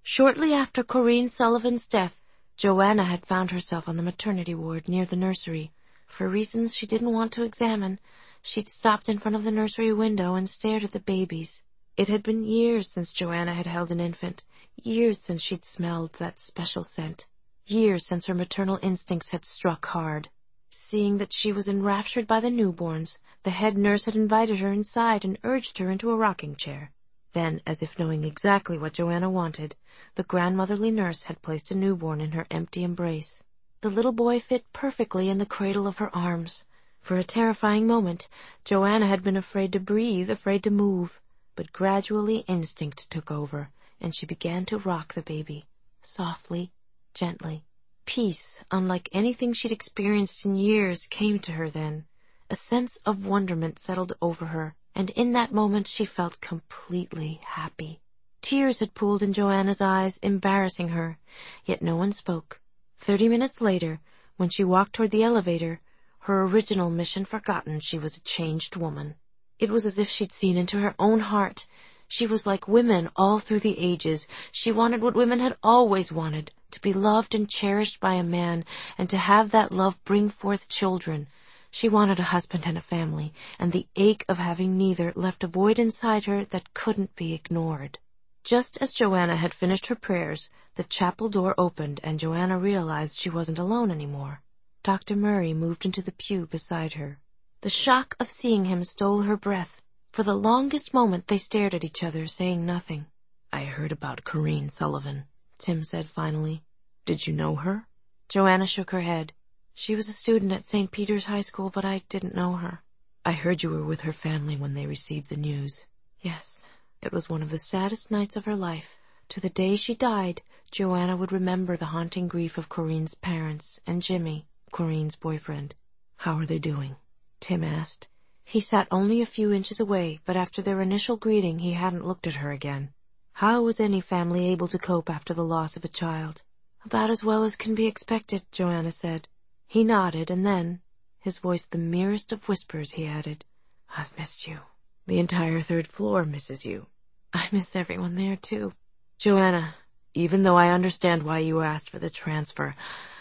Shortly after Corinne Sullivan's death, Joanna had found herself on the maternity ward near the nursery. For reasons she didn't want to examine, she'd stopped in front of the nursery window and stared at the babies. It had been years since Joanna had held an infant, years since she'd smelled that special scent, years since her maternal instincts had struck hard. Seeing that she was enraptured by the newborns, the head nurse had invited her inside and urged her into a rocking chair. Then, as if knowing exactly what Joanna wanted, the grandmotherly nurse had placed a newborn in her empty embrace. The little boy fit perfectly in the cradle of her arms. For a terrifying moment, Joanna had been afraid to breathe, afraid to move. But gradually instinct took over, and she began to rock the baby, softly, gently. Peace, unlike anything she'd experienced in years, came to her then. A sense of wonderment settled over her, and in that moment she felt completely happy. Tears had pooled in Joanna's eyes, embarrassing her, yet no one spoke. 30 minutes later, when she walked toward the elevator, her original mission forgotten, she was a changed woman. It was as if she'd seen into her own heart. She was like women all through the ages. She wanted what women had always wanted, to be loved and cherished by a man, and to have that love bring forth children. She wanted a husband and a family, and the ache of having neither left a void inside her that couldn't be ignored. Just as Joanna had finished her prayers, the chapel door opened, and Joanna realized she wasn't alone anymore. Dr. Murray moved into the pew beside her. The shock of seeing him stole her breath. For the longest moment they stared at each other, saying nothing. "I heard about Corinne Sullivan," Tim said finally. "Did you know her?" Joanna shook her head. "She was a student at St. Peter's High School, but I didn't know her." "I heard you were with her family when they received the news." "Yes, it was one of the saddest nights of her life. To the day she died, Joanna would remember the haunting grief of Corinne's parents and Jimmy, Corinne's boyfriend." "How are they doing?" Tim asked. He sat only a few inches away, but after their initial greeting he hadn't looked at her again. How was any family able to cope after the loss of a child? "About as well as can be expected," Joanna said. He nodded, and then, his voice the merest of whispers, he added, "I've missed you. The entire 3rd floor misses you." "I miss everyone there, too." "Joanna, even though I understand why you asked for the transfer,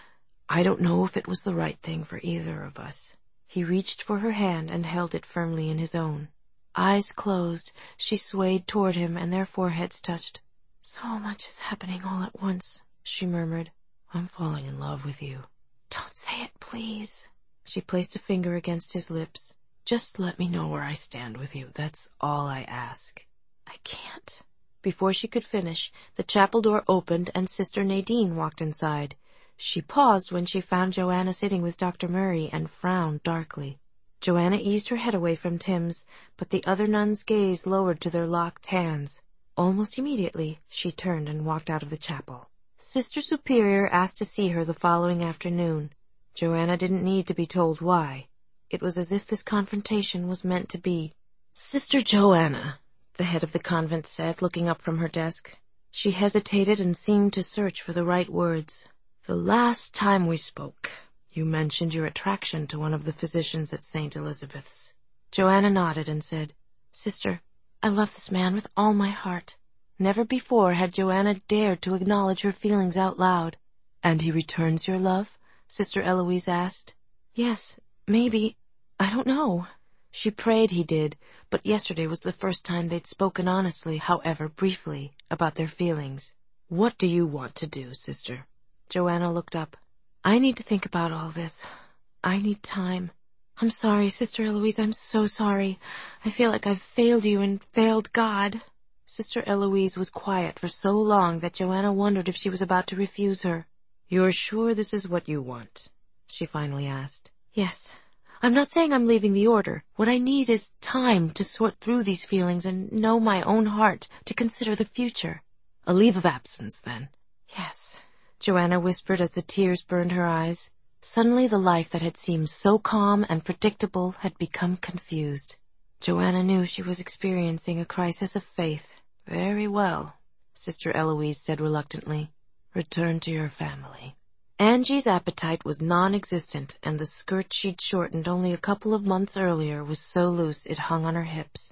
I don't know if it was the right thing for either of us." He reached for her hand and held it firmly in his own. Eyes closed, she swayed toward him, and their foreheads touched. "So much is happening all at once," she murmured. "I'm falling in love with you." "Don't say it, please." She placed a finger against his lips. "Just let me know where I stand with you. That's all I ask." "I can't." Before she could finish, the chapel door opened and Sister Nadine walked inside. She paused when she found Joanna sitting with Dr. Murray and frowned darkly. Joanna eased her head away from Tim's, but the other nun's gaze lowered to their locked hands. Almost immediately, she turned and walked out of the chapel. Sister Superior asked to see her the following afternoon. Joanna didn't need to be told why. It was as if this confrontation was meant to be. "Sister Joanna," the head of the convent said, looking up from her desk. She hesitated and seemed to search for the right words. "The last time we spoke, you mentioned your attraction to one of the physicians at St. Elizabeth's." Joanna nodded and said, "Sister, I love this man with all my heart." Never before had Joanna dared to acknowledge her feelings out loud. "And he returns your love?" Sister Eloise asked. "Yes, maybe. I don't know." She prayed he did, but yesterday was the first time they'd spoken honestly, however briefly, about their feelings. "What do you want to do, sister?" Joanna looked up. "I need to think about all this. I need time. I'm sorry, Sister Eloise, I'm so sorry. I feel like I've failed you and failed God." Sister Eloise was quiet for so long that Joanna wondered if she was about to refuse her. "You're sure this is what you want?" she finally asked. "Yes. I'm not saying I'm leaving the order. What I need is time to sort through these feelings and know my own heart, to consider the future." "A leave of absence, then?" "Yes," Joanna whispered as the tears burned her eyes. Suddenly the life that had seemed so calm and predictable had become confused. Joanna knew she was experiencing a crisis of faith. "Very well," Sister Eloise said reluctantly. "Return to your family." Angie's appetite was non-existent, and the skirt she'd shortened only a couple of months earlier was so loose it hung on her hips.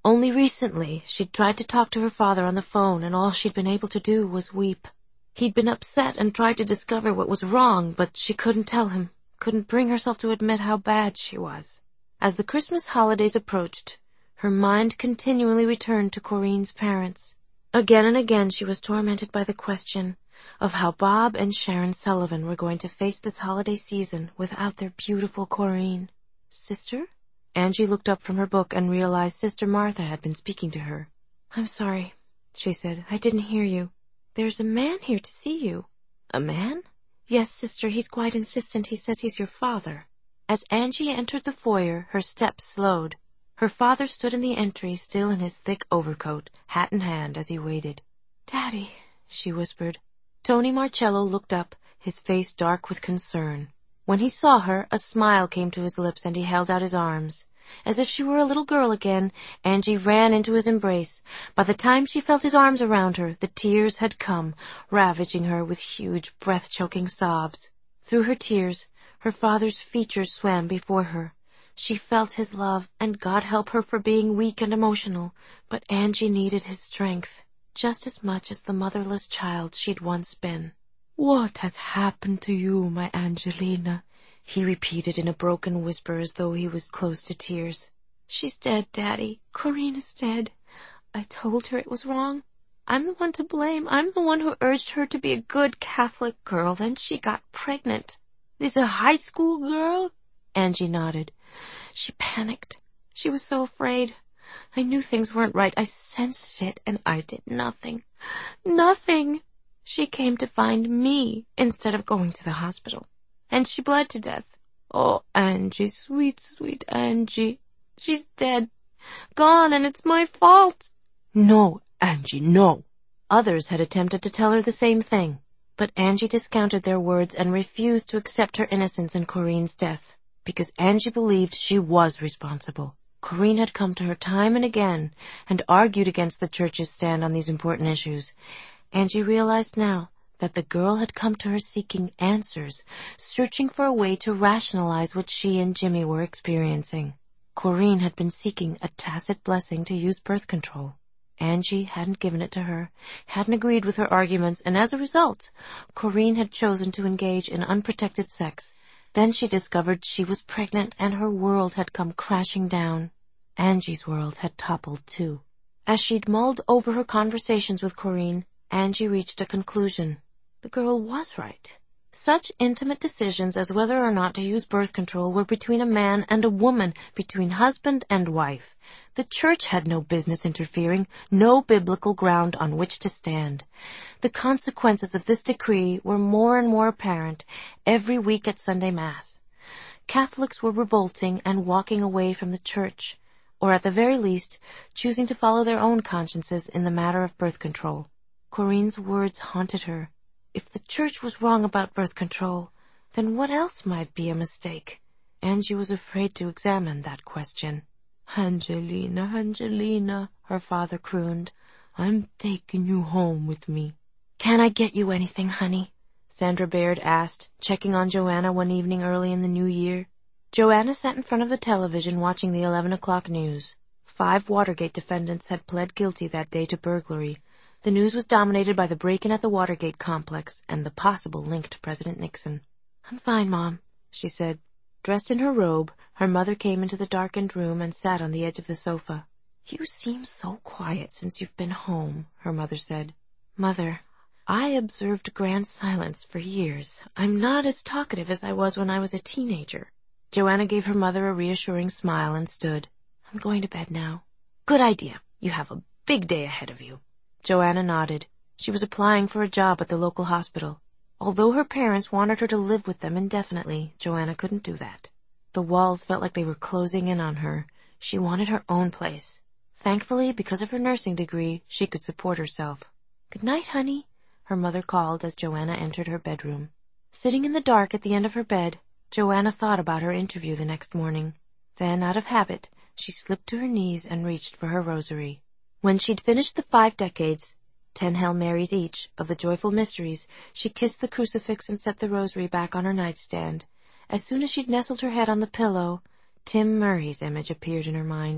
Only recently, she'd tried to talk to her father on the phone, and all she'd been able to do was weep. He'd been upset and tried to discover what was wrong, but she couldn't tell him, couldn't bring herself to admit how bad she was. As the Christmas holidays approached, her mind continually returned to Corinne's parents. Again and again she was tormented by the question of how Bob and Sharon Sullivan were going to face this holiday season without their beautiful Corinne. Sister? Angie looked up from her book and realized Sister Martha had been speaking to her. I'm sorry, she said. I didn't hear you. There's a man here to see you. A man? Yes, sister, he's quite insistent. He says he's your father. As Angie entered the foyer, her steps slowed. Her father stood in the entry, still in his thick overcoat, hat in hand, as he waited. Daddy, she whispered. Tony Marcello looked up, his face dark with concern. When he saw her, a smile came to his lips and he held out his arms. As if she were a little girl again, Angie ran into his embrace. By the time she felt his arms around her, the tears had come, ravaging her with huge, breath-choking sobs. Through her tears, her father's features swam before her. She felt his love, and God help her for being weak and emotional, but Angie needed his strength, just as much as the motherless child she'd once been. What has happened to you, my Angelina? He repeated in a broken whisper as though he was close to tears. She's dead, Daddy. Corinne is dead. I told her it was wrong. I'm the one to blame. I'm the one who urged her to be a good Catholic girl. Then she got pregnant. This a high school girl? Angie nodded. She panicked. She was so afraid. I knew things weren't right. I sensed it, and I did nothing. Nothing. She came to find me instead of going to the hospital. And she bled to death. Oh, Angie, sweet, sweet Angie. She's dead. Gone, and it's my fault. No, Angie, no. Others had attempted to tell her the same thing, but Angie discounted their words and refused to accept her innocence in Corinne's death, because Angie believed she was responsible. Corinne had come to her time and again and argued against the church's stand on these important issues. Angie realized now that the girl had come to her seeking answers, searching for a way to rationalize what she and Jimmy were experiencing. Corinne had been seeking a tacit blessing to use birth control. Angie hadn't given it to her, hadn't agreed with her arguments, and as a result, Corinne had chosen to engage in unprotected sex. Then she discovered she was pregnant and her world had come crashing down. Angie's world had toppled too. As she'd mulled over her conversations with Corinne, Angie reached a conclusion. The girl was right. Such intimate decisions as whether or not to use birth control were between a man and a woman, between husband and wife. The church had no business interfering, no biblical ground on which to stand. The consequences of this decree were more and more apparent every week at Sunday Mass. Catholics were revolting and walking away from the church, or at the very least, choosing to follow their own consciences in the matter of birth control. Corinne's words haunted her. If the church was wrong about birth control, then what else might be a mistake? Angie was afraid to examine that question. Angelina, Angelina, her father crooned. I'm taking you home with me. Can I get you anything, honey? Sandra Baird asked, checking on Joanna one evening early in the new year. Joanna sat in front of the television watching the 11 o'clock news. 5 Watergate defendants had pled guilty that day to burglary. The news was dominated by the break-in at the Watergate complex and the possible link to President Nixon. I'm fine, Mom, she said. Dressed in her robe, her mother came into the darkened room and sat on the edge of the sofa. You seem so quiet since you've been home, her mother said. Mother, I observed grand silence for years. I'm not as talkative as I was when I was a teenager. Joanna gave her mother a reassuring smile and stood. I'm going to bed now. Good idea. You have a big day ahead of you. Joanna nodded. She was applying for a job at the local hospital. Although her parents wanted her to live with them indefinitely, Joanna couldn't do that. The walls felt like they were closing in on her. She wanted her own place. Thankfully, because of her nursing degree, she could support herself. Good night, honey, her mother called as Joanna entered her bedroom. Sitting in the dark at the end of her bed, Joanna thought about her interview the next morning. Then, out of habit, she slipped to her knees and reached for her rosary. When she'd finished the 5 decades, 10 Hail Marys each, of the Joyful Mysteries, she kissed the crucifix and set the rosary back on her nightstand. As soon as she'd nestled her head on the pillow, Tim Murray's image appeared in her mind.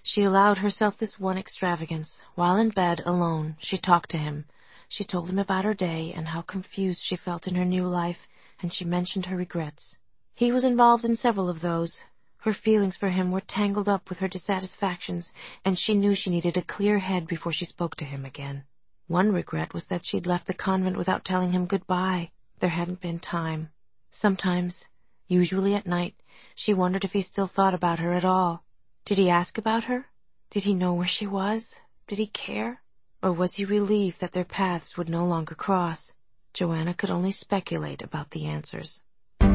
She allowed herself this one extravagance. While in bed, alone, she talked to him. She told him about her day and how confused she felt in her new life, and she mentioned her regrets. He was involved in several of those. Her feelings for him were tangled up with her dissatisfactions, and she knew she needed a clear head before she spoke to him again. One regret was that she'd left the convent without telling him goodbye. There hadn't been time. Sometimes, usually at night, she wondered if he still thought about her at all. Did he ask about her? Did he know where she was? Did he care? Or was he relieved that their paths would no longer cross? Joanna could only speculate about the answers.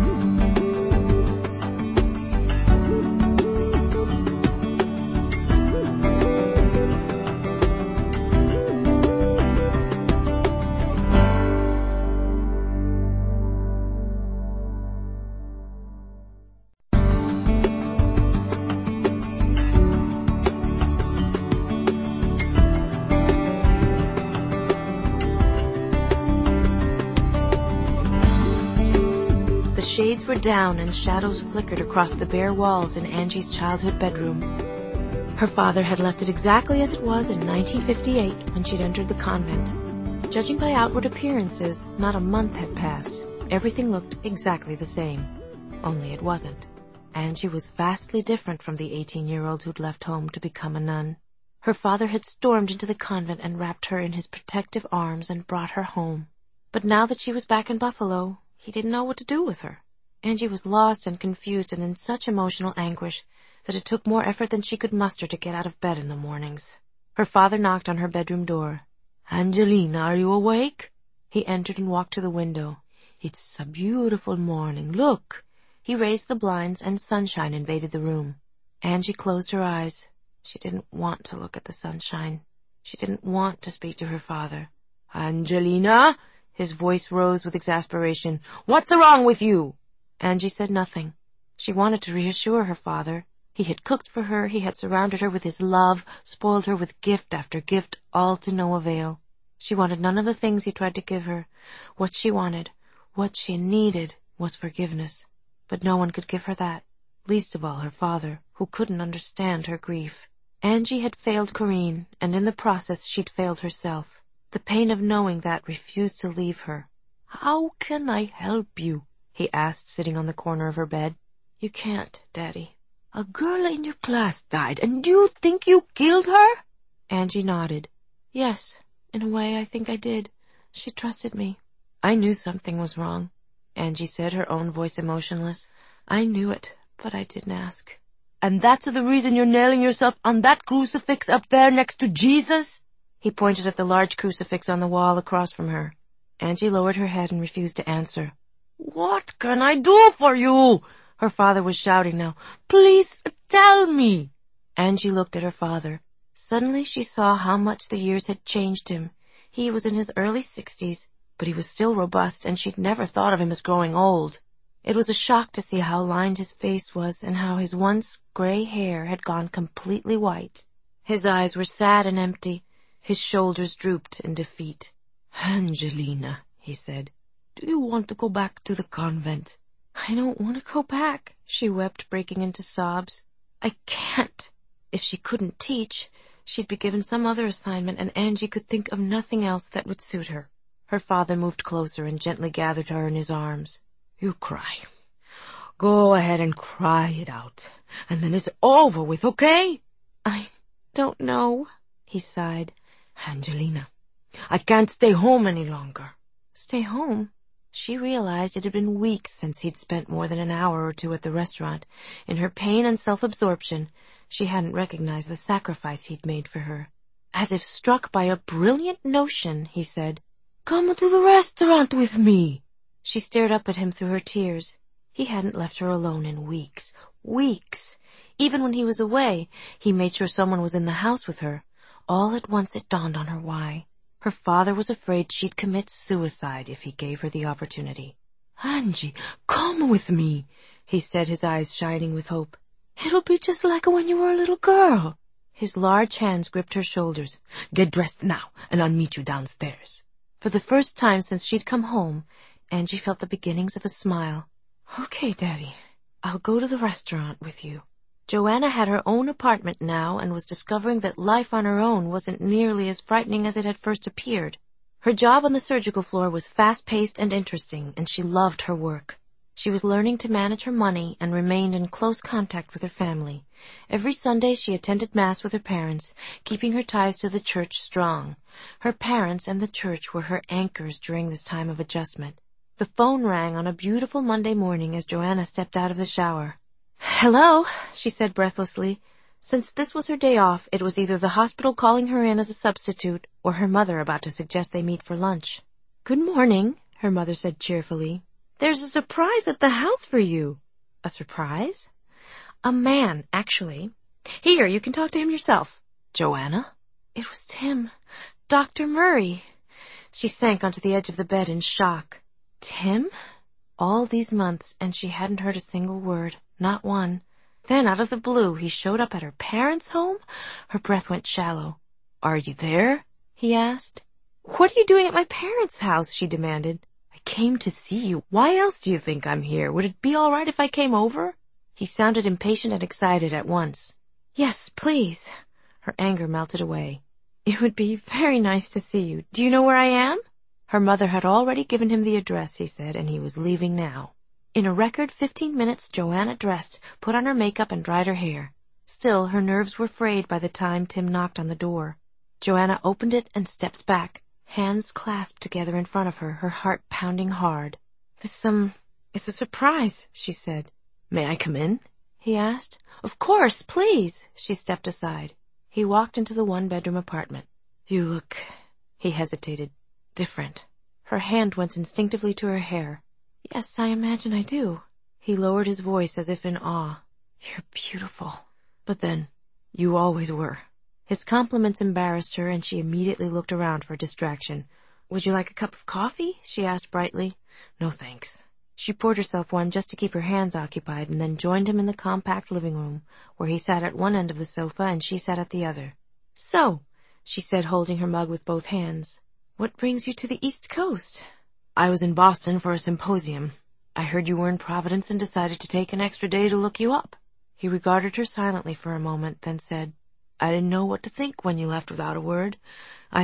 The shades were down and shadows flickered across the bare walls in Angie's childhood bedroom. Her father had left it exactly as it was in 1958 when she'd entered the convent. Judging by outward appearances, not a month had passed. Everything looked exactly the same. Only it wasn't. Angie was vastly different from the 18-year-old who'd left home to become a nun. Her father had stormed into the convent and wrapped her in his protective arms and brought her home. But now that she was back in Buffalo, he didn't know what to do with her. Angie was lost and confused and in such emotional anguish that it took more effort than she could muster to get out of bed in the mornings. Her father knocked on her bedroom door. "Angelina, are you awake?" He entered and walked to the window. "It's a beautiful morning. Look." He raised the blinds and sunshine invaded the room. Angie closed her eyes. She didn't want to look at the sunshine. She didn't want to speak to her father. "Angelina!" His voice rose with exasperation. "What's wrong with you?" Angie said nothing. She wanted to reassure her father. He had cooked for her, he had surrounded her with his love, spoiled her with gift after gift, all to no avail. She wanted none of the things he tried to give her. What she wanted, what she needed, was forgiveness. But no one could give her that, least of all her father, who couldn't understand her grief. Angie had failed Corinne, and in the process she'd failed herself. The pain of knowing that refused to leave her. "How can I help you?" he asked, sitting on the corner of her bed. "You can't, Daddy." "A girl in your class died, and you think you killed her?" Angie nodded. "Yes, in a way I think I did. She trusted me." "I knew something was wrong," Angie said, her own voice emotionless. "I knew it, but I didn't ask." "And that's the reason you're nailing yourself on that crucifix up there next to Jesus?" He pointed at the large crucifix on the wall across from her. Angie lowered her head and refused to answer. "What can I do for you?" Her father was shouting now. "Please tell me." Angie looked at her father. Suddenly she saw how much the years had changed him. He was in his early 60s, but he was still robust, and she'd never thought of him as growing old. It was a shock to see how lined his face was and how his once gray hair had gone completely white. His eyes were sad and empty. His shoulders drooped in defeat. "Angelina," he said, "do you want to go back to the convent?" "I don't want to go back," she wept, breaking into sobs. "I can't." If she couldn't teach, she'd be given some other assignment, and Angie could think of nothing else that would suit her. Her father moved closer and gently gathered her in his arms. "You cry. Go ahead and cry it out, and then it's over with, okay?" "I don't know," he sighed. "Angelina, I can't stay home any longer." Stay home? She realized it had been weeks since he'd spent more than an hour or two at the restaurant. In her pain and self-absorption, she hadn't recognized the sacrifice he'd made for her. As if struck by a brilliant notion, he said, "Come to the restaurant with me." She stared up at him through her tears. He hadn't left her alone in weeks. Weeks! Even when he was away, he made sure someone was in the house with her. All at once it dawned on her why. Her father was afraid she'd commit suicide if he gave her the opportunity. "Angie, come with me," he said, his eyes shining with hope. "It'll be just like when you were a little girl." His large hands gripped her shoulders. "Get dressed now, and I'll meet you downstairs." For the first time since she'd come home, Angie felt the beginnings of a smile. "Okay, Daddy, I'll go to the restaurant with you." Joanna had her own apartment now and was discovering that life on her own wasn't nearly as frightening as it had first appeared. Her job on the surgical floor was fast-paced and interesting, and she loved her work. She was learning to manage her money and remained in close contact with her family. Every Sunday she attended Mass with her parents, keeping her ties to the church strong. Her parents and the church were her anchors during this time of adjustment. The phone rang on a beautiful Monday morning as Joanna stepped out of the shower. "Hello," she said breathlessly. Since this was her day off, it was either the hospital calling her in as a substitute or her mother about to suggest they meet for lunch. "Good morning," her mother said cheerfully. "There's a surprise at the house for you." "A surprise?" "A man, actually. Here, you can talk to him yourself." "Joanna?" "It was Tim. Dr. Murray." She sank onto the edge of the bed in shock. Tim? All these months, and she hadn't heard a single word, not one. Then, out of the blue, he showed up at her parents' home? Her breath went shallow. "Are you there?" he asked. "What are you doing at my parents' house?" she demanded. "I came to see you. Why else do you think I'm here? Would it be all right if I came over?" He sounded impatient and excited at once. "Yes, please." Her anger melted away. "It would be very nice to see you. Do you know where I am?" Her mother had already given him the address, he said, and he was leaving now. In a record 15 minutes, Joanna dressed, put on her makeup, and dried her hair. Still, her nerves were frayed by the time Tim knocked on the door. Joanna opened it and stepped back, hands clasped together in front of her, her heart pounding hard. It's a surprise," she said. "May I come in?" he asked. "Of course, please." She stepped aside. He walked into the one-bedroom apartment. "You look," he hesitated, "different." Her hand went instinctively to her hair. "Yes, I imagine I do." He lowered his voice as if in awe. "You're beautiful." But then, "You always were." His compliments embarrassed her, and she immediately looked around for distraction. "Would you like a cup of coffee?" she asked brightly. "No, thanks." She poured herself one just to keep her hands occupied, and then joined him in the compact living room, where he sat at one end of the sofa and she sat at the other. "So," she said, holding her mug with both hands, "what brings you to the East Coast?" "I was in Boston for a symposium. I heard you were in Providence and decided to take an extra day to look you up." He regarded her silently for a moment, then said, "I didn't know what to think when you left without a word. I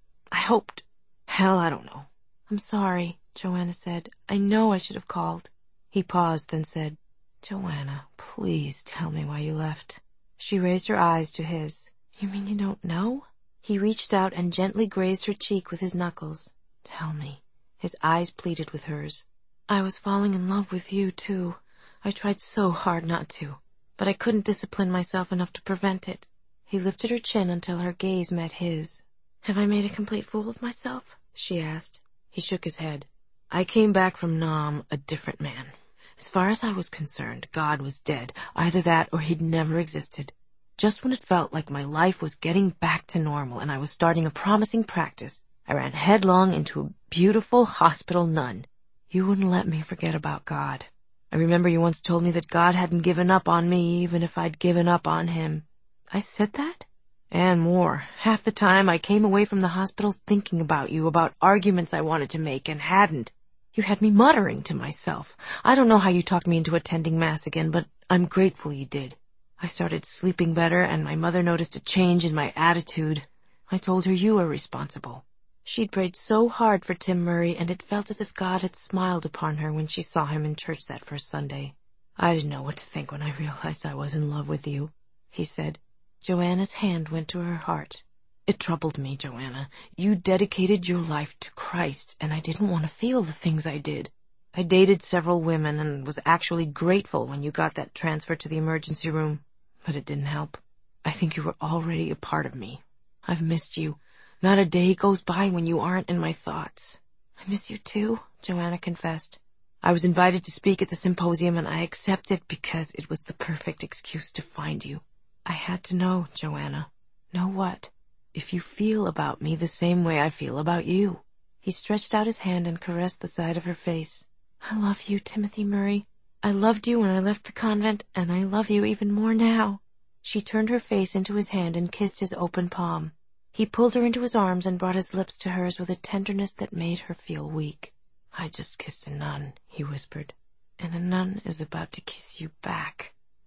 hoped, hell, I don't know." "I'm sorry," Joanna said. "I know I should have called." He paused, then said, "Joanna, please tell me why you left." She raised her eyes to his. "You mean you don't know?" He reached out and gently grazed her cheek with his knuckles. "Tell me." His eyes pleaded with hers. "I was falling in love with you, too. I tried so hard not to, but I couldn't discipline myself enough to prevent it." He lifted her chin until her gaze met his. "Have I made a complete fool of myself?" she asked. He shook his head. "I came back from Nam a different man. As far as I was concerned, God was dead. Either that or he'd never existed. Just when it felt like my life was getting back to normal and I was starting a promising practice, I ran headlong into a beautiful hospital nun. You wouldn't let me forget about God. I remember you once told me that God hadn't given up on me even if I'd given up on him." "I said that?" "And more. Half the time I came away from the hospital thinking about you, about arguments I wanted to make and hadn't. You had me muttering to myself. I don't know how you talked me into attending Mass again, but I'm grateful you did. I started sleeping better, and my mother noticed a change in my attitude. I told her you were responsible." She'd prayed so hard for Tim Murray, and it felt as if God had smiled upon her when she saw him in church that first Sunday. "I didn't know what to think when I realized I was in love with you," he said. Joanna's hand went to her heart. "It troubled me, Joanna. You dedicated your life to Christ, and I didn't want to feel the things I did. I dated several women and was actually grateful when you got that transfer to the emergency room, but it didn't help. I think you were already a part of me. I've missed you. Not a day goes by when you aren't in my thoughts." "I miss you too," Joanna confessed. "I was invited to speak at the symposium, and I accepted because it was the perfect excuse to find you. I had to know, Joanna." "Know what?" "If you feel about me the same way I feel about you." He stretched out his hand and caressed the side of her face. "I love you, Timothy Murray. I loved you when I left the convent, and I love you even more now." She turned her face into his hand and kissed his open palm. He pulled her into his arms and brought his lips to hers with a tenderness that made her feel weak. "I just kissed a nun," he whispered, "and a nun is about to kiss you back."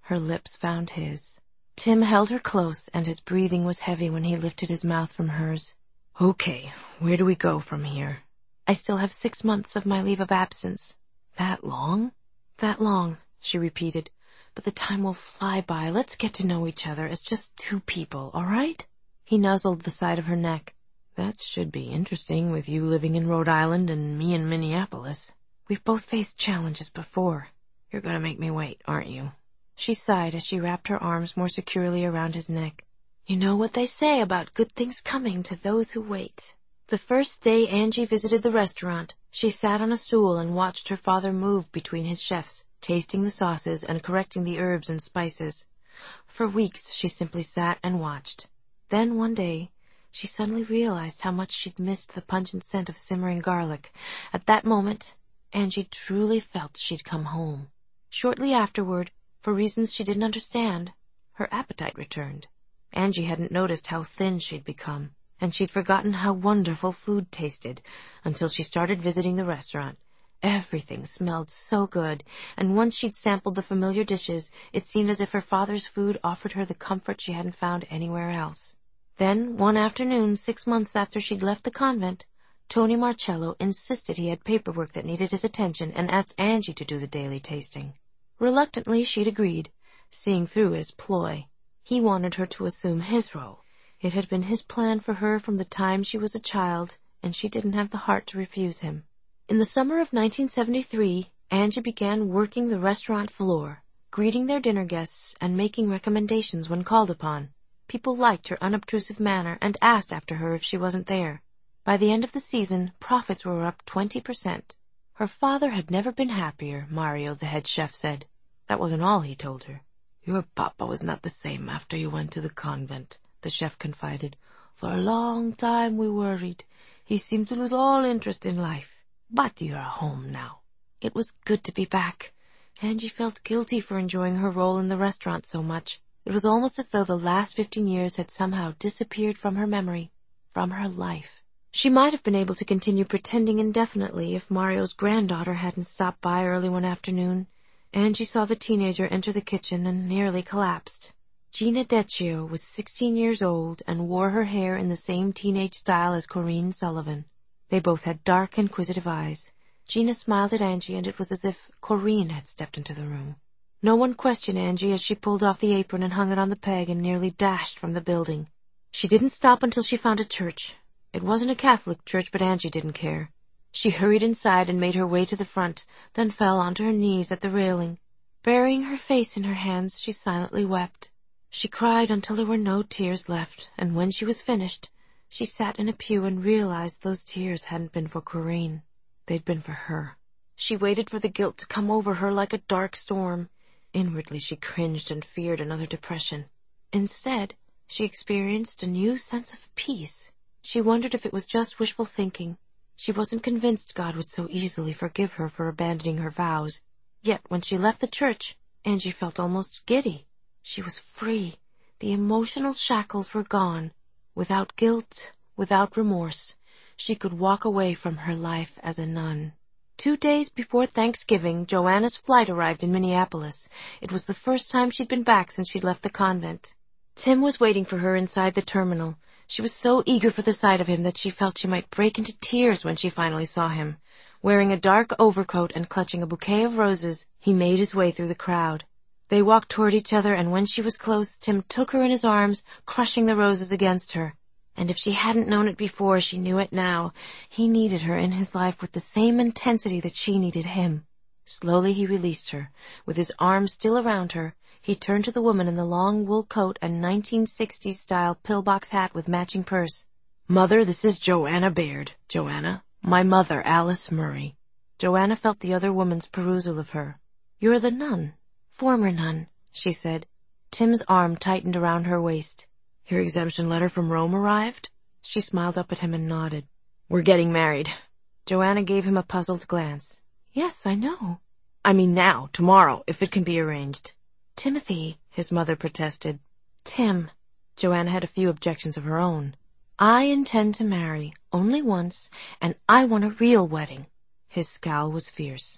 Her lips found his. Tim held her close, and his breathing was heavy when he lifted his mouth from hers. Okay, where do we go from here? I still have 6 months of my leave of absence. That long? That long, she repeated. But the time will fly by. Let's get to know each other as just two people, all right? He nuzzled the side of her neck. That should be interesting with you living in Rhode Island and me in Minneapolis. We've both faced challenges before. You're gonna make me wait, aren't you? She sighed as she wrapped her arms more securely around his neck. You know what they say about good things coming to those who wait. The first day Angie visited the restaurant, she sat on a stool and watched her father move between his chefs, tasting the sauces and correcting the herbs and spices. For weeks she simply sat and watched. Then one day, she suddenly realized how much she'd missed the pungent scent of simmering garlic. At that moment, Angie truly felt she'd come home. Shortly afterward, for reasons she didn't understand, her appetite returned. Angie hadn't noticed how thin she'd become, and she'd forgotten how wonderful food tasted until she started visiting the restaurant. Everything smelled so good, and once she'd sampled the familiar dishes, it seemed as if her father's food offered her the comfort she hadn't found anywhere else. Then, one afternoon, 6 months after she'd left the convent, Tony Marcello insisted he had paperwork that needed his attention and asked Angie to do the daily tasting. Reluctantly, she'd agreed, seeing through his ploy. He wanted her to assume his role. It had been his plan for her from the time she was a child, and she didn't have the heart to refuse him. In the summer of 1973, Angie began working the restaurant floor, greeting their dinner guests and making recommendations when called upon. People liked her unobtrusive manner and asked after her if she wasn't there. By the end of the season, profits were up 20%. Her father had never been happier, Mario, the head chef, said. That wasn't all he told her. Your papa was not the same after you went to the convent, the chef confided. For a long time we worried. He seemed to lose all interest in life. But you're home now. It was good to be back. Angie felt guilty for enjoying her role in the restaurant so much. It was almost as though the last 15 years had somehow disappeared from her memory, from her life. She might have been able to continue pretending indefinitely if Mario's granddaughter hadn't stopped by early one afternoon. Angie saw the teenager enter the kitchen and nearly collapsed. Gina Deccio was 16 years old and wore her hair in the same teenage style as Corinne Sullivan. They both had dark, inquisitive eyes. Gina smiled at Angie, and it was as if Corinne had stepped into the room. No one questioned Angie as she pulled off the apron and hung it on the peg and nearly dashed from the building. She didn't stop until she found a church. It wasn't a Catholic church, but Angie didn't care. She hurried inside and made her way to the front, then fell onto her knees at the railing. Burying her face in her hands, she silently wept. She cried until there were no tears left, and when she was finished, she sat in a pew and realized those tears hadn't been for Corinne. They'd been for her. She waited for the guilt to come over her like a dark storm. Inwardly, she cringed and feared another depression. Instead, she experienced a new sense of peace. She wondered if it was just wishful thinking. She wasn't convinced God would so easily forgive her for abandoning her vows. Yet when she left the church, Angie felt almost giddy. She was free. The emotional shackles were gone. Without guilt, without remorse, she could walk away from her life as a nun. 2 days before Thanksgiving, Joanna's flight arrived in Minneapolis. It was the first time she'd been back since she'd left the convent. Tim was waiting for her inside the terminal. She was so eager for the sight of him that she felt she might break into tears when she finally saw him. Wearing a dark overcoat and clutching a bouquet of roses, he made his way through the crowd. They walked toward each other, and when she was close, Tim took her in his arms, crushing the roses against her. And if she hadn't known it before, she knew it now. He needed her in his life with the same intensity that she needed him. Slowly he released her. With his arms still around her, he turned to the woman in the long wool coat and 1960s-style pillbox hat with matching purse. Mother, this is Joanna Baird. Joanna, my mother, Alice Murray. Joanna felt the other woman's perusal of her. You're the nun. Former nun, she said. Tim's arm tightened around her waist. Your exemption letter from Rome arrived? She smiled up at him and nodded. We're getting married. Joanna gave him a puzzled glance. Yes, I know. I mean now, tomorrow, if it can be arranged. Timothy, his mother protested. Tim. Joanna had a few objections of her own. I intend to marry only once, and I want a real wedding. His scowl was fierce.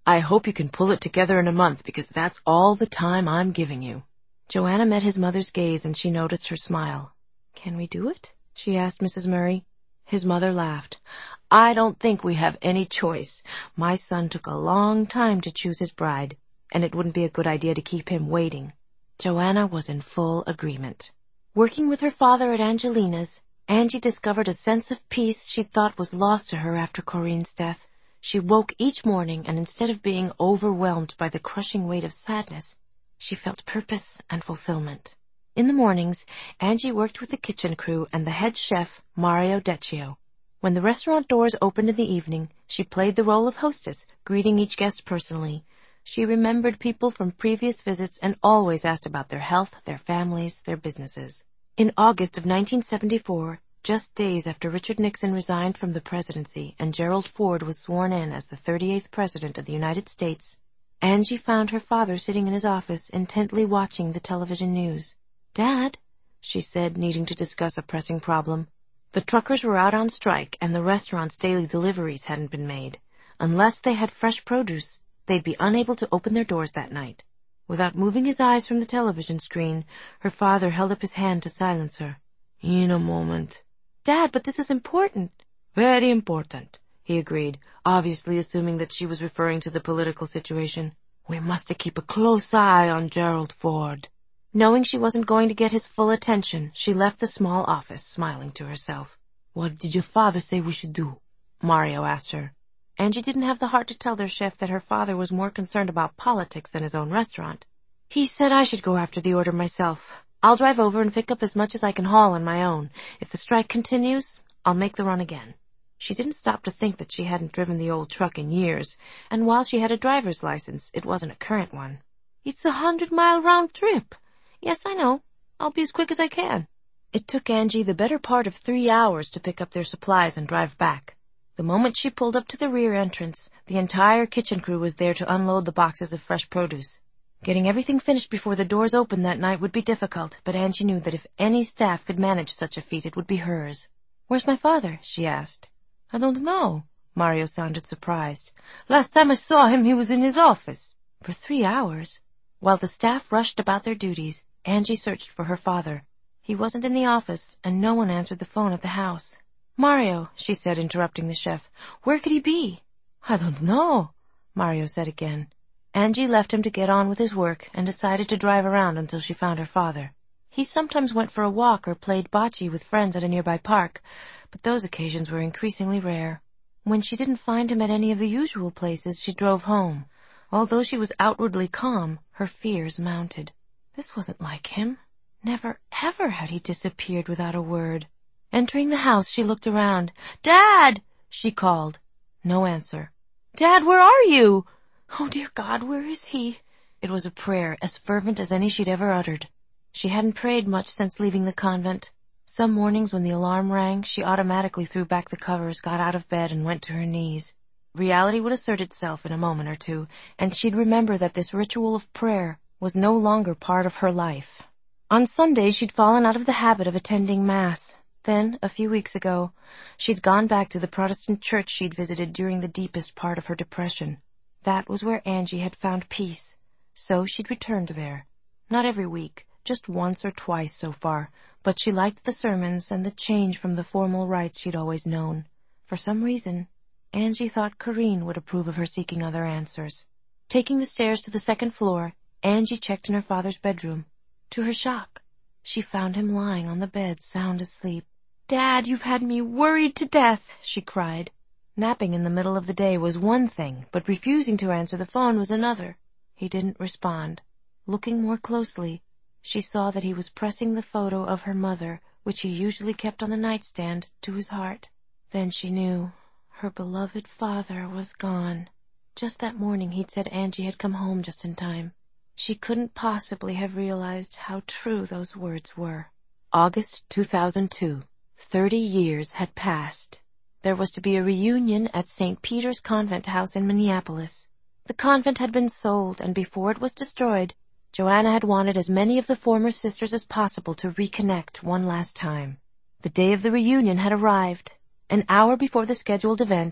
I hope you can pull it together in a month, because that's all the time I'm giving you." Joanna met his mother's gaze, and she noticed her smile. "Can we do it?" she asked Mrs. Murray. His mother laughed. "I don't think we have any choice. My son took a long time to choose his bride, and it wouldn't be a good idea to keep him waiting." Joanna was in full agreement. Working with her father at Angelina's, Angie discovered a sense of peace she thought was lost to her after Corinne's death. She woke each morning, and instead of being overwhelmed by the crushing weight of sadness, she felt purpose and fulfillment. In the mornings, Angie worked with the kitchen crew and the head chef, Mario Deccio. When the restaurant doors opened in the evening, she played the role of hostess, greeting each guest personally. She remembered people from previous visits and always asked about their health, their families, their businesses. In August of 1974, just days after Richard Nixon resigned from the presidency and Gerald Ford was sworn in as the 38th President of the United States, Angie found her father sitting in his office, intently watching the television news. "Dad," she said, needing to discuss a pressing problem. The truckers were out on strike, and the restaurant's daily deliveries hadn't been made. Unless they had fresh produce, they'd be unable to open their doors that night. Without moving his eyes from the television screen, her father held up his hand to silence her. "In a moment." "Dad, but this is important." "Very important," he agreed, obviously assuming that she was referring to the political situation. "We must keep a close eye on Gerald Ford." Knowing she wasn't going to get his full attention, she left the small office, smiling to herself. "What did your father say we should do?" Mario asked her. Angie didn't have the heart to tell their chef that her father was more concerned about politics than his own restaurant. "He said I should go after the order myself. I'll drive over and pick up as much as I can haul on my own. If the strike continues, I'll make the run again." She didn't stop to think that she hadn't driven the old truck in years, and while she had a driver's license, it wasn't a current one. "It's a 100-mile round trip." "Yes, I know. I'll be as quick as I can." It took Angie the better part of 3 hours to pick up their supplies and drive back. The moment she pulled up to the rear entrance, the entire kitchen crew was there to unload the boxes of fresh produce. Getting everything finished before the doors opened that night would be difficult, but Angie knew that if any staff could manage such a feat, it would be hers. "Where's my father?" she asked. "I don't know." Mario sounded surprised. "Last time I saw him, he was in his office." For 3 hours? While the staff rushed about their duties, Angie searched for her father. He wasn't in the office, and no one answered the phone at the house. "Mario," she said, interrupting the chef, "where could he be?" "I don't know," Mario said again. Angie left him to get on with his work and decided to drive around until she found her father. He sometimes went for a walk or played bocce with friends at a nearby park, but those occasions were increasingly rare. When she didn't find him at any of the usual places, she drove home. Although she was outwardly calm, her fears mounted. This wasn't like him. Never, ever had he disappeared without a word. Entering the house, she looked around. "Dad!" she called. No answer. "Dad, where are you?" "Oh, dear God, where is he?" It was a prayer as fervent as any she'd ever uttered. She hadn't prayed much since leaving the convent. Some mornings when the alarm rang, she automatically threw back the covers, got out of bed, and went to her knees. Reality would assert itself in a moment or two, and she'd remember that this ritual of prayer was no longer part of her life. On Sundays, she'd fallen out of the habit of attending Mass. Then, a few weeks ago, she'd gone back to the Protestant church she'd visited during the deepest part of her depression. That was where Angie had found peace, so she'd returned there. Not every week, just once or twice so far, but she liked the sermons and the change from the formal rites she'd always known. For some reason, Angie thought Corinne would approve of her seeking other answers. Taking the stairs to the second floor, Angie checked in her father's bedroom. To her shock, she found him lying on the bed, sound asleep. "Dad, you've had me worried to death," she cried. Napping in the middle of the day was one thing, but refusing to answer the phone was another. He didn't respond. Looking more closely, she saw that he was pressing the photo of her mother, which he usually kept on the nightstand, to his heart. Then she knew her beloved father was gone. Just that morning he'd said Angie had come home just in time. She couldn't possibly have realized how true those words were. August 2002. 30 years had passed. There was to be a reunion at St. Peter's Convent House in Minneapolis. The convent had been sold, and before it was destroyed, Joanna had wanted as many of the former sisters as possible to reconnect one last time. The day of the reunion had arrived. An hour before the scheduled event,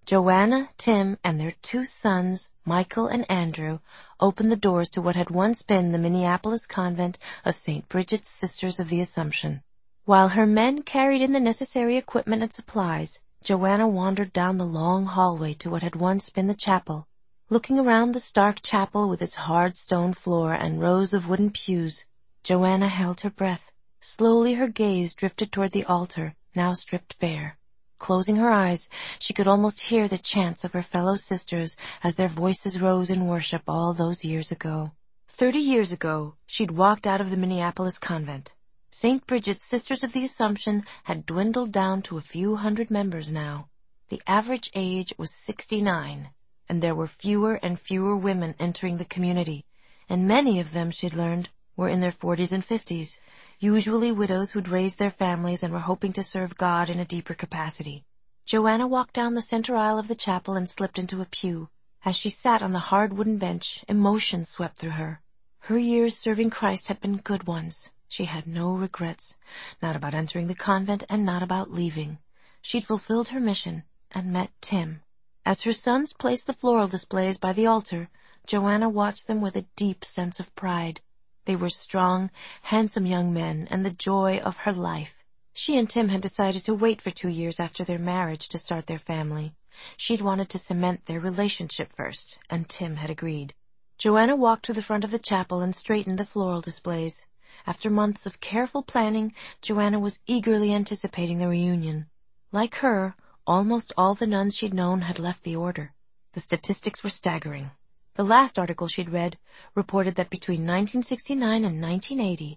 Joanna, Tim, and their 2 sons, Michael and Andrew, opened the doors to what had once been the Minneapolis convent of St. Bridget's Sisters of the Assumption. While her men carried in the necessary equipment and supplies, Joanna wandered down the long hallway to what had once been the chapel. Looking around the stark chapel with its hard stone floor and rows of wooden pews, Joanna held her breath. Slowly her gaze drifted toward the altar, now stripped bare. Closing her eyes, she could almost hear the chants of her fellow sisters as their voices rose in worship all those years ago. 30 years ago, she'd walked out of the Minneapolis convent. St. Bridget's Sisters of the Assumption had dwindled down to a few hundred members now. The average age was 69, and there were fewer and fewer women entering the community, and many of them, she'd learned, were in their 40s and 50s, usually widows who'd raised their families and were hoping to serve God in a deeper capacity. Joanna walked down the center aisle of the chapel and slipped into a pew. As she sat on the hard wooden bench, emotion swept through her. Her years serving Christ had been good ones. She had no regrets, not about entering the convent and not about leaving. She'd fulfilled her mission and met Tim. As her sons placed the floral displays by the altar, Joanna watched them with a deep sense of pride. They were strong, handsome young men and the joy of her life. She and Tim had decided to wait for 2 years after their marriage to start their family. She'd wanted to cement their relationship first, and Tim had agreed. Joanna walked to the front of the chapel and straightened the floral displays. After months of careful planning, Joanna was eagerly anticipating the reunion. Like her, almost all the nuns she'd known had left the order. The statistics were staggering. The last article she'd read reported that between 1969 and 1980,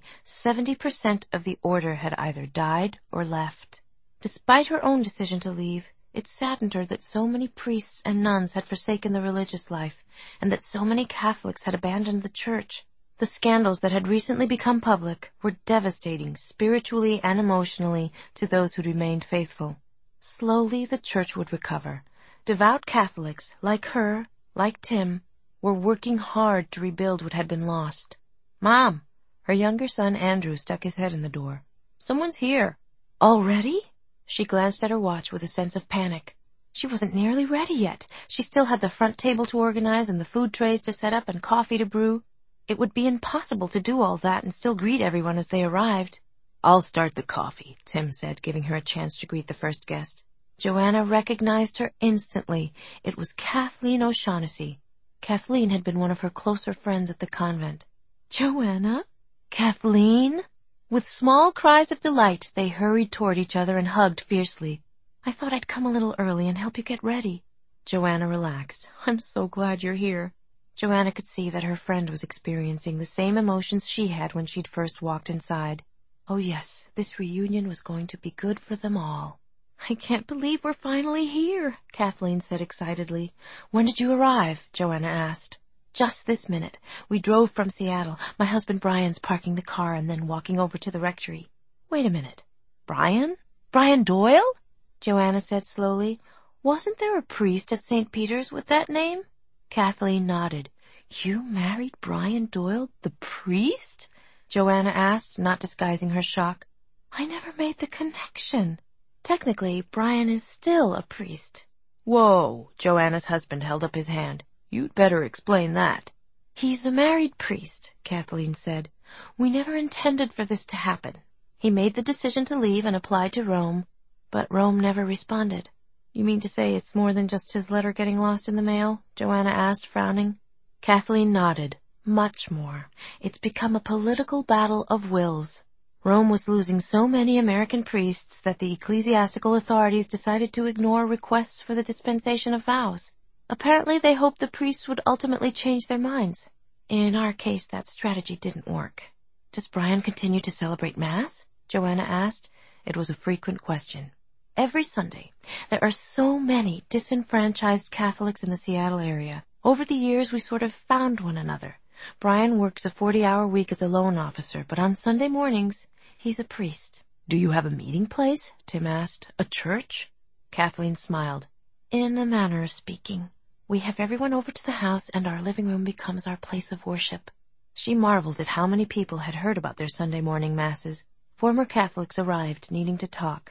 70% of the order had either died or left. Despite her own decision to leave, it saddened her that so many priests and nuns had forsaken the religious life, and that so many Catholics had abandoned the church. The scandals that had recently become public were devastating spiritually and emotionally to those who'd remained faithful. Slowly the church would recover. Devout Catholics, like her, like Tim, were working hard to rebuild what had been lost. "Mom!" Her younger son Andrew stuck his head in the door. "Someone's here." "Already?" She glanced at her watch with a sense of panic. She wasn't nearly ready yet. She still had the front table to organize and the food trays to set up and coffee to brew. It would be impossible to do all that and still greet everyone as they arrived. "I'll start the coffee," Tim said, giving her a chance to greet the first guest. Joanna recognized her instantly. It was Kathleen O'Shaughnessy. Kathleen had been one of her closer friends at the convent. "Joanna? Kathleen?" With small cries of delight, they hurried toward each other and hugged fiercely. "I thought I'd come a little early and help you get ready." Joanna relaxed. "I'm so glad you're here." Joanna could see that her friend was experiencing the same emotions she had when she'd first walked inside. Oh yes, this reunion was going to be good for them all. "I can't believe we're finally here," Kathleen said excitedly. "When did you arrive?" Joanna asked. "Just this minute. We drove from Seattle. My husband Brian's parking the car and then walking over to the rectory." "Wait a minute. Brian? Brian Doyle?" Joanna said slowly. "Wasn't there a priest at St. Peter's with that name?" Kathleen nodded. "You married Brian Doyle, the priest?" Joanna asked, not disguising her shock. "I never made the connection. Technically, Brian is still a priest." "Whoa," Joanna's husband held up his hand. "You'd better explain that." "He's a married priest," Kathleen said. "We never intended for this to happen. He made the decision to leave and applied to Rome, but Rome never responded." "You mean to say it's more than just his letter getting lost in the mail?" Joanna asked, frowning. Kathleen nodded. "Much more. It's become a political battle of wills. Rome was losing so many American priests that the ecclesiastical authorities decided to ignore requests for the dispensation of vows. Apparently they hoped the priests would ultimately change their minds. In our case, that strategy didn't work." "Does Brian continue to celebrate Mass?" Joanna asked. It was a frequent question. "Every Sunday. There are so many disenfranchised Catholics in the Seattle area. Over the years, we sort of found one another. Brian works a 40-hour week as a loan officer, but on Sunday mornings, he's a priest." "Do you have a meeting place?" Tim asked. "A church?" Kathleen smiled. "In a manner of speaking. We have everyone over to the house, and our living room becomes our place of worship." She marveled at how many people had heard about their Sunday morning masses. Former Catholics arrived, needing to talk.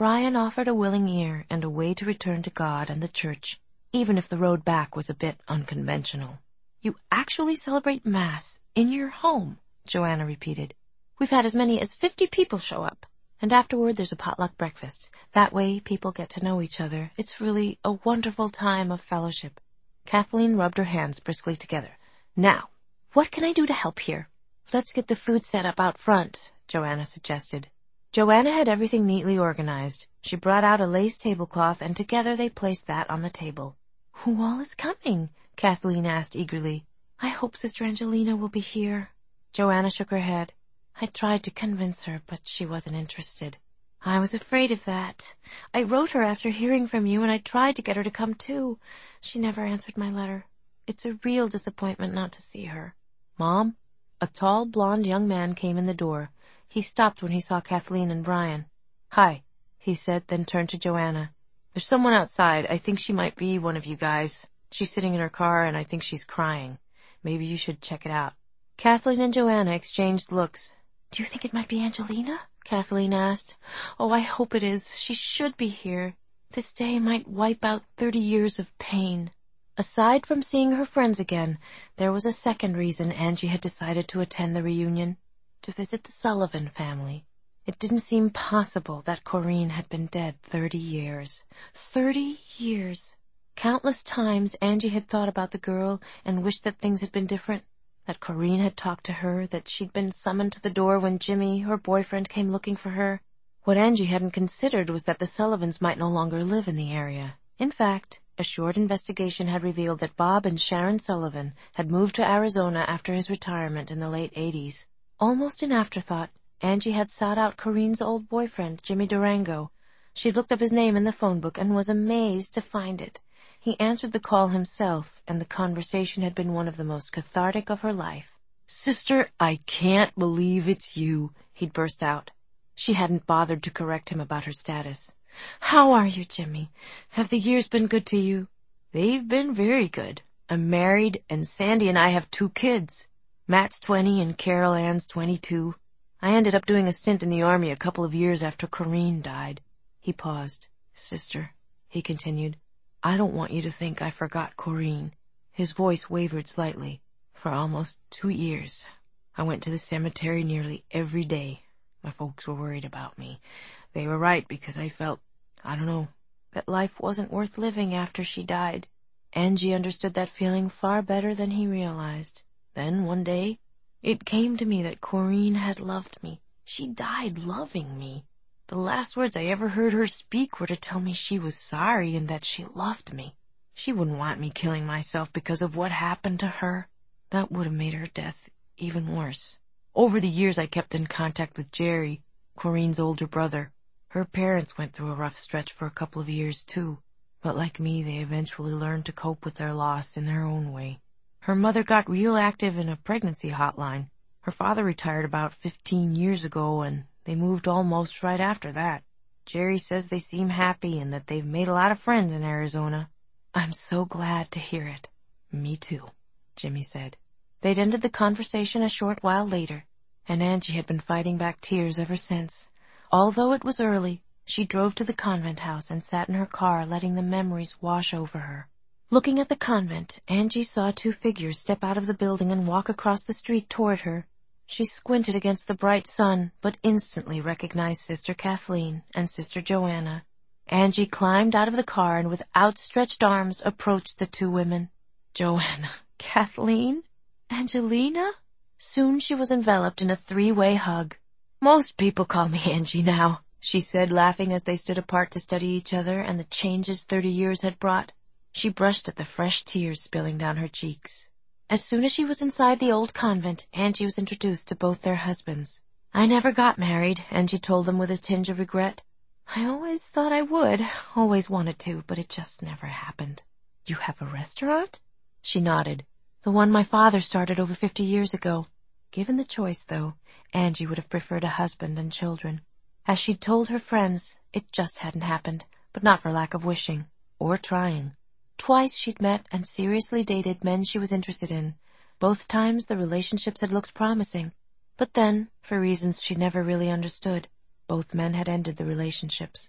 Brian offered a willing ear and a way to return to God and the church, even if the road back was a bit unconventional. "You actually celebrate Mass in your home," Joanna repeated. "We've had as many as 50 people show up. And afterward there's a potluck breakfast. That way people get to know each other. It's really a wonderful time of fellowship." Kathleen rubbed her hands briskly together. "Now, what can I do to help here?" "Let's get the food set up out front," Joanna suggested. Joanna had everything neatly organized. She brought out a lace tablecloth, and together they placed that on the table. "Who all is coming?" Kathleen asked eagerly. "I hope Sister Angelina will be here." Joanna shook her head. "I tried to convince her, but she wasn't interested." "I was afraid of that. I wrote her after hearing from you, and I tried to get her to come too. She never answered my letter. It's a real disappointment not to see her." "Mom?" A tall, blond young man came in the door. He stopped when he saw Kathleen and Brian. "Hi," he said, then turned to Joanna. "There's someone outside. I think she might be one of you guys. She's sitting in her car, and I think she's crying. Maybe you should check it out." Kathleen and Joanna exchanged looks. "Do you think it might be Angelina?" Kathleen asked. "Oh, I hope it is. She should be here. This day might wipe out 30 years of pain." Aside from seeing her friends again, there was a second reason Angie had decided to attend the reunion: to visit the Sullivan family. It didn't seem possible that Corinne had been dead 30 years. 30 years. Countless times Angie had thought about the girl and wished that things had been different. That Corinne had talked to her, that she'd been summoned to the door when Jimmy, her boyfriend, came looking for her. What Angie hadn't considered was that the Sullivans might no longer live in the area. In fact, a short investigation had revealed that Bob and Sharon Sullivan had moved to Arizona after his retirement in the late 80s. Almost in afterthought, Angie had sought out Corinne's old boyfriend, Jimmy Durango. She looked up his name in the phone book and was amazed to find it. He answered the call himself, and the conversation had been one of the most cathartic of her life. "Sister, I can't believe it's you," he'd burst out. She hadn't bothered to correct him about her status. "How are you, Jimmy? Have the years been good to you?" "They've been very good. I'm married, and Sandy and I have 2 kids. Matt's 20 and Carol Ann's 22. I ended up doing a stint in the army a couple of years after Corinne died." He paused. "Sister," he continued, "I don't want you to think I forgot Corinne." His voice wavered slightly. "For almost 2 years, I went to the cemetery nearly every day. My folks were worried about me. They were right, because I felt, I don't know, that life wasn't worth living after she died." Angie understood that feeling far better than he realized. Then, one day, it came to me that Corinne had loved me. She died loving me. The last words I ever heard her speak were to tell me she was sorry and that she loved me. She wouldn't want me killing myself because of what happened to her. That would have made her death even worse. Over the years, I kept in contact with Jerry, Corinne's older brother. Her parents went through a rough stretch for a couple of years, too. But like me, they eventually learned to cope with their loss in their own way. Her mother got real active in a pregnancy hotline. Her father retired about 15 years ago, and they moved almost right after that. Jerry says they seem happy and that they've made a lot of friends in Arizona." "I'm so glad to hear it." "Me too," Jimmy said. They'd ended the conversation a short while later, and Angie had been fighting back tears ever since. Although it was early, she drove to the convent house and sat in her car, letting the memories wash over her. Looking at the convent, Angie saw 2 figures step out of the building and walk across the street toward her. She squinted against the bright sun, but instantly recognized Sister Kathleen and Sister Joanna. Angie climbed out of the car and with outstretched arms approached the 2 women. "Joanna, Kathleen, Angelina?" Soon she was enveloped in a 3-way hug. "Most people call me Angie now," she said, laughing as they stood apart to study each other and the changes 30 years had brought. She brushed at the fresh tears spilling down her cheeks. As soon as she was inside the old convent, Angie was introduced to both their husbands. "I never got married," Angie told them with a tinge of regret. "I always thought I would, always wanted to, but it just never happened." "You have a restaurant?" She nodded. "The one my father started over 50 years ago." Given the choice, though, Angie would have preferred a husband and children. As she'd told her friends, it just hadn't happened, but not for lack of wishing, or trying. Twice she'd met and seriously dated men she was interested in. Both times the relationships had looked promising. But then, for reasons she never really understood, both men had ended the relationships.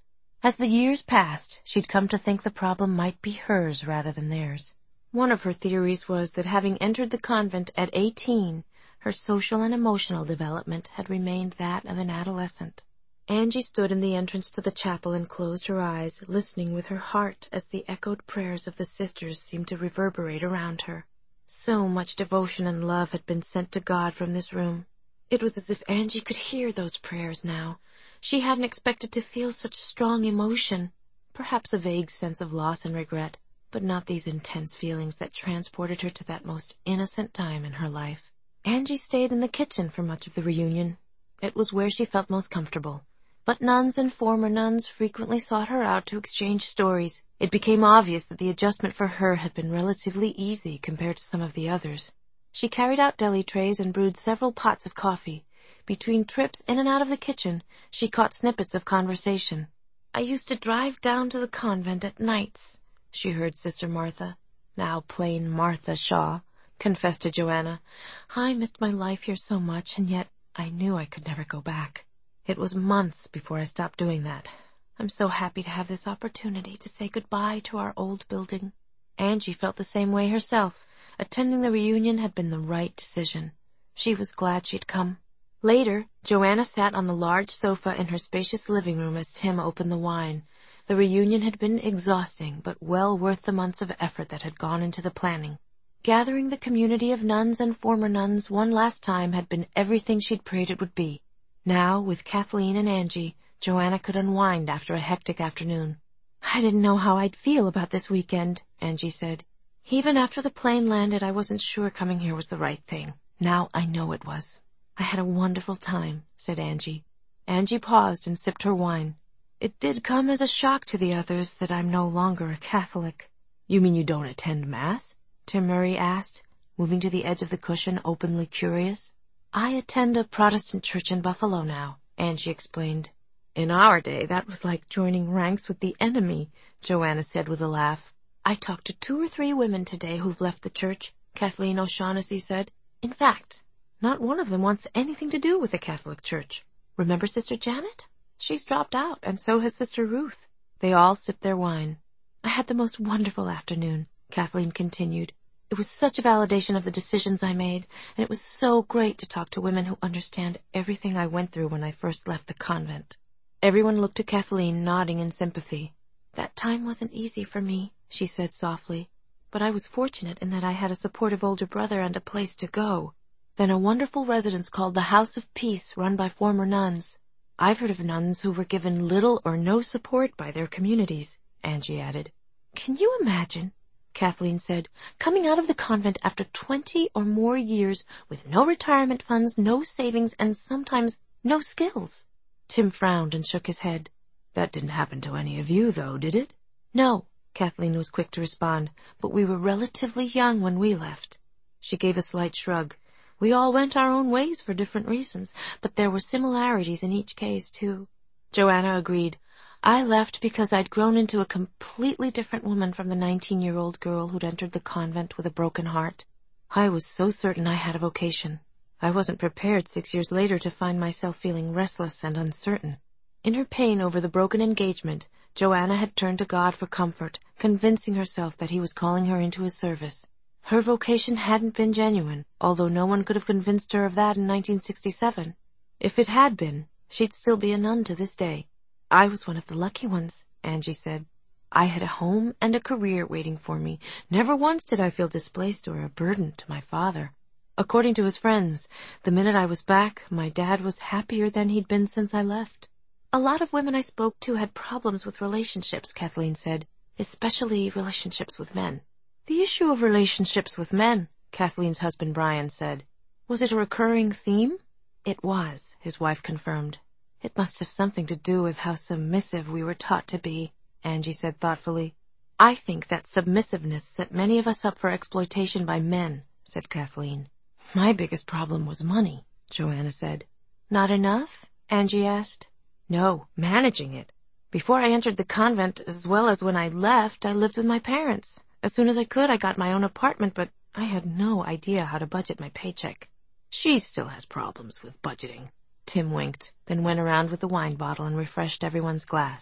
As the years passed, she'd come to think the problem might be hers rather than theirs. One of her theories was that having entered the convent at 18, her social and emotional development had remained that of an adolescent. Angie stood in the entrance to the chapel and closed her eyes, listening with her heart as the echoed prayers of the sisters seemed to reverberate around her. So much devotion and love had been sent to God from this room. It was as if Angie could hear those prayers now. She hadn't expected to feel such strong emotion, perhaps a vague sense of loss and regret, but not these intense feelings that transported her to that most innocent time in her life. Angie stayed in the kitchen for much of the reunion. It was where she felt most comfortable. But nuns and former nuns frequently sought her out to exchange stories. It became obvious that the adjustment for her had been relatively easy compared to some of the others. She carried out deli trays and brewed several pots of coffee. Between trips in and out of the kitchen, she caught snippets of conversation. "I used to drive down to the convent at nights," she heard Sister Martha, now plain Martha Shaw, confess to Joanna. "I missed my life here so much, and yet I knew I could never go back. It was months before I stopped doing that. I'm so happy to have this opportunity to say goodbye to our old building." Angie felt the same way herself. Attending the reunion had been the right decision. She was glad she'd come. Later, Joanna sat on the large sofa in her spacious living room as Tim opened the wine. The reunion had been exhausting, but well worth the months of effort that had gone into the planning. Gathering the community of nuns and former nuns one last time had been everything she'd prayed it would be. Now, with Kathleen and Angie, Joanna could unwind after a hectic afternoon. "I didn't know how I'd feel about this weekend," Angie said. "Even after the plane landed, I wasn't sure coming here was the right thing. Now I know it was." "I had a wonderful time," said Angie. Angie paused and sipped her wine. "It did come as a shock to the others that I'm no longer a Catholic." "You mean you don't attend Mass?" Tim Murray asked, moving to the edge of the cushion, openly curious. "I attend a Protestant church in Buffalo now," Angie explained. "In our day, that was like joining ranks with the enemy," Joanna said with a laugh. "I talked to 2 or 3 women today who've left the church," Kathleen O'Shaughnessy said. "In fact, not one of them wants anything to do with the Catholic Church. Remember Sister Janet? She's dropped out, and so has Sister Ruth." They all sipped their wine. "I had the most wonderful afternoon," Kathleen continued. "It was such a validation of the decisions I made, and it was so great to talk to women who understand everything I went through when I first left the convent." Everyone looked to Kathleen, nodding in sympathy. "That time wasn't easy for me," she said softly, "but I was fortunate in that I had a supportive older brother and a place to go. Then a wonderful residence called the House of Peace, run by former nuns. I've heard of nuns who were given little or no support by their communities," Angie added. "Can you imagine," Kathleen said, "coming out of the convent after 20 or more years with no retirement funds, no savings, and sometimes no skills?" Tim frowned and shook his head. "That didn't happen to any of you, though, did it?" "No," Kathleen was quick to respond, "but we were relatively young when we left." She gave a slight shrug. "We all went our own ways for different reasons, but there were similarities in each case, too." Joanna agreed. "I left because I'd grown into a completely different woman from the 19-year-old girl who'd entered the convent with a broken heart. I was so certain I had a vocation. I wasn't prepared 6 years later to find myself feeling restless and uncertain." In her pain over the broken engagement, Joanna had turned to God for comfort, convincing herself that he was calling her into his service. Her vocation hadn't been genuine, although no one could have convinced her of that in 1967. If it had been, she'd still be a nun to this day. "I was one of the lucky ones," Angie said. "I had a home and a career waiting for me. Never once did I feel displaced or a burden to my father. According to his friends, the minute I was back, my dad was happier than he'd been since I left." "A lot of women I spoke to had problems with relationships," Kathleen said, "especially relationships with men." "The issue of relationships with men," Kathleen's husband Brian said. "Was it a recurring theme?" "It was," his wife confirmed. "It must have something to do with how submissive we were taught to be," Angie said thoughtfully. "I think that submissiveness set many of us up for exploitation by men," said Kathleen. "My biggest problem was money," Joanna said. "Not enough?" Angie asked. "No, managing it. Before I entered the convent, as well as when I left, I lived with my parents. As soon as I could, I got my own apartment, but I had no idea how to budget my paycheck." "She still has problems with budgeting." Tim winked, then went around with the wine bottle and refreshed everyone's glass.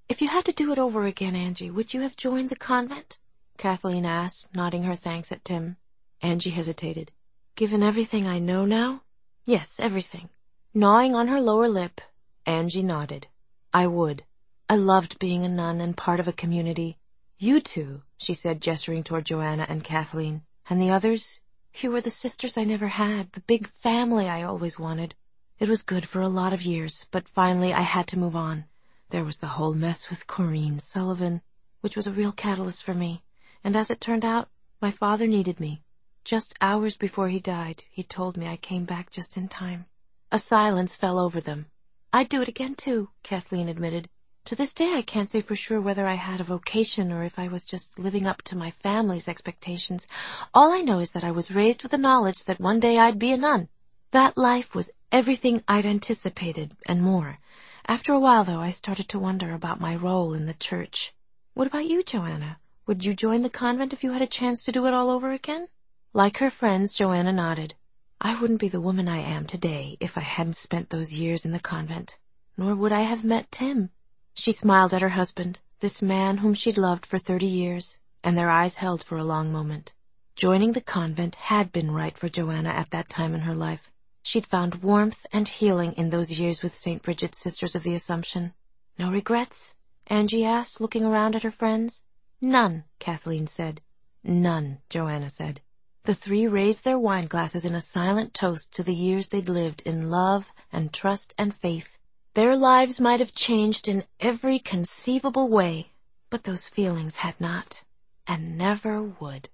If you had to do it over again, Angie, would you have joined the convent? Kathleen asked, nodding her thanks at Tim. Angie hesitated. Given everything I know now? Yes, everything. Gnawing on her lower lip, Angie nodded. I would. I loved being a nun and part of a community. You two, she said, gesturing toward Joanna and Kathleen. And the others? You were the sisters I never had, the big family I always wanted. It was good for a lot of years, but finally I had to move on. There was the whole mess with Corinne Sullivan, which was a real catalyst for me. And as it turned out, my father needed me. Just hours before he died, he told me I came back just in time. A silence fell over them. I'd do it again too, Kathleen admitted. To this day I can't say for sure whether I had a vocation or if I was just living up to my family's expectations. All I know is that I was raised with the knowledge that one day I'd be a nun. That life was everything I'd anticipated and more. After a while, though, I started to wonder about my role in the church. What about you, Joanna? Would you join the convent if you had a chance to do it all over again? Like her friends, Joanna nodded. I wouldn't be the woman I am today if I hadn't spent those years in the convent. Nor would I have met Tim. She smiled at her husband, this man whom she'd loved for 30 years, and their eyes held for a long moment. Joining the convent had been right for Joanna at that time in her life. She'd found warmth and healing in those years with St. Bridget's Sisters of the Assumption. No regrets? Angie asked, looking around at her friends. None, Kathleen said. None, Joanna said. The three raised their wine glasses in a silent toast to the years they'd lived in love and trust and faith. Their lives might have changed in every conceivable way, but those feelings had not, and never would.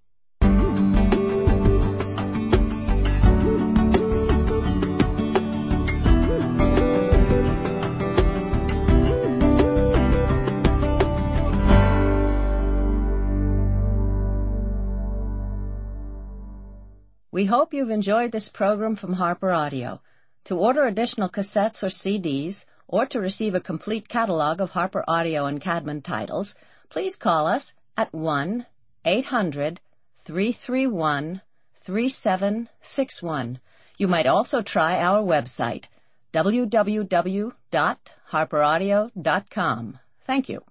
We hope you've enjoyed this program from Harper Audio. To order additional cassettes or CDs, or to receive a complete catalog of Harper Audio and Cadman titles, please call us at 1-800-331-3761. You might also try our website, www.harperaudio.com. Thank you.